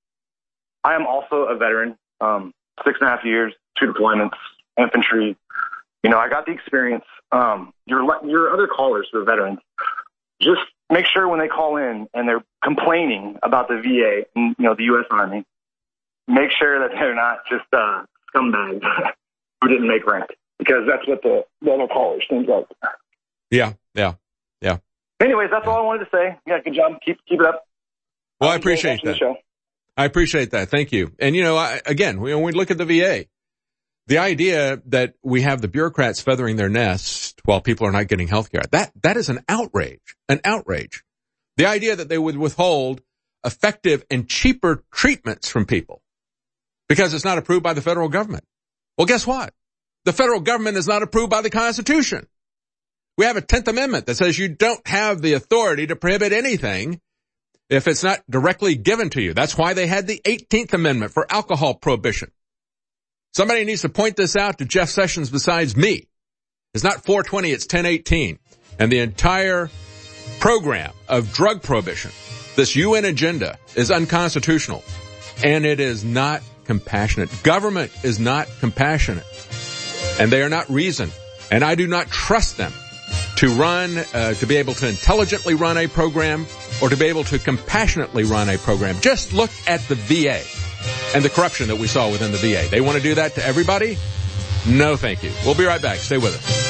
I am also a veteran, um, six and a half years, two deployments, infantry. You know, I got the experience. Um, your, your other callers who are veterans, just make sure when they call in and they're complaining about the V A and, you know, the U S Army, make sure that they're not just uh, scumbags who didn't make rank, because that's what the, the other callers think like. Yeah, yeah, yeah. Anyways, that's all I wanted to say. Yeah, good job. Keep keep it up. Well, I appreciate that. I appreciate that. Thank you. And, you know, I, again, when we look at the V A, the idea that we have the bureaucrats feathering their nest while people are not getting health care, that, that is an outrage, an outrage. The idea that they would withhold effective and cheaper treatments from people because it's not approved by the federal government. Well, guess what? The federal government is not approved by the Constitution. We have a tenth Amendment that says you don't have the authority to prohibit anything if it's not directly given to you. That's why they had the eighteenth Amendment for alcohol prohibition. Somebody needs to point this out to Jeff Sessions besides me. It's not four twenty, it's ten eighteen. And the entire program of drug prohibition, this U N agenda, is unconstitutional. And it is not compassionate. Government is not compassionate. And they are not reasoned. And I do not trust them to run, uh, to be able to intelligently run a program or to be able to compassionately run a program. Just look at the V A and the corruption that we saw within the V A. They want to do that to everybody? No, thank you. We'll be right back. Stay with us.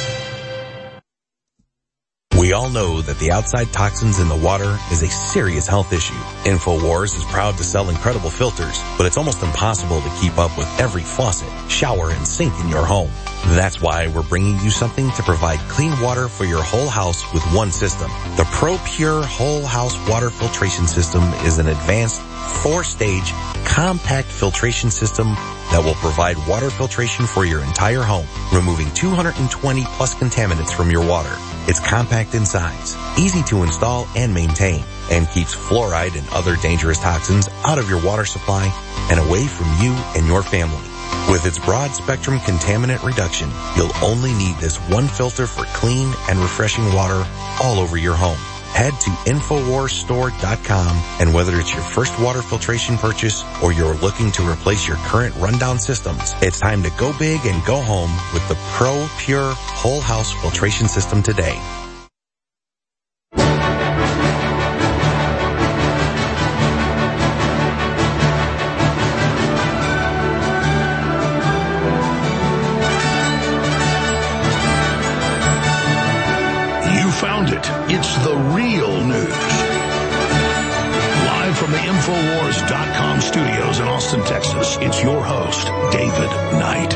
We all know that the outside toxins in the water is a serious health issue. InfoWars is proud to sell incredible filters, but it's almost impossible to keep up with every faucet, shower, and sink in your home. That's why we're bringing you something to provide clean water for your whole house with one system. The ProPure Whole House Water Filtration System is an advanced four-stage compact filtration system that will provide water filtration for your entire home, removing two hundred twenty plus contaminants from your water. It's compact in size, easy to install and maintain, and keeps fluoride and other dangerous toxins out of your water supply and away from you and your family. With its broad spectrum contaminant reduction, you'll only need this one filter for clean and refreshing water all over your home. Head to Infowars Store dot com, and whether it's your first water filtration purchase or you're looking to replace your current rundown systems, it's time to go big and go home with the ProPure Whole House Filtration System today. Found it. It's the real news. Live from the Infowars dot com studios in Austin, Texas, it's your host, David Knight.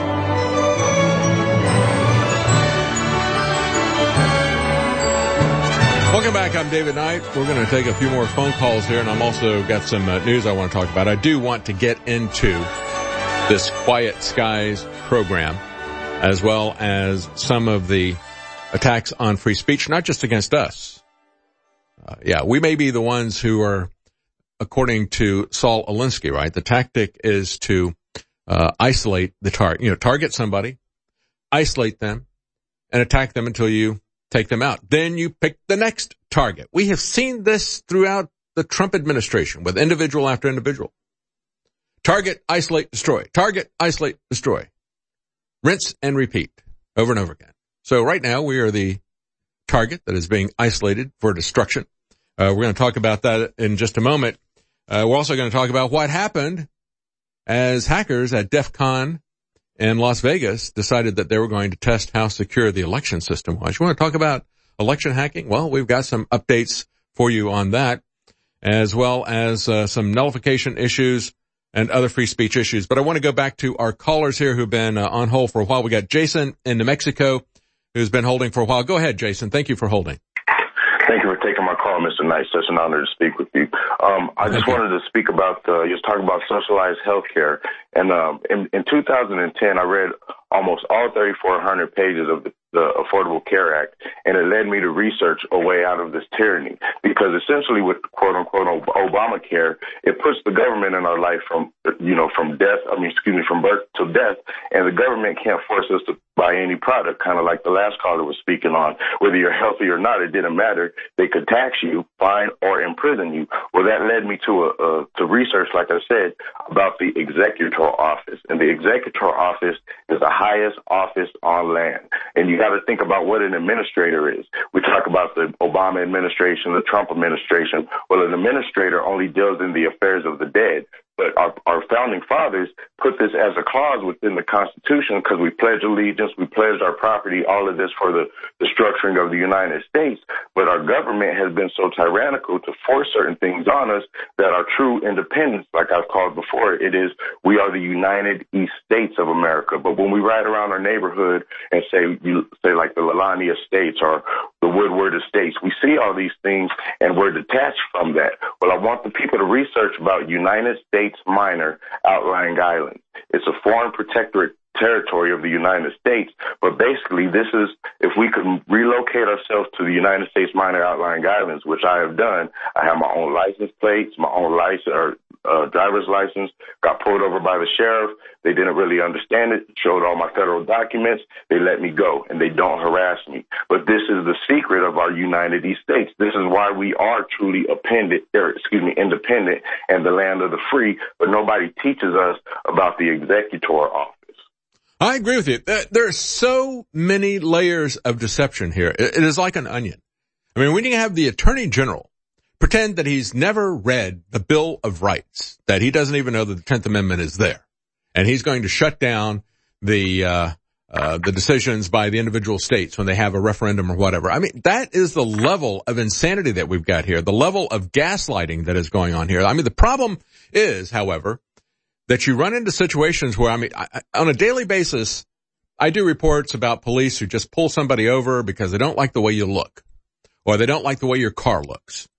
Welcome back. I'm David Knight. We're going to take a few more phone calls here, and I'm also got some uh, news I want to talk about. I do want to get into this Quiet Skies program, as well as some of the attacks on free speech, not just against us. Uh, yeah, we may be the ones who are, according to Saul Alinsky, right? The tactic is to uh, isolate the target, you know, target somebody, isolate them, and attack them until you take them out. Then you pick the next target. We have seen this throughout the Trump administration with individual after individual. Target, isolate, destroy. Target, isolate, destroy. Rinse and repeat over and over again. So right now we are the target that is being isolated for destruction. Uh, we're going to talk about that in just a moment. Uh, we're also going to talk about what happened as hackers at DEF CON in Las Vegas decided that they were going to test how secure the election system was. You want to talk about election hacking? Well, we've got some updates for you on that, as well as uh, some nullification issues and other free speech issues. But I want to go back to our callers here who've been uh, on hold for a while. We got Jason in New Mexico, who's been holding for a while. Go ahead, Jason. Thank you for holding. Thank you for taking my call, Mister Knight. Such an honor to speak with you. Um, I just wanted to speak about, uh, you was talking about socialized healthcare. And um, in, in two thousand ten, I read almost all thirty-four hundred pages of the, the Affordable Care Act, and it led me to research a way out of this tyranny. Because essentially with quote-unquote Obamacare, it puts the government in our life from, you know, from death, I mean, excuse me, from birth to death, and the government can't force us to buy any product, kind of like the last caller was speaking on. Whether you're healthy or not, it didn't matter. They could tax you, fine, or imprison you. Well, that led me to a, uh, to research, like I said, about the executor office. And the executor office is the highest office on land. And you got to think about what an administrator is. We talk about the Obama administration, the Trump administration. Well, an administrator only deals in the affairs of the dead. But our, our founding fathers put this as a clause within the Constitution because we pledge allegiance, we pledged our property, all of this for the, the structuring of the United States. But our government has been so tyrannical to force certain things on us that our true independence, like I've called before, it is we are the United East States of America. But when we ride around our neighborhood and say, you say like the Lalani Estates or the Woodward Estates, we see all these things and we're detached from that. Well, I want the people to research about United States Minor Outlying Islands. It's a foreign protectorate territory of the United States, but basically this is, if we could relocate ourselves to the United States Minor Outlying Islands, which I have done, I have my own license plates, my own license, or uh, driver's license, got pulled over by the sheriff. They didn't really understand it, showed all my federal documents. They let me go, and they don't harass me. But this is the secret of our United States. This is why we are truly appended, or, excuse me, independent and the land of the free, but nobody teaches us about the executor office. I agree with you. There are so many layers of deception here. It is like an onion. I mean, when you have the Attorney General pretend that he's never read the Bill of Rights, that he doesn't even know that the tenth Amendment is there, and he's going to shut down the uh uh the decisions by the individual states when they have a referendum or whatever. I mean, that is the level of insanity that we've got here, the level of gaslighting that is going on here. I mean, the problem is, however, that you run into situations where, I mean, I, on a daily basis, I do reports about police who just pull somebody over because they don't like the way you look, or they don't like the way your car looks.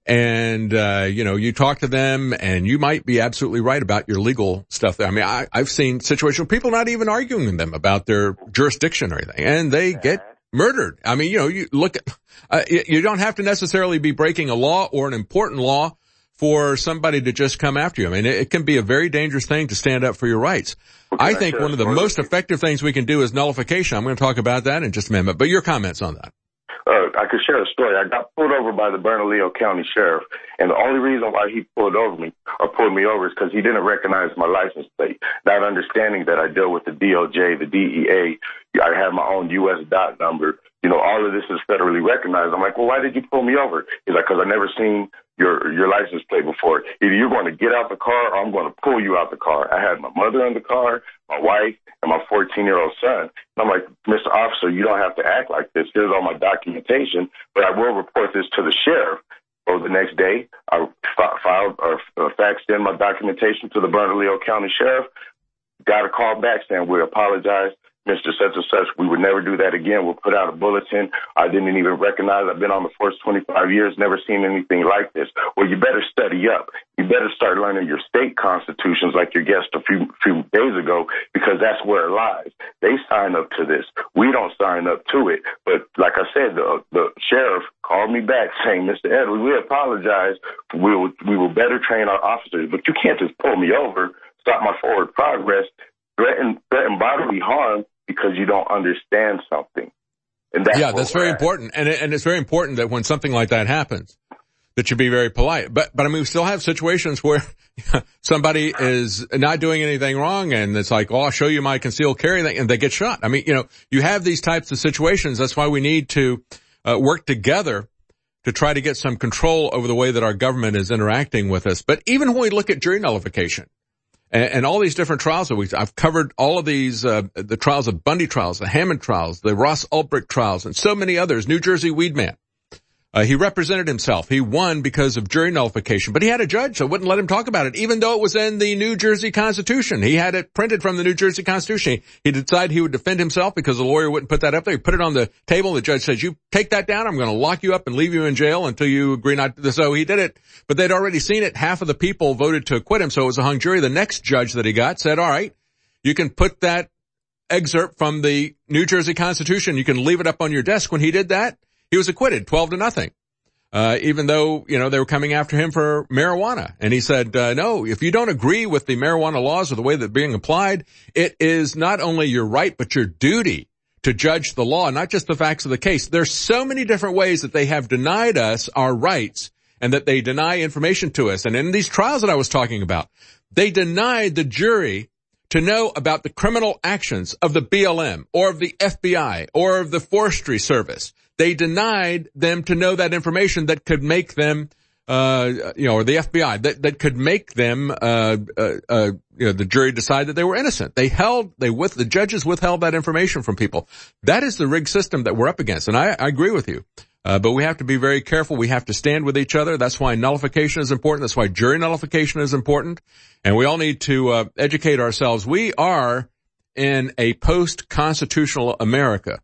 And, uh, you know, you talk to them and you might be absolutely right about your legal stuff there. I mean, I, I've seen situations where people not even arguing with them about their jurisdiction or anything, and they get murdered. I mean, you know, you look at, uh, you, you don't have to necessarily be breaking a law or an important law for somebody to just come after you. I mean, it, it can be a very dangerous thing to stand up for your rights. I think one of the most effective things we can do is nullification. I'm going to talk about that in just a minute, but your comments on that. Uh, I could share a story. I got pulled over by the Bernalillo County Sheriff, and the only reason why he pulled over me or pulled me over is because he didn't recognize my license plate, not understanding that I deal with the D O J, the D E A. I have my own U S dot number. You know, all of this is federally recognized. I'm like, well, why did you pull me over? He's like, because I never seen your your license plate before. Either you're going to get out the car or I'm going to pull you out the car. I had my mother in the car, my wife, and my fourteen-year-old son. And I'm like, Mister Officer, you don't have to act like this. Here's all my documentation, but I will report this to the sheriff. So the next day, I filed or faxed in my documentation to the Bernalillo County Sheriff. Got a call back saying we apologize. Mister Such and Such, we would never do that again. We'll put out a bulletin. I didn't even recognize. I've been on the force twenty-five years, never seen anything like this. Well, you better study up. You better start learning your state constitutions like your guest a few few days ago, because that's where it lies. They sign up to this. We don't sign up to it. But like I said, the, the sheriff called me back saying, Mister Edwards, we apologize. We will, we will better train our officers. But you can't just pull me over, stop my forward progress, threaten, threaten bodily harm, because you don't understand something. And that's yeah, that's very at. important. And, it, and it's very important that when something like that happens, that you be very polite. But, but I mean, we still have situations where somebody is not doing anything wrong and it's like, oh, I'll show you my concealed carry thing, and they get shot. I mean, you know, you have these types of situations. That's why we need to uh, work together to try to get some control over the way that our government is interacting with us. But even when we look at jury nullification, and, and all these different trials that we, I've covered all of these, uh, the trials of Bundy trials, the Hammond trials, the Ross Ulbricht trials, and so many others. New Jersey Weedman. Uh, he represented himself. He won because of jury nullification, but he had a judge that wouldn't let him talk about it, even though it was in the New Jersey Constitution. He had it printed from the New Jersey Constitution. He decided he would defend himself because the lawyer wouldn't put that up there. He put it on the table. The judge says, you take that down. I'm going to lock you up and leave you in jail until you agree not to. So he did it, but they'd already seen it. Half of the people voted to acquit him, so it was a hung jury. The next judge that he got said, all right, you can put that excerpt from the New Jersey Constitution. You can leave it up on your desk. When he did that, he was acquitted, twelve to nothing. Uh, even though, you know, they were coming after him for marijuana. And he said, uh, no, if you don't agree with the marijuana laws or the way they're being applied, it is not only your right, but your duty to judge the law, not just the facts of the case. There's so many different ways that they have denied us our rights and that they deny information to us. And in these trials that I was talking about, they denied the jury to know about the criminal actions of the B L M or of the F B I or of the Forestry Service. They denied them to know that information that could make them, uh, you know, or the F B I, that, that could make them, uh, uh, uh, you know, the jury decide that they were innocent. They held, they with, the judges withheld that information from people. That is the rigged system that we're up against. And I, I agree with you. Uh, but we have to be very careful. We have to stand with each other. That's why nullification is important. That's why jury nullification is important. And we all need to, uh, educate ourselves. We are in a post-constitutional America.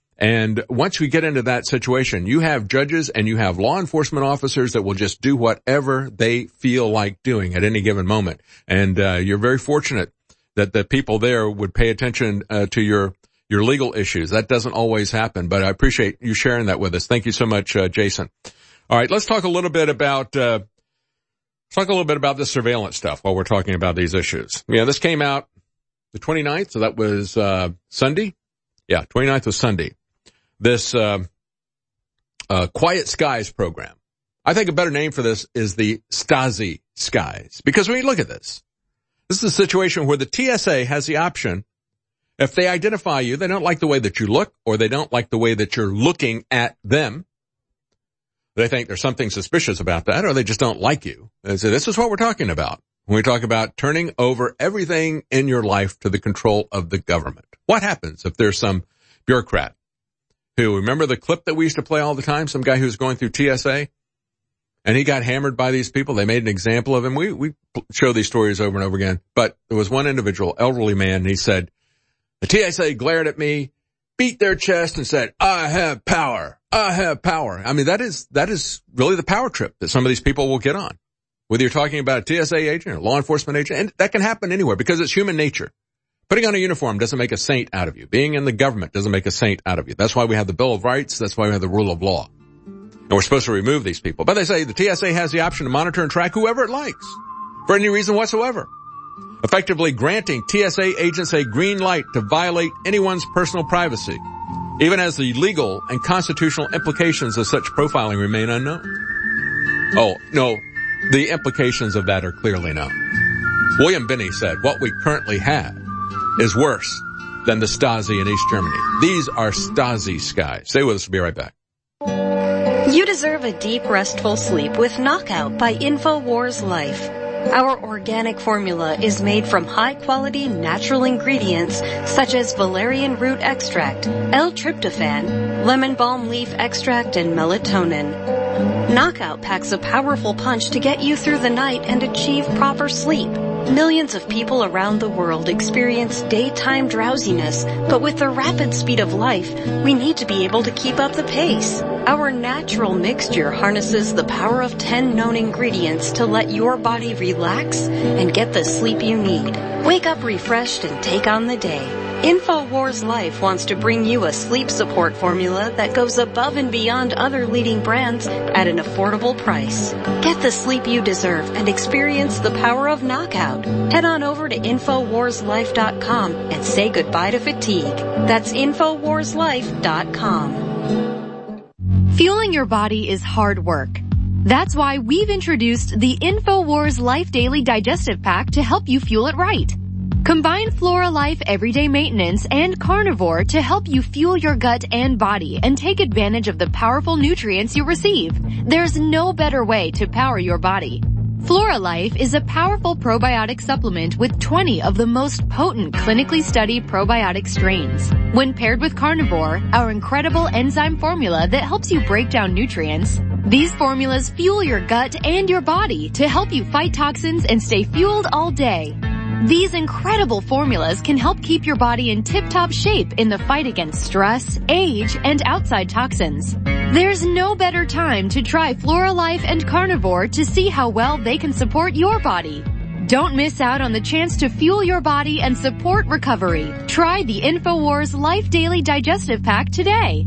And once we get into that situation, you have judges and you have law enforcement officers that will just do whatever they feel like doing at any given moment. And uh, you're very fortunate that the people there would pay attention uh, to your your legal issues. That doesn't always happen, but I appreciate you sharing that with us. Thank you so much, uh, Jason. All right, let's talk a little bit about uh Let's talk a little bit about this surveillance stuff while we're talking about these issues. Yeah, this came out the twenty-ninth, so that was uh Sunday. Yeah, twenty-ninth was Sunday. This uh, uh Quiet Skies program. I think a better name for this is the Stasi Skies. Because when you look at this, this is a situation where the T S A has the option, if they identify you, they don't like the way that you look, or they don't like the way that you're looking at them. They think there's something suspicious about that, or they just don't like you. And so this is what we're talking about when we talk about turning over everything in your life to the control of the government. What happens if there's some bureaucrat who, remember the clip that we used to play all the time, some guy who was going through T S A, and he got hammered by these people. They made an example of him. We we show these stories over and over again. But there was one individual, elderly man, and he said, the T S A glared at me, beat their chest, and said, I have power. I have power. I mean, that is, that is really the power trip that some of these people will get on. Whether you're talking about a T S A agent or a law enforcement agent, and that can happen anywhere because it's human nature. Putting on a uniform doesn't make a saint out of you. Being in the government doesn't make a saint out of you. That's why we have the Bill of Rights. That's why we have the rule of law. And we're supposed to remove these people. But they say the T S A has the option to monitor and track whoever it likes for any reason whatsoever, effectively granting T S A agents a green light to violate anyone's personal privacy, even as the legal and constitutional implications of such profiling remain unknown. Oh, no, the implications of that are clearly known. William Binney said, what we currently have is worse than the Stasi in East Germany. These are Stasi skies. Stay with us. We'll be right back. You deserve a deep, restful sleep with Knockout by InfoWars Life. Our organic formula is made from high-quality natural ingredients such as valerian root extract, L-tryptophan, lemon balm leaf extract, and melatonin. Knockout packs a powerful punch to get you through the night and achieve proper sleep. Millions of people around the world experience daytime drowsiness, but with the rapid speed of life, we need to be able to keep up the pace. Our natural mixture harnesses the power of ten known ingredients to let your body relax and get the sleep you need. Wake up refreshed and take on the day. InfoWars Life wants to bring you a sleep support formula that goes above and beyond other leading brands at an affordable price. Get the sleep you deserve and experience the power of Knockout. Head on over to Infowars Life dot com and say goodbye to fatigue. That's Infowars Life dot com. Fueling your body is hard work. That's why we've introduced the InfoWars Life Daily Digestive Pack to help you fuel it right. Combine Flora Life Everyday Maintenance and Carnivore to help you fuel your gut and body and take advantage of the powerful nutrients you receive. There's no better way to power your body. Flora Life is a powerful probiotic supplement with twenty of the most potent clinically studied probiotic strains. When paired with Carnivore, our incredible enzyme formula that helps you break down nutrients, these formulas fuel your gut and your body to help you fight toxins and stay fueled all day. These incredible formulas can help keep your body in tip-top shape in the fight against stress, age, and outside toxins. There's no better time to try Flora Life and Carnivore to see how well they can support your body. Don't miss out on the chance to fuel your body and support recovery. Try the InfoWars Life Daily Digestive Pack today.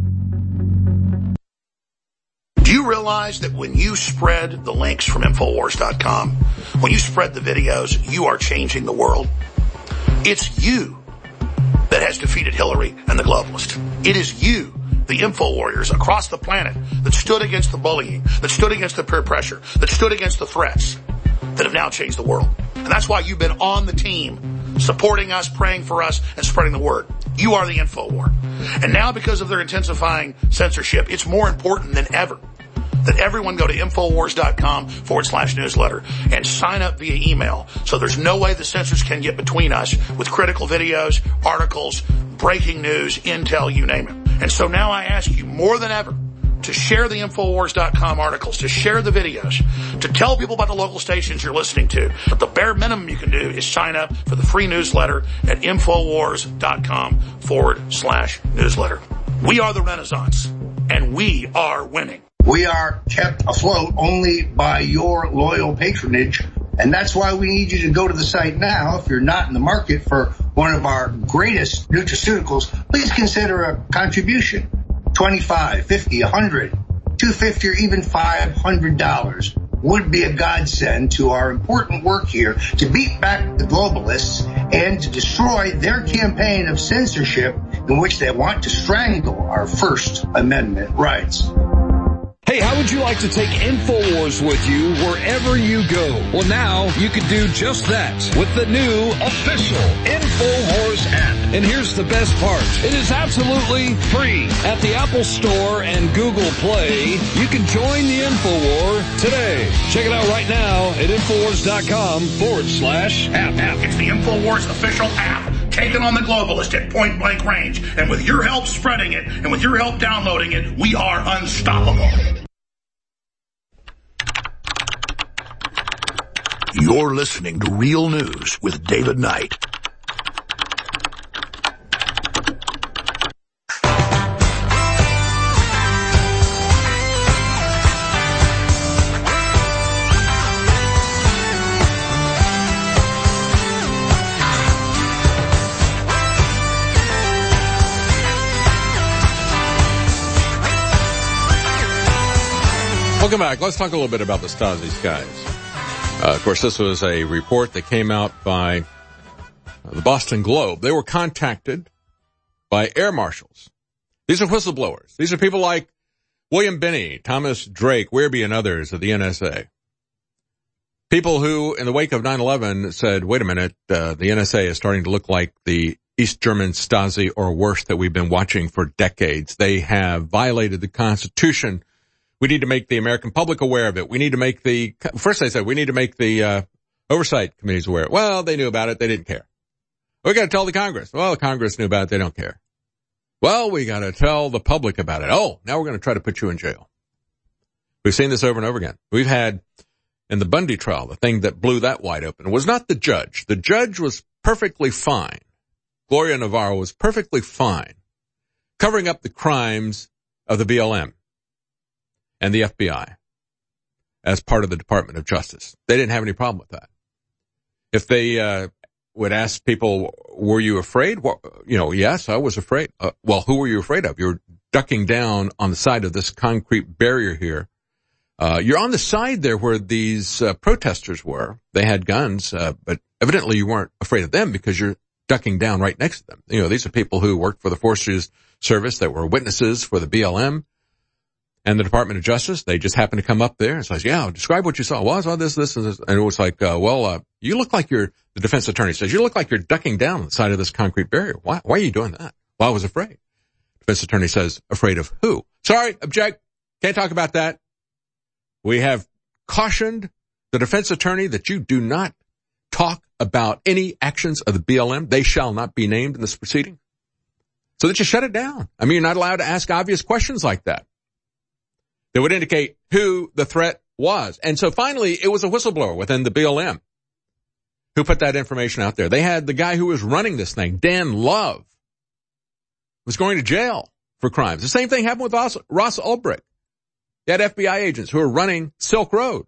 Do you realize that when you spread the links from Infowars dot com, when you spread the videos, you are changing the world? It's you that has defeated Hillary and the globalists. It is you, the info warriors across the planet, that stood against the bullying, that stood against the peer pressure, that stood against the threats, that have now changed the world. And that's why you've been on the team, supporting us, praying for us, and spreading the word. You are the info war. And now, because of their intensifying censorship, it's more important than ever that everyone go to Infowars.com forward slash newsletter and sign up via email. So there's no way the censors can get between us with critical videos, articles, breaking news, intel, you name it. And so now I ask you more than ever to share the Infowars dot com articles, to share the videos, to tell people about the local stations you're listening to. But the bare minimum you can do is sign up for the free newsletter at Infowars.com forward slash newsletter. We are the Renaissance, and we are winning. We are kept afloat only by your loyal patronage, and that's why we need you to go to the site now. If you're not in the market for one of our greatest nutraceuticals, please consider a contribution. twenty-five, fifty, a hundred, two hundred fifty, or even five hundred dollars. would be a godsend to our important work here to beat back the globalists and to destroy their campaign of censorship in which they want to strangle our First Amendment rights. Hey, how would you like to take InfoWars with you wherever you go? Well, now you can do just that with the new official InfoWars app. And here's the best part. It is absolutely free. At the Apple Store and Google Play, you can join the InfoWar today. Check it out right now at InfoWars.com forward slash app. app. It's the InfoWars official app. Taking on the globalist at point blank range. And with your help spreading it, and with your help downloading it, we are unstoppable. You're listening to Real News with David Knight. Welcome back. Let's talk a little bit about the Stasi skies. Uh, of course, this was a report that came out by uh, the Boston Globe. They were contacted by air marshals. These are whistleblowers. These are people like William Binney, Thomas Drake, Weirby, and others of the N S A. People who, in the wake of nine eleven, said, wait a minute, uh, the N S A is starting to look like the East German Stasi or worse that we've been watching for decades. They have violated the Constitution. We need to make the American public aware of it. We need to make the, first they said, we need to make the uh, oversight committees aware. Well, they knew about it. They didn't care. We got to tell the Congress. Well, the Congress knew about it. They don't care. Well, we got to tell the public about it. Oh, now we're going to try to put you in jail. We've seen this over and over again. We've had in the Bundy trial, the thing that blew that wide open was not the judge. The judge was perfectly fine. Gloria Navarro was perfectly fine covering up the crimes of the B L M and the F B I as part of the Department of Justice. They didn't have any problem with that. If they uh would ask people, were you afraid? Well, you know, yes, I was afraid. Uh, well, who were you afraid of? You're ducking down on the side of this concrete barrier here. Uh You're on the side there where these uh, protesters were. They had guns, uh, but evidently you weren't afraid of them because you're ducking down right next to them. You know, these are people who worked for the Forces Service that were witnesses for the B L M. And the Department of Justice, they just happened to come up there and says, yeah, describe what you saw. Well, I saw this, this, and this. And it was like, uh, well, uh, you look like you're, the defense attorney says, you look like you're ducking down on the side of this concrete barrier. Why, why are you doing that? Well, I was afraid. Defense attorney says, afraid of who? Sorry, object. Can't talk about that. We have cautioned the defense attorney that you do not talk about any actions of the B L M. They shall not be named in this proceeding. So that you shut it down. I mean, you're not allowed to ask obvious questions like that. That would indicate who the threat was. And so finally, it was a whistleblower within the B L M who put that information out there. They had the guy who was running this thing, Dan Love, was going to jail for crimes. The same thing happened with Ross, Ross Ulbricht. They had F B I agents who were running Silk Road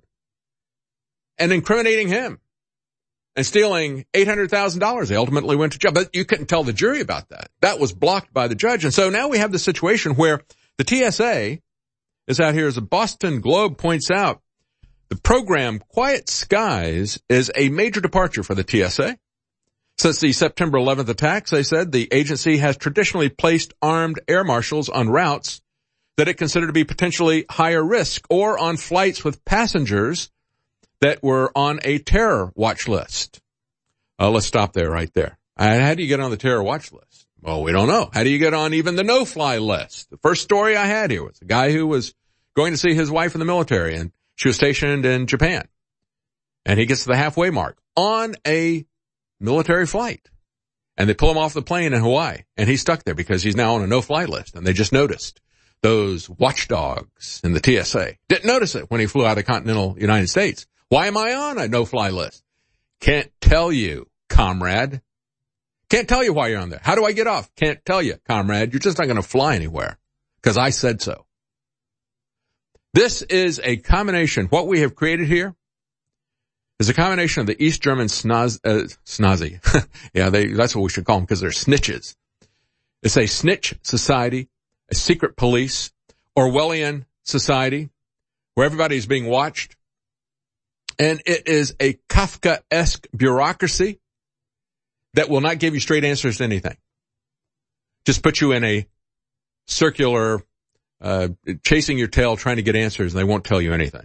and incriminating him and stealing eight hundred thousand dollars. They ultimately went to jail. But you couldn't tell the jury about that. That was blocked by the judge. And so now we have the situation where the T S A is out here, as the Boston Globe points out. The program Quiet Skies is a major departure for the T S A. Since the September eleventh attacks, they said the agency has traditionally placed armed air marshals on routes that it considered to be potentially higher risk or on flights with passengers that were on a terror watch list. Uh, let's stop there right there. Uh, how do you get on the terror watch list? Well, we don't know. How do you get on even the no-fly list? The first story I had here was a guy who was going to see his wife in the military, and she was stationed in Japan. And he gets to the halfway mark on a military flight. And they pull him off the plane in Hawaii, and he's stuck there because he's now on a no-fly list. And they just noticed those watchdogs in the T S A. Didn't notice it when he flew out of continental United States. Why am I on a no-fly list? Can't tell you, comrade. Can't tell you why you're on there. How do I get off? Can't tell you, comrade. You're just not going to fly anywhere because I said so. This is a combination. What we have created here is a combination of the East German snaz, uh, snazzy. yeah, they, that's what we should call them because they're snitches. It's a snitch society, a secret police, Orwellian society where everybody is being watched. And it is a Kafka-esque bureaucracy that will not give you straight answers to anything. Just put you in a circular, uh, chasing your tail, trying to get answers, and they won't tell you anything.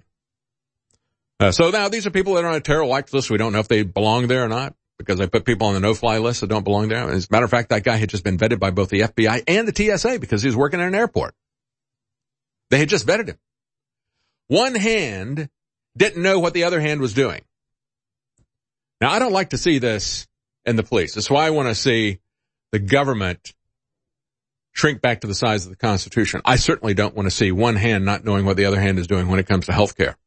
Uh, so now these are people that are on a terror watch list. We don't know if they belong there or not, because I put people on the no-fly list that don't belong there. As a matter of fact, that guy had just been vetted by both the F B I and the T S A because he was working at an airport. They had just vetted him. One hand didn't know what the other hand was doing. Now, I don't like to see this in the police. That's why I want to see the government shrink back to the size of the Constitution. I certainly don't want to see one hand not knowing what the other hand is doing when it comes to health care.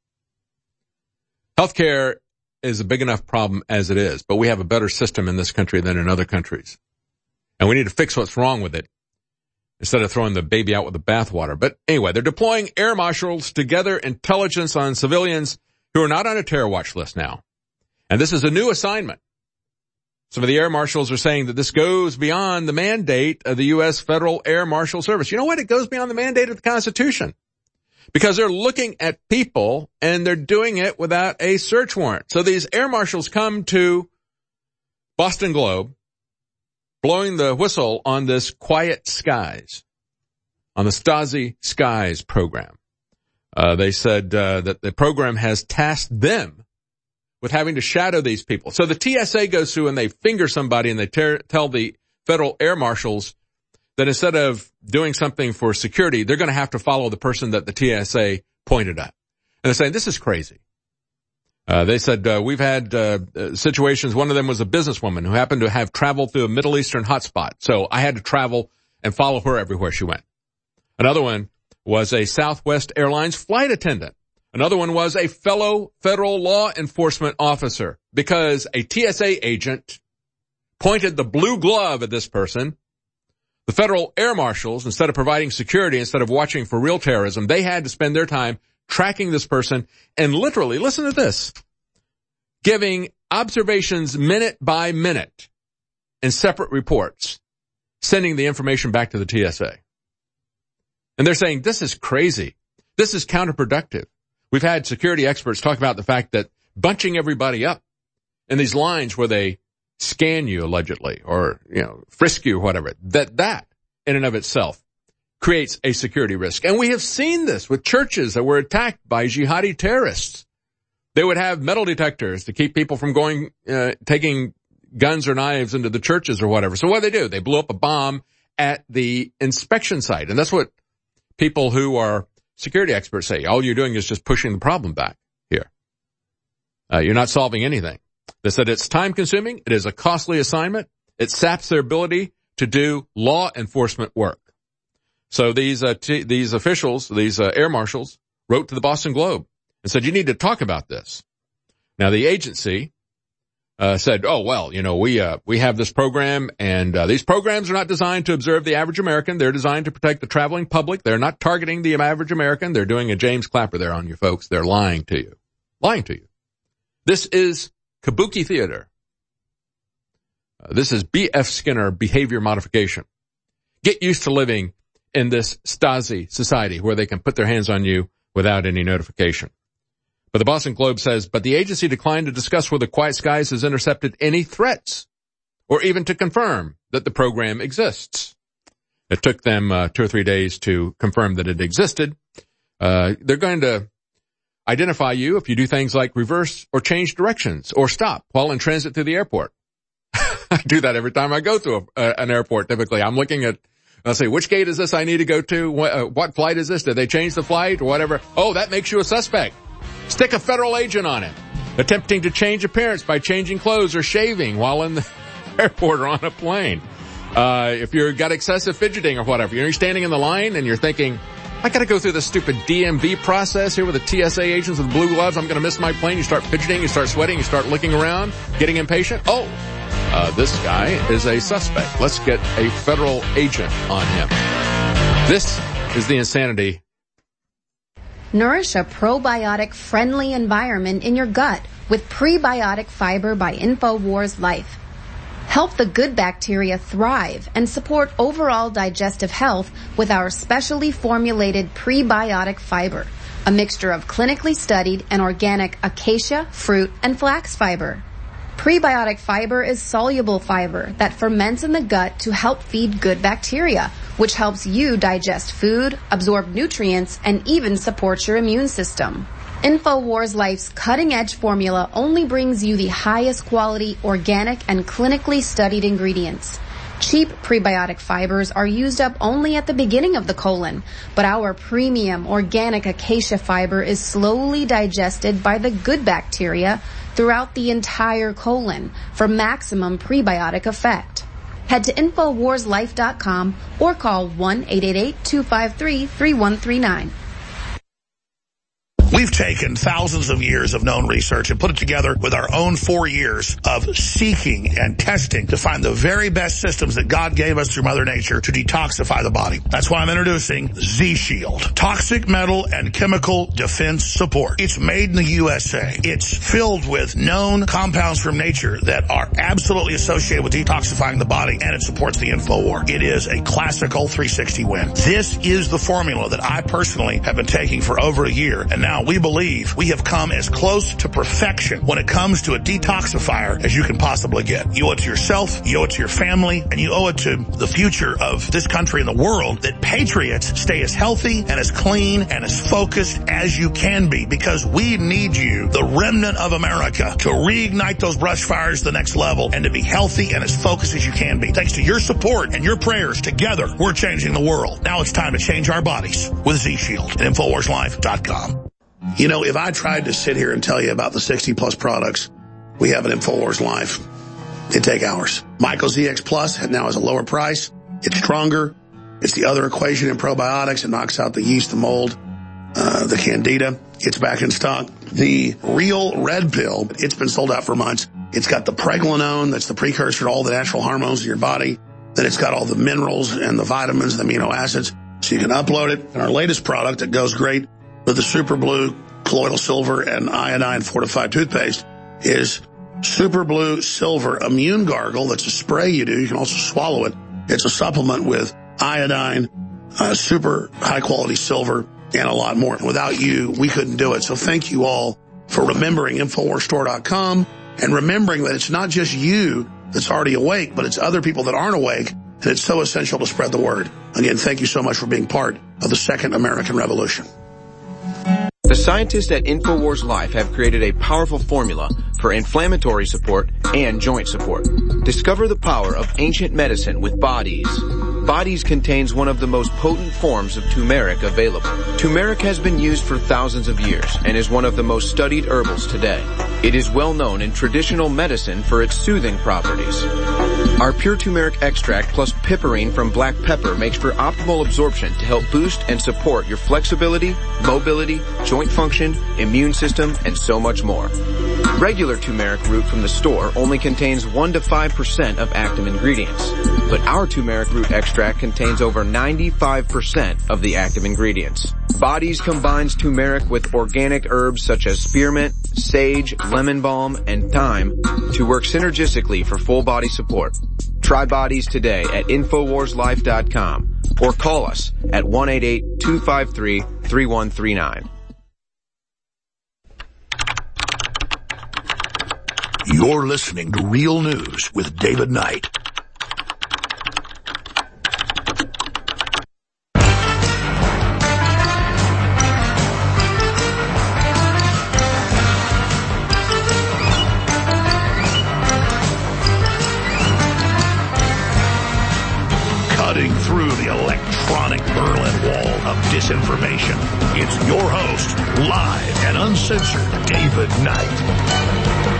Health care is a big enough problem as it is, but we have a better system in this country than in other countries. And we need to fix what's wrong with it instead of throwing the baby out with the bathwater. But anyway, they're deploying air marshals to gather intelligence on civilians who are not on a terror watch list now. And this is a new assignment. Some of the air marshals are saying that this goes beyond the mandate of the U S Federal Air Marshal Service. You know what? It goes beyond the mandate of the Constitution because they're looking at people and they're doing it without a search warrant. So these air marshals come to Boston Globe blowing the whistle on this Quiet Skies, on the Stasi Skies program. Uh, they said uh, that the program has tasked them with having to shadow these people. So the T S A goes through and they finger somebody and they ter- tell the federal air marshals that instead of doing something for security, they're going to have to follow the person that the T S A pointed at. And they're saying, this is crazy. Uh, they said, uh, we've had uh, situations. One of them was a businesswoman who happened to have traveled through a Middle Eastern hotspot. So I had to travel and follow her everywhere she went. Another one was a Southwest Airlines flight attendant. Another one was a fellow federal law enforcement officer because a T S A agent pointed the blue glove at this person. The federal air marshals, instead of providing security, instead of watching for real terrorism, they had to spend their time tracking this person and literally, listen to this, giving observations minute by minute in separate reports, sending the information back to the T S A. And they're saying, this is crazy. This is counterproductive. We've had security experts talk about the fact that bunching everybody up in these lines where they scan you allegedly or, you know, frisk you or whatever, that that in and of itself creates a security risk. And we have seen this with churches that were attacked by jihadi terrorists. They would have metal detectors to keep people from going, uh, taking guns or knives into the churches or whatever. So what do they do? They blew up a bomb at the inspection site. And that's what people who are security experts say. All you're doing is just pushing the problem back here. Uh, you're not solving anything. They said it's time consuming. It is a costly assignment. It saps their ability to do law enforcement work. So these, uh, t- these officials, these, uh, air marshals wrote to the Boston Globe and said, you need to talk about this. Now the agency, uh, said, oh, well, you know, we, uh, we have this program and, uh, these programs are not designed to observe the average American. They're designed to protect the traveling public. They're not targeting the average American. They're doing a James Clapper there on you folks. They're lying to you. Lying to you. This is kabuki theater. Uh, this is B F Skinner behavior modification. Get used to living in this Stasi society where they can put their hands on you without any notification. But the Boston Globe says, but the agency declined to discuss whether Quiet Skies has intercepted any threats or even to confirm that the program exists. It took them uh, two or three days to confirm that it existed. Uh, they're going to identify you if you do things like reverse or change directions or stop while in transit through the airport. I do that every time I go through a, uh, an airport. Typically, I'm looking at, I'll say, which gate is this I need to go to? What, uh, what flight is this? Did they change the flight or whatever? Oh, that makes you a suspect. Stick a federal agent on it. Attempting to change appearance by changing clothes or shaving while in the airport or on a plane. Uh, if you've got excessive fidgeting or whatever, you're standing in the line and you're thinking, I gotta go through this stupid D M V process here with the T S A agents with blue gloves. I'm gonna miss my plane. You start fidgeting, you start sweating, you start looking around, getting impatient. Oh, uh, this guy is a suspect. Let's get a federal agent on him. This is the insanity. Nourish a probiotic-friendly environment in your gut with Prebiotic Fiber by InfoWars Life. Help the good bacteria thrive and support overall digestive health with our specially formulated prebiotic fiber. a mixture of clinically studied and organic acacia, fruit, and flax fiber. Prebiotic fiber is soluble fiber that ferments in the gut to help feed good bacteria, which helps you digest food, absorb nutrients, and even supports your immune system. InfoWars Life's cutting-edge formula only brings you the highest quality, organic, and clinically studied ingredients. Cheap prebiotic fibers are used up only at the beginning of the colon, but our premium organic acacia fiber is slowly digested by the good bacteria throughout the entire colon for maximum prebiotic effect. Head to infowars life dot com or call one eight eight eight, two five three, three one three nine. We've taken thousands of years of known research and put it together with our own four years of seeking and testing to find the very best systems that God gave us through Mother Nature to detoxify the body. That's why I'm introducing Z-Shield. Toxic metal and chemical defense support. It's made in the U S A. It's filled with known compounds from nature that are absolutely associated with detoxifying the body, and it supports the InfoWar. It is a classical three sixty win. This is the formula that I personally have been taking for over a year, and now we believe we have come as close to perfection when it comes to a detoxifier as you can possibly get. You owe it to yourself, you owe it to your family, and you owe it to the future of this country and the world that patriots stay as healthy and as clean and as focused as you can be, because we need you, the remnant of America, to reignite those brush fires to the next level and to be healthy and as focused as you can be. Thanks to your support and your prayers, together we're changing the world. Now it's time to change our bodies with Z-Shield at infowars life dot com. You know, if I tried to sit here and tell you about the sixty plus products we have at InfoWars Life, it'd take hours. Myco Z X Plus now has a lower price. It's stronger. It's the other equation in probiotics. It knocks out the yeast, the mold, uh, the candida. It's back in stock. The Real Red Pill, it's been sold out for months. It's got the pregnenolone, that's the precursor to all the natural hormones in your body. Then it's got all the minerals and the vitamins and the amino acids. So you can upload it. And our latest product that goes great with the Super Blue Colloidal Silver and Iodine Fortified Toothpaste is Super Blue Silver Immune Gargle. That's a spray you do. You can also swallow it. It's a supplement with iodine, uh, super high-quality silver, and a lot more. Without you, we couldn't do it. So thank you all for remembering infowars store dot com and remembering that it's not just you that's already awake, but it's other people that aren't awake, and it's so essential to spread the word. Again, thank you so much for being part of the Second American Revolution. The scientists at InfoWars Life have created a powerful formula for inflammatory support and joint support. Discover the power of ancient medicine with Bodies. Bodies contains one of the most potent forms of turmeric available. Turmeric has been used for thousands of years and is one of the most studied herbals today. It is well known in traditional medicine for its soothing properties. Our pure turmeric extract plus piperine from black pepper makes for optimal absorption to help boost and support your flexibility, mobility, joint function, immune system, and so much more. Regular turmeric root from the store only contains one to five percent of active ingredients, but our turmeric root extract contains over ninety-five percent of the active ingredients. Bodies combines turmeric with organic herbs such as spearmint, sage, lemon balm, and thyme to work synergistically for full body support. Try Bodies today at infowars life dot com or call us at one eight eight, two five three, three one three nine. You're listening to Real News with David Knight. Cutting through the electronic Berlin Wall of disinformation, it's your host, live and uncensored, David Knight.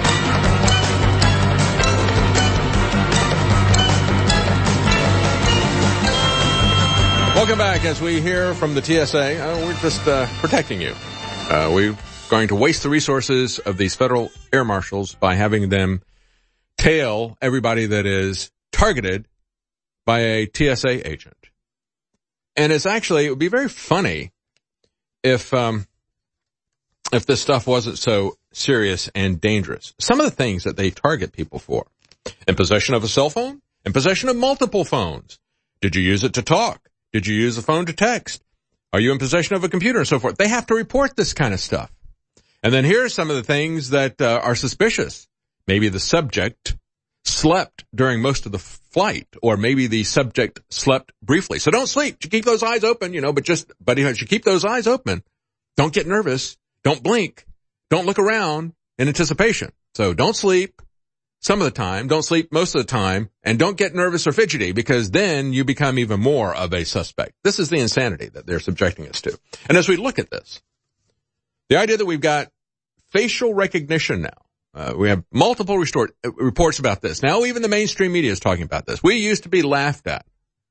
Welcome back. As we hear from the T S A, uh, we're just uh, protecting you. Uh, we're going to waste the resources of these federal air marshals by having them tail everybody that is targeted by a T S A agent. And it's actually, it would be very funny if um, if this stuff wasn't so serious and dangerous. Some of the things that they target people for: in possession of a cell phone, in possession of multiple phones. Did you use it to talk? Did you use the phone to text? Are you in possession of a computer and so forth? They have to report this kind of stuff. And then here are some of the things that uh, are suspicious. Maybe the subject slept during most of the flight, or maybe the subject slept briefly. So don't sleep. You keep those eyes open, you know, but just, but you keep those eyes open. Don't get nervous. Don't blink. Don't look around in anticipation. So don't sleep some of the time. Don't sleep most of the time. And don't get nervous or fidgety, because then you become even more of a suspect. This is the insanity that they're subjecting us to. And as we look at this, the idea that we've got facial recognition now, Uh, we have multiple restore, uh, reports about this. Now even the mainstream media is talking about this. We used to be laughed at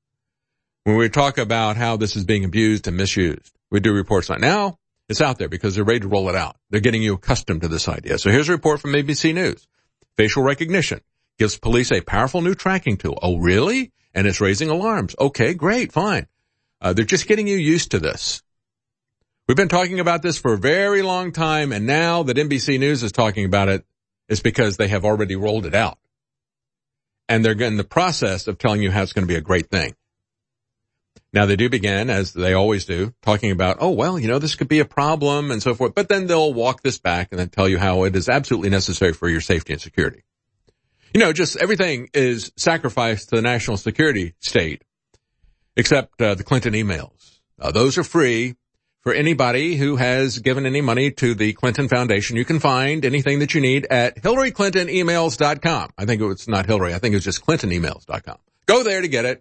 when we talk about how this is being abused and misused. We do reports on it. Now it's out there because they're ready to roll it out. They're getting you accustomed to this idea. So here's a report from A B C News. Facial recognition gives police a powerful new tracking tool. Oh, really? And it's raising alarms. Okay, great, fine. Uh, they're just getting you used to this. We've been talking about this for a very long time, and now that N B C News is talking about it, it's because they have already rolled it out. And they're in the process of telling you how it's going to be a great thing. Now, they do begin, as they always do, talking about, oh, well, you know, this could be a problem and so forth. But then they'll walk this back and then tell you how it is absolutely necessary for your safety and security. You know, just everything is sacrificed to the national security state, except uh, the Clinton emails. Uh, those are free. For anybody who has given any money to the Clinton Foundation, you can find anything that you need at Hillary Clinton emails dot com. I think it's not Hillary. I think it's just Clinton emails dot com. Go there to get it.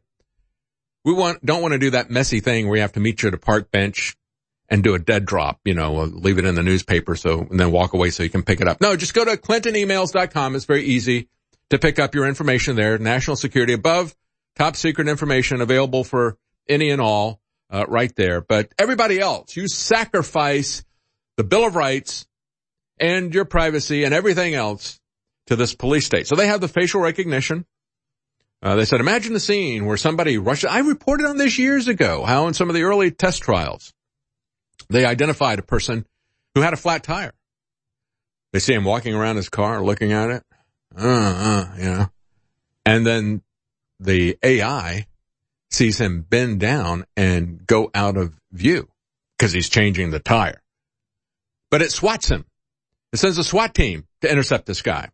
We want, don't want to do that messy thing where you have to meet you at a park bench and do a dead drop, you know, leave it in the newspaper so, and then walk away so you can pick it up. No, just go to Clinton emails dot com. It's very easy to pick up your information there. National security above, top secret information available for any and all. Uh, right there. But everybody else, you sacrifice the Bill of Rights and your privacy and everything else to this police state. So they have the facial recognition. Uh, they said, imagine the scene where somebody rushes. I reported on this years ago, how in some of the early test trials, they identified a person who had a flat tire. They see him walking around his car, looking at it. Uh, uh, you know. And then the A I sees him bend down and go out of view because he's changing the tire. But it swats him. It sends a SWAT team to intercept this guy.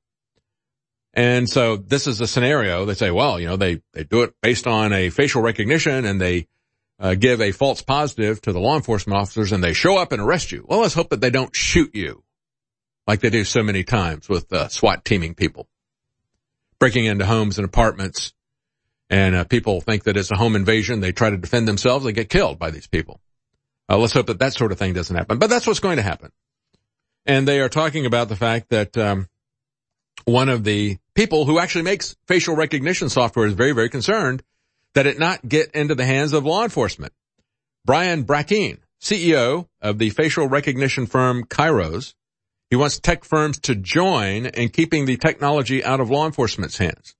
And so this is a scenario. They say, well, you know, they, they do it based on a facial recognition, and they uh, give a false positive to the law enforcement officers, and they show up and arrest you. Well, let's hope that they don't shoot you like they do so many times with uh, SWAT teaming people, breaking into homes and apartments. And uh, people think that it's a home invasion. They try to defend themselves. They get killed by these people. Uh, let's hope that that sort of thing doesn't happen. But that's what's going to happen. And they are talking about the fact that um, one of the people who actually makes facial recognition software is very, very concerned that it not get into the hands of law enforcement. Brian Brackeen, C E O of the facial recognition firm Kairos, he wants tech firms to join in keeping the technology out of law enforcement's hands.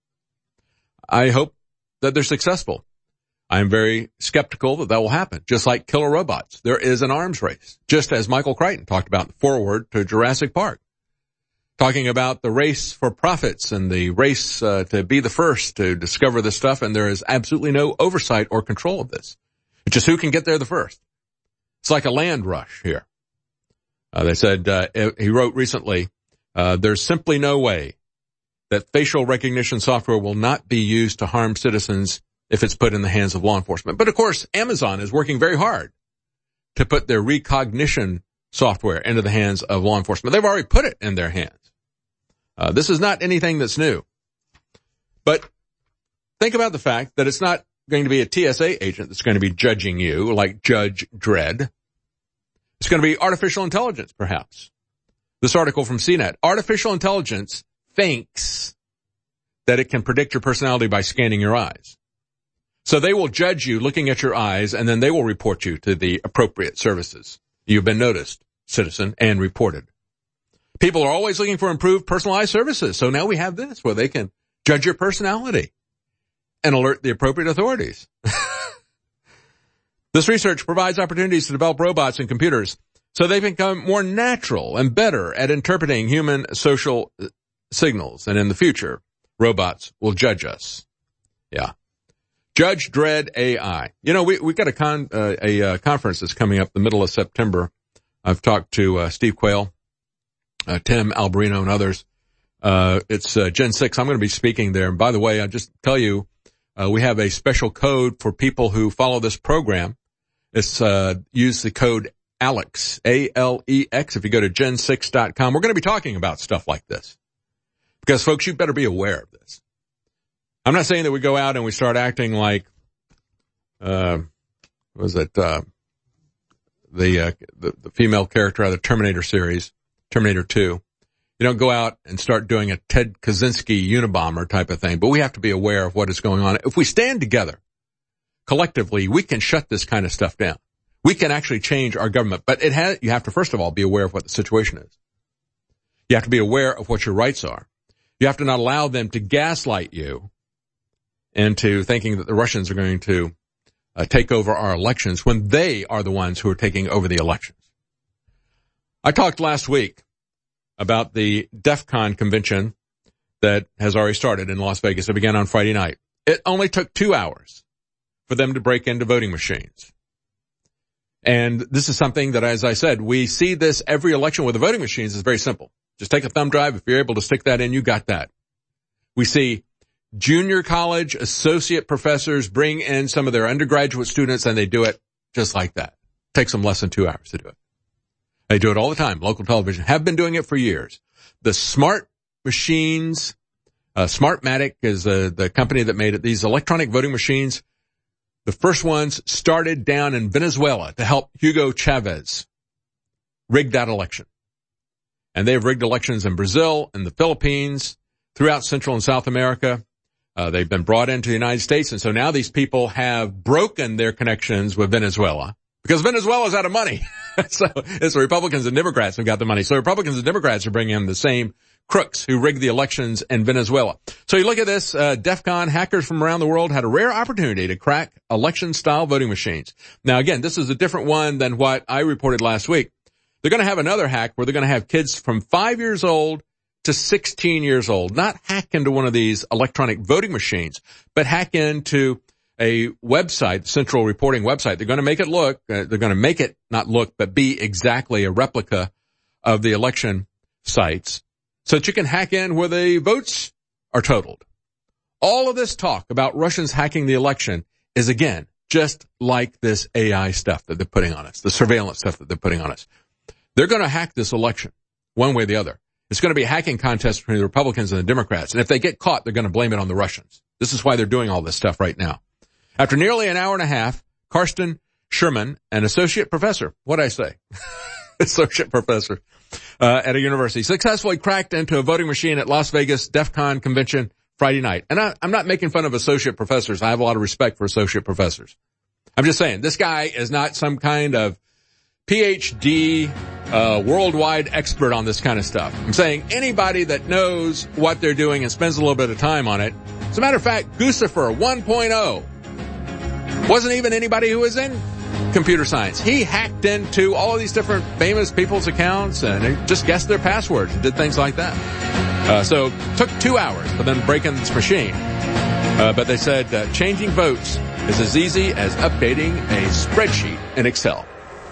I hope that they're successful. I'm very skeptical that that will happen. Just like killer robots, there is an arms race, just as Michael Crichton talked about in the foreword to Jurassic Park, talking about the race for profits and the race uh, to be the first to discover this stuff, and there is absolutely no oversight or control of this. It's just who can get there the first. It's like a land rush here. Uh, they said, uh, he wrote recently, uh, there's simply no way that facial recognition software will not be used to harm citizens if it's put in the hands of law enforcement. But of course, Amazon is working very hard to put their Rekognition software into the hands of law enforcement. They've already put it in their hands. Uh, this is not anything that's new. But think about the fact that it's not going to be a T S A agent that's going to be judging you like Judge Dredd. It's going to be artificial intelligence, perhaps. This article from C net, artificial intelligence thinks that it can predict your personality by scanning your eyes. So they will judge you looking at your eyes, and then they will report you to the appropriate services. You've been noticed, citizen, and reported. People are always looking for improved personalized services. So now we have this where they can judge your personality and alert the appropriate authorities. This research provides opportunities to develop robots and computers so they become more natural and better at interpreting human social signals. And in the future, robots will judge us. Yeah. Judge Dredd A I. You know, we, we got a con, uh, a, uh, conference that's coming up the middle of September. I've talked to, uh, Steve Quayle, uh, Tim Alberino and others. Uh, it's, uh, Gen six. I'm going to be speaking there. And by the way, I'll just tell you, uh, we have a special code for people who follow this program. It's, uh, use the code ALEX, A L E X, if you go to gen six dot com. We're going to be talking about stuff like this. Because, folks, you better be aware of this. I'm not saying that we go out and we start acting like, uh, what was it, uh, the, uh, the, the female character out of the Terminator series, Terminator two. You don't go out and start doing a Ted Kaczynski Unabomber type of thing, but we have to be aware of what is going on. If we stand together, collectively, we can shut this kind of stuff down. We can actually change our government, but it has, you have to first of all be aware of what the situation is. You have to be aware of what your rights are. You have to not allow them to gaslight you into thinking that the Russians are going to uh, take over our elections when they are the ones who are taking over the elections. I talked last week about the DEF CON convention that has already started in Las Vegas. It began on Friday night. It only took two hours for them to break into voting machines. And this is something that, as I said, we see this every election with the voting machines. It's very simple. Just take a thumb drive. If you're able to stick that in, you got that. We see junior college associate professors bring in some of their undergraduate students, and they do it just like that. It takes them less than two hours to do it. They do it all the time. Local television have been doing it for years. The smart machines, uh, Smartmatic is uh, the company that made it. These electronic voting machines, the first ones started down in Venezuela to help Hugo Chavez rig that election. And they've rigged elections in Brazil and the Philippines, throughout Central and South America. Uh, they've been brought into the United States. And so now these people have broken their connections with Venezuela because Venezuela's out of money. So it's the Republicans and Democrats who got the money. So Republicans and Democrats are bringing in the same crooks who rigged the elections in Venezuela. So you look at this, uh, DEF CON, hackers from around the world had a rare opportunity to crack election-style voting machines. Now again, this is a different one than what I reported last week. They're going to have another hack where they're going to have kids from five years old to sixteen years old, not hack into one of these electronic voting machines, but hack into a website, central reporting website. They're going to make it look, uh, they're going to make it not look, but be exactly a replica of the election sites so that you can hack in where the votes are totaled. All of this talk about Russians hacking the election is, again, just like this A I stuff that they're putting on us, the surveillance stuff that they're putting on us. They're going to hack this election one way or the other. It's going to be a hacking contest between the Republicans and the Democrats. And if they get caught, they're going to blame it on the Russians. This is why they're doing all this stuff right now. After nearly an hour and a half, Karsten Sherman, an associate professor, what'd I say? associate professor, uh, at a university, successfully cracked into a voting machine at Las Vegas DEF CON convention Friday night. And I, I'm not making fun of associate professors. I have a lot of respect for associate professors. I'm just saying, this guy is not some kind of P H D, uh, worldwide expert on this kind of stuff. I'm saying anybody that knows what they're doing and spends a little bit of time on it. As a matter of fact, Guccifer one point oh wasn't even anybody who was in computer science. He hacked into all of these different famous people's accounts and just guessed their passwords and did things like that. Uh, so took two hours for them to break in this machine. Uh, but they said uh, changing votes is as easy as updating a spreadsheet in Excel.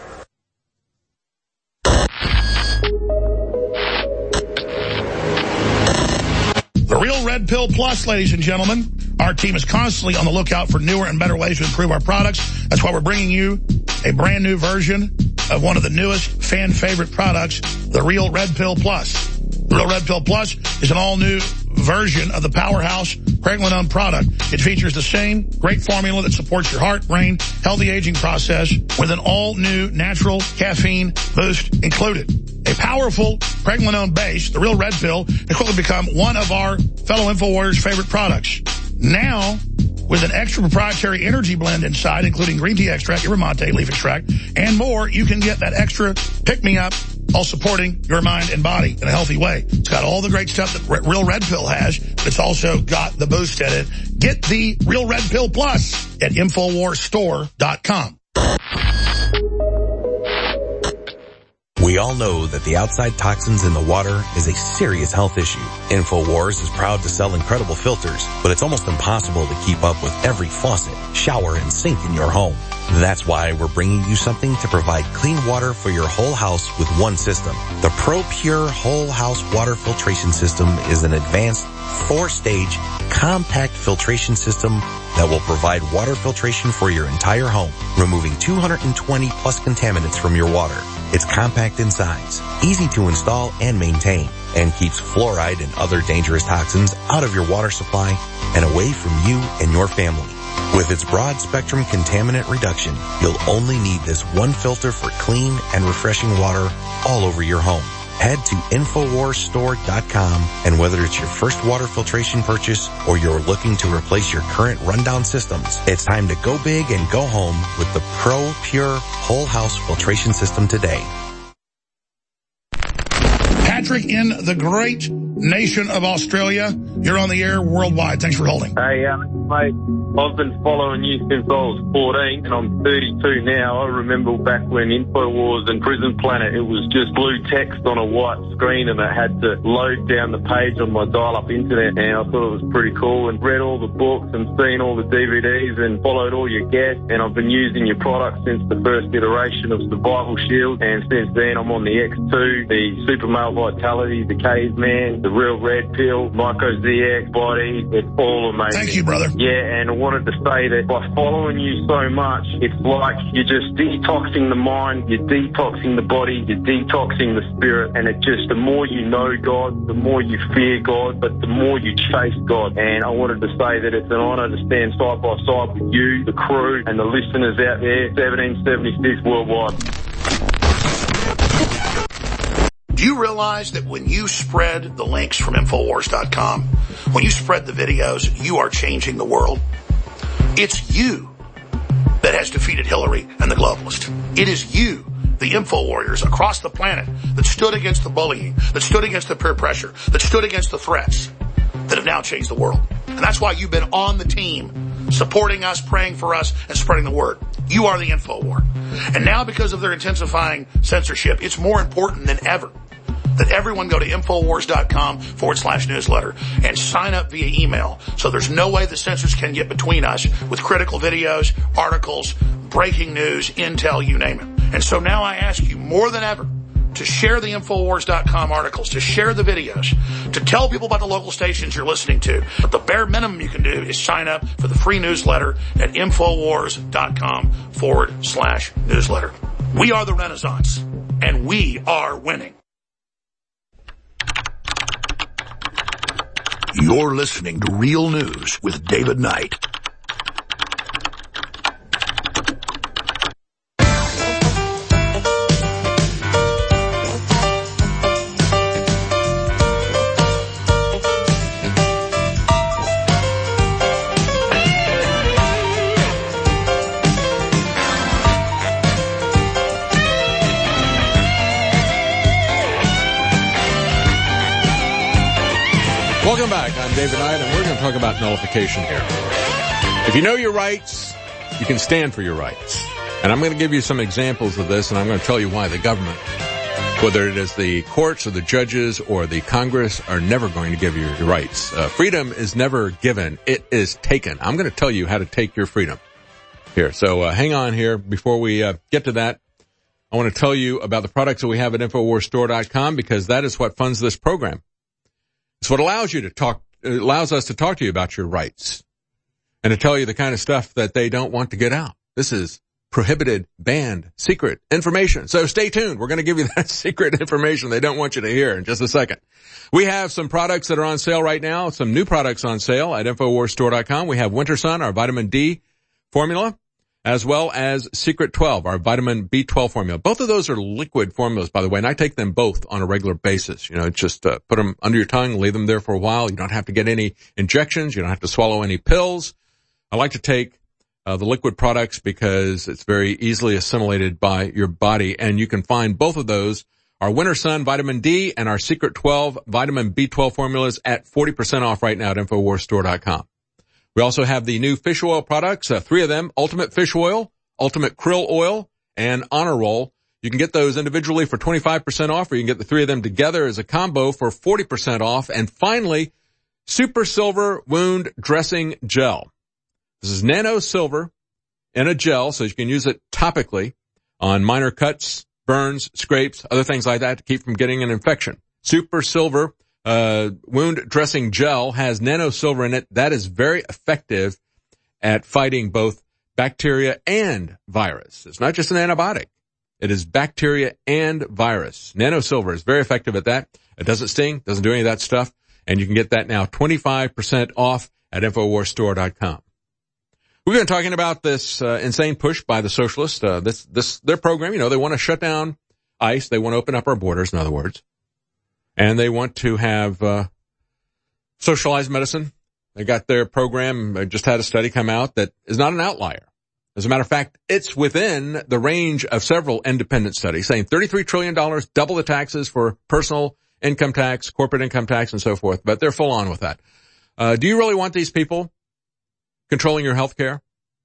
The Real Red Pill Plus, ladies and gentlemen. Our team is constantly on the lookout for newer and better ways to improve our products. That's why we're bringing you a brand new version of one of the newest fan favorite products, the Real Red Pill Plus. The Real Red Pill Plus is an all-new version of the powerhouse Pregnenolone product. It features the same great formula that supports your heart, brain, healthy aging process with an all-new natural caffeine boost included. A powerful Pregnenolone base, the Real Red Pill, has quickly become one of our fellow InfoWarriors' favorite products. Now, with an extra proprietary energy blend inside, including green tea extract, yerba mate leaf extract, and more, you can get that extra pick-me-up while supporting your mind and body in a healthy way. It's got all the great stuff that Real Red Pill has, but it's also got the boost in it. Get the Real Red Pill Plus at InfoWars Store dot com. We all know that the outside toxins in the water is a serious health issue. InfoWars is proud to sell incredible filters, but it's almost impossible to keep up with every faucet, shower, and sink in your home. That's why we're bringing you something to provide clean water for your whole house with one system. The ProPure Whole House Water Filtration System is an advanced four-stage compact filtration system that will provide water filtration for your entire home, removing two hundred twenty plus contaminants from your water. It's compact in size, easy to install and maintain, and keeps fluoride and other dangerous toxins out of your water supply and away from you and your family. With its broad spectrum contaminant reduction, you'll only need this one filter for clean and refreshing water all over your home. Head to infowars store dot com, and whether it's your first water filtration purchase or you're looking to replace your current rundown systems, it's time to go big and go home with the ProPure Whole House Filtration System today. Patrick in the great nation of Australia. You're on the air worldwide. Thanks for holding. Hey, um, mate, I've been following you since I was fourteen, and I'm thirty-two now. I remember back when InfoWars and Prison Planet, it was just blue text on a white screen, and I had to load down the page on my dial-up internet, and I thought it was pretty cool, and read all the books and seen all the D V Ds and followed all your guests, and I've been using your products since the first iteration of Survival Shield, and since then I'm on the X two, the Super Male Vitality, the Caveman, the Real Red Pill, Myco Z X, Body. It's all amazing. Thank you, brother. Yeah, and I wanted to say that by following you so much, it's like you're just detoxing the mind, you're detoxing the body, you're detoxing the spirit, and it just, the more you know God, the more you fear God, but the more you chase God. And I wanted to say that it's an honor to stand side by side with you, the crew, and the listeners out there, seventeen seventy-six worldwide. Do you realize that when you spread the links from infowars dot com, when you spread the videos, you are changing the world? It's you that has defeated Hillary and the globalists. It is you, the info warriors across the planet, that stood against the bullying, that stood against the peer pressure, that stood against the threats, that have now changed the world. And that's why you've been on the team, supporting us, praying for us, and spreading the word. You are the info war. And now, because of their intensifying censorship, it's more important than ever that everyone go to infowars dot com forward slash newsletter and sign up via email. So there's no way the censors can get between us with critical videos, articles, breaking news, intel, you name it. And so now I ask you more than ever to share the infowars dot com articles, to share the videos, to tell people about the local stations you're listening to. But the bare minimum you can do is sign up for the free newsletter at infowars dot com forward slash newsletter. We are the Renaissance, and we are winning. You're listening to Real News with David Knight. Welcome back. I'm David Knight, and we're going to talk about nullification here. If you know your rights, you can stand for your rights. And I'm going to give you some examples of this, and I'm going to tell you why the government, whether it is the courts or the judges or the Congress, are never going to give you your rights. Uh, freedom is never given. It is taken. I'm going to tell you how to take your freedom here. So uh, hang on here. Before we uh, get to that, I want to tell you about the products that we have at infowars store dot com, because that is what funds this program. It's what allows you to talk, it allows us to talk to you about your rights and to tell you the kind of stuff that they don't want to get out. This is prohibited, banned, secret information. So stay tuned. We're going to give you that secret information they don't want you to hear in just a second. We have some products that are on sale right now, some new products on sale at infowars store dot com. We have Winter Sun, our vitamin D formula, as well as Secret twelve, our vitamin B twelve formula. Both of those are liquid formulas, by the way, and I take them both on a regular basis. You know, just uh, put them under your tongue, leave them there for a while. You don't have to get any injections. You don't have to swallow any pills. I like to take uh, the liquid products because it's very easily assimilated by your body, and you can find both of those, our Winter Sun vitamin D and our Secret twelve vitamin B twelve formulas, at forty percent off right now at infowars store dot com. We also have the new fish oil products, uh, three of them, Ultimate Fish Oil, Ultimate Krill Oil, and Honor Roll. You can get those individually for twenty-five percent off, or you can get the three of them together as a combo for forty percent off. And finally, Super Silver Wound Dressing Gel. This is nano silver in a gel, so you can use it topically on minor cuts, burns, scrapes, other things like that to keep from getting an infection. Super Silver uh Wound Dressing Gel has nano silver in it. That is very effective at fighting both bacteria and virus. It's not just an antibiotic. It is bacteria and virus. Nano silver is very effective at that. It doesn't sting, doesn't do any of that stuff, and you can get that now twenty-five percent off at infowars store dot com. We've been talking about this uh, insane push by the socialists. Uh, this, this, their program, you know, they want to shut down ICE. They want to open up our borders, in other words. And they want to have uh socialized medicine. They got their program. I just had a study come out that is not an outlier. As a matter of fact, it's within the range of several independent studies saying thirty-three trillion dollars, double the taxes for personal income tax, corporate income tax, and so forth. But they're full on with that. Uh, do you really want these people controlling your health care?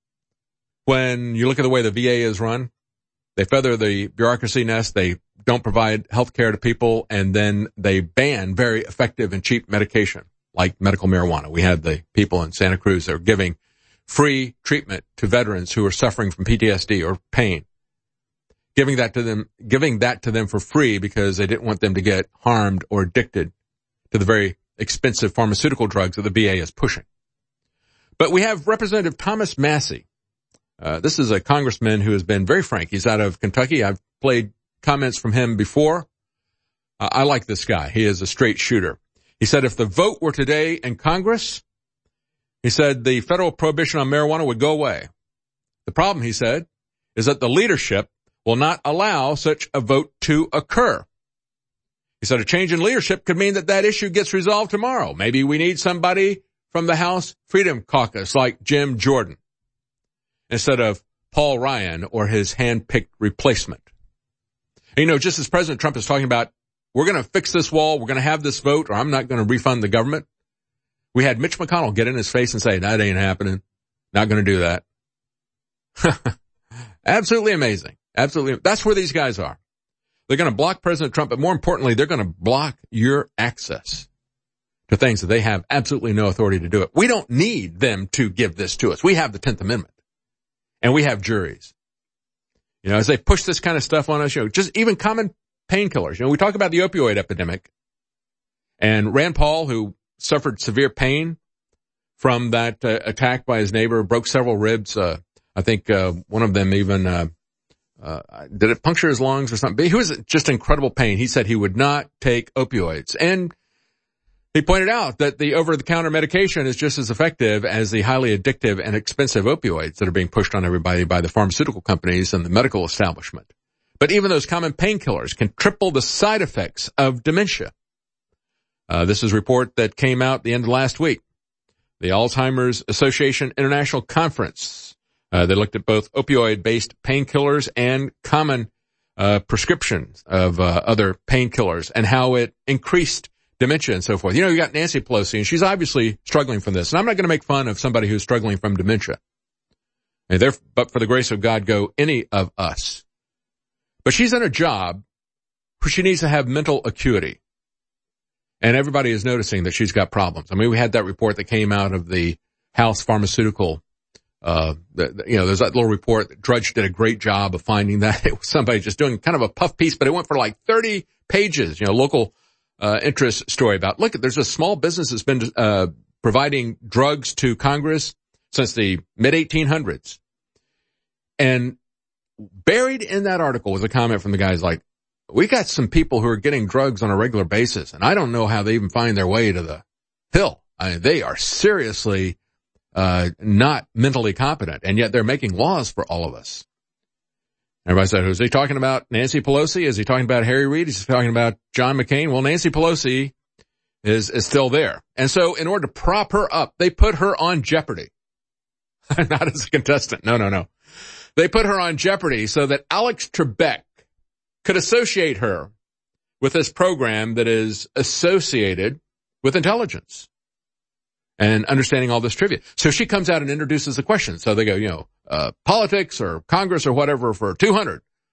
When you look at the way the V A is run, they feather the bureaucracy nest. They don't provide health care to people, and then they ban very effective and cheap medication like medical marijuana. We had the people in Santa Cruz that are giving free treatment to veterans who are suffering from P T S D or pain, giving that to them, giving that to them for free because they didn't want them to get harmed or addicted to the very expensive pharmaceutical drugs that the V A is pushing. But we have Representative Thomas Massie. Uh, this is a congressman who has been very frank. He's out of Kentucky. I've played comments from him before. Uh, I like this guy. He is a straight shooter. He said if the vote were today in Congress, he said the federal prohibition on marijuana would go away. The problem, he said, is that the leadership will not allow such a vote to occur. He said a change in leadership could mean that that issue gets resolved tomorrow. Maybe we need somebody from the House Freedom Caucus like Jim Jordan instead of Paul Ryan or his hand-picked replacement. And, you know, just as President Trump is talking about, we're going to fix this wall, we're going to have this vote, or I'm not going to refund the government. We had Mitch McConnell get in his face and say, that ain't happening. Not going to do that. Absolutely amazing. Absolutely. That's where these guys are. They're going to block President Trump, but more importantly, they're going to block your access to things that they have absolutely no authority to do it. We don't need them to give this to us. We have the tenth Amendment, and we have juries. You know, as they push this kind of stuff on us, you know, just even common painkillers. You know, we talk about the opioid epidemic, and Rand Paul, who suffered severe pain from that uh, attack by his neighbor, broke several ribs. Uh, I think uh, one of them even uh, uh, did it puncture his lungs or something. He was just incredible pain. He said he would not take opioids, and he pointed out that the over-the-counter medication is just as effective as the highly addictive and expensive opioids that are being pushed on everybody by the pharmaceutical companies and the medical establishment. But even those common painkillers can triple the side effects of dementia. Uh, this is a report that came out the end of last week. The Alzheimer's Association International Conference. Uh, they looked at both opioid-based painkillers and common uh, prescriptions of uh, other painkillers and how it increased dementia and so forth. You know, you got Nancy Pelosi, and she's obviously struggling from this. And I'm not going to make fun of somebody who's struggling from dementia. And there, but for the grace of God, go any of us. But she's in a job where she needs to have mental acuity. And everybody is noticing that she's got problems. I mean, we had that report that came out of the House Pharmaceutical, uh, the, you know, there's that little report that Drudge did a great job of finding that. It was somebody just doing kind of a puff piece, but it went for like thirty pages, you know, local Uh, interest story about, look, there's a small business that's been, uh, providing drugs to Congress since the mid eighteen hundreds. And buried in that article was a comment from the guys like, we got some people who are getting drugs on a regular basis, and I don't know how they even find their way to the hill. I mean, they are seriously, uh, not mentally competent, and yet they're making laws for all of us. Everybody said, who's he talking about? Nancy Pelosi? Is he talking about Harry Reid? Is he talking about John McCain? Well, Nancy Pelosi is, is still there. And so in order to prop her up, they put her on Jeopardy. Not as a contestant. No, no, no. They put her on Jeopardy so that Alex Trebek could associate her with this program that is associated with intelligence and understanding all this trivia. So she comes out and introduces the question. So they go, you know, uh, politics or Congress or whatever for two hundred.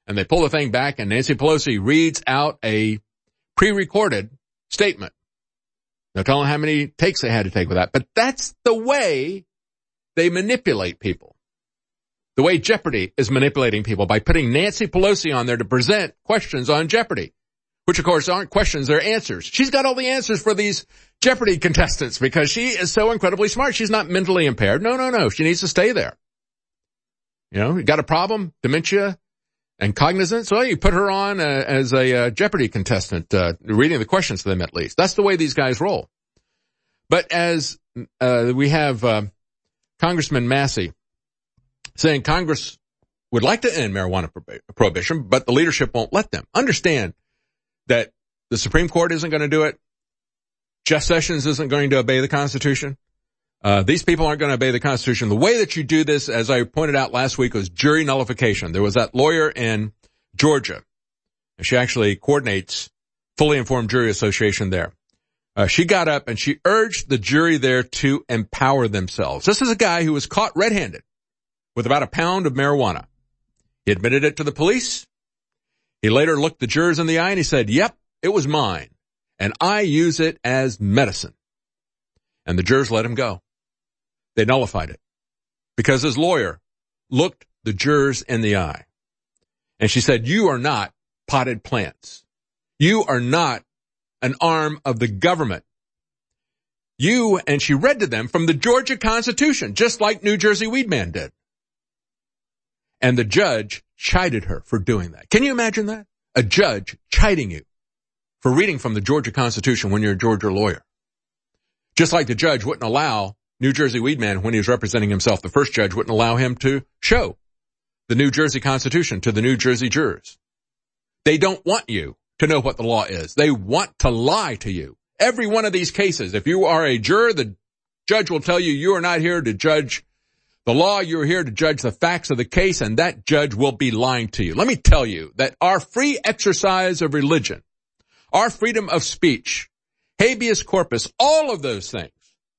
and they pull the thing back, and Nancy Pelosi reads out a pre-recorded statement. No telling how many takes they had to take with that. But that's the way they manipulate people. The way Jeopardy is manipulating people by putting Nancy Pelosi on there to present questions on Jeopardy, which of course aren't questions, they're answers. She's got all the answers for these Jeopardy contestants because she is so incredibly smart. She's not mentally impaired. No, no, no. She needs to stay there. You know, you got a problem, dementia and cognizance. Well, you put her on uh, as a uh, Jeopardy contestant, uh, reading the questions to them at least. That's the way these guys roll. But as uh, we have uh, Congressman Massey saying Congress would like to end marijuana prob- prohibition, but the leadership won't let them. Understand that the Supreme Court isn't going to do it. Jeff Sessions isn't going to obey the Constitution. Uh, these people aren't going to obey the Constitution. The way that you do this, as I pointed out last week, was jury nullification. There was that lawyer in Georgia. She actually coordinates Fully Informed Jury Association there. Uh, she got up and she urged the jury there to empower themselves. This is a guy who was caught red-handed with about a pound of marijuana. He admitted it to the police. He later looked the jurors in the eye and he said, yep, it was mine, and I use it as medicine. And the jurors let him go. They nullified it because his lawyer looked the jurors in the eye. And she said, you are not potted plants. You are not an arm of the government. You, and she read to them from the Georgia Constitution, just like New Jersey Weedman did. And the judge chided her for doing that. Can you imagine that? A judge chiding you for reading from the Georgia Constitution when you're a Georgia lawyer. Just like the judge wouldn't allow New Jersey Weedman, when he was representing himself, the first judge wouldn't allow him to show the New Jersey Constitution to the New Jersey jurors. They don't want you to know what the law is. They want to lie to you. Every one of these cases, if you are a juror, the judge will tell you you are not here to judge the law. You're here to judge the facts of the case, and that judge will be lying to you. Let me tell you that our free exercise of religion, our freedom of speech, habeas corpus, all of those things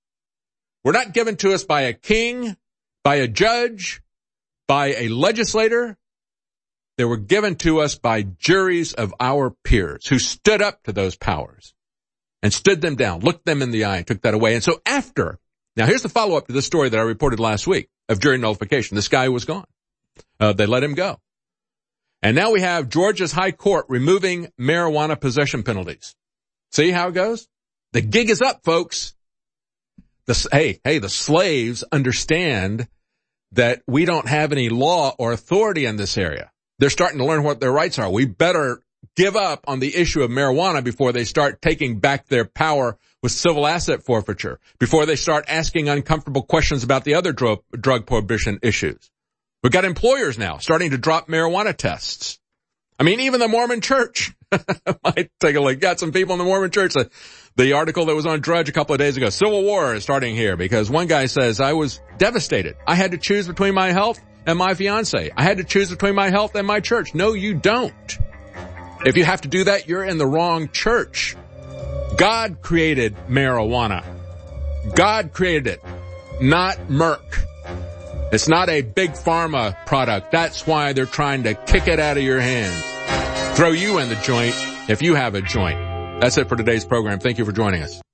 were not given to us by a king, by a judge, by a legislator. They were given to us by juries of our peers who stood up to those powers and stood them down, looked them in the eye, and took that away. And so after, now here's the follow-up to this story that I reported last week of jury nullification. This guy was gone. Uh, they let him go. And now we have Georgia's High Court removing marijuana possession penalties. See how it goes? The gig is up, folks. The, hey, hey, the slaves understand that we don't have any law or authority in this area. They're starting to learn what their rights are. We better give up on the issue of marijuana before they start taking back their power with civil asset forfeiture, before they start asking uncomfortable questions about the other drug, drug prohibition issues. We've got employers now starting to drop marijuana tests. I mean, even the Mormon Church might take a look. Got some people in the Mormon Church. The, the article that was on Drudge a couple of days ago, Civil War is starting here because one guy says, I was devastated. I had to choose between my health and my fiance. I had to choose between my health and my church. No, you don't. If you have to do that, you're in the wrong church. God created marijuana. God created it, not Merck. It's not a big pharma product. That's why they're trying to kick it out of your hands. Throw you in the joint if you have a joint. That's it for today's program. Thank you for joining us.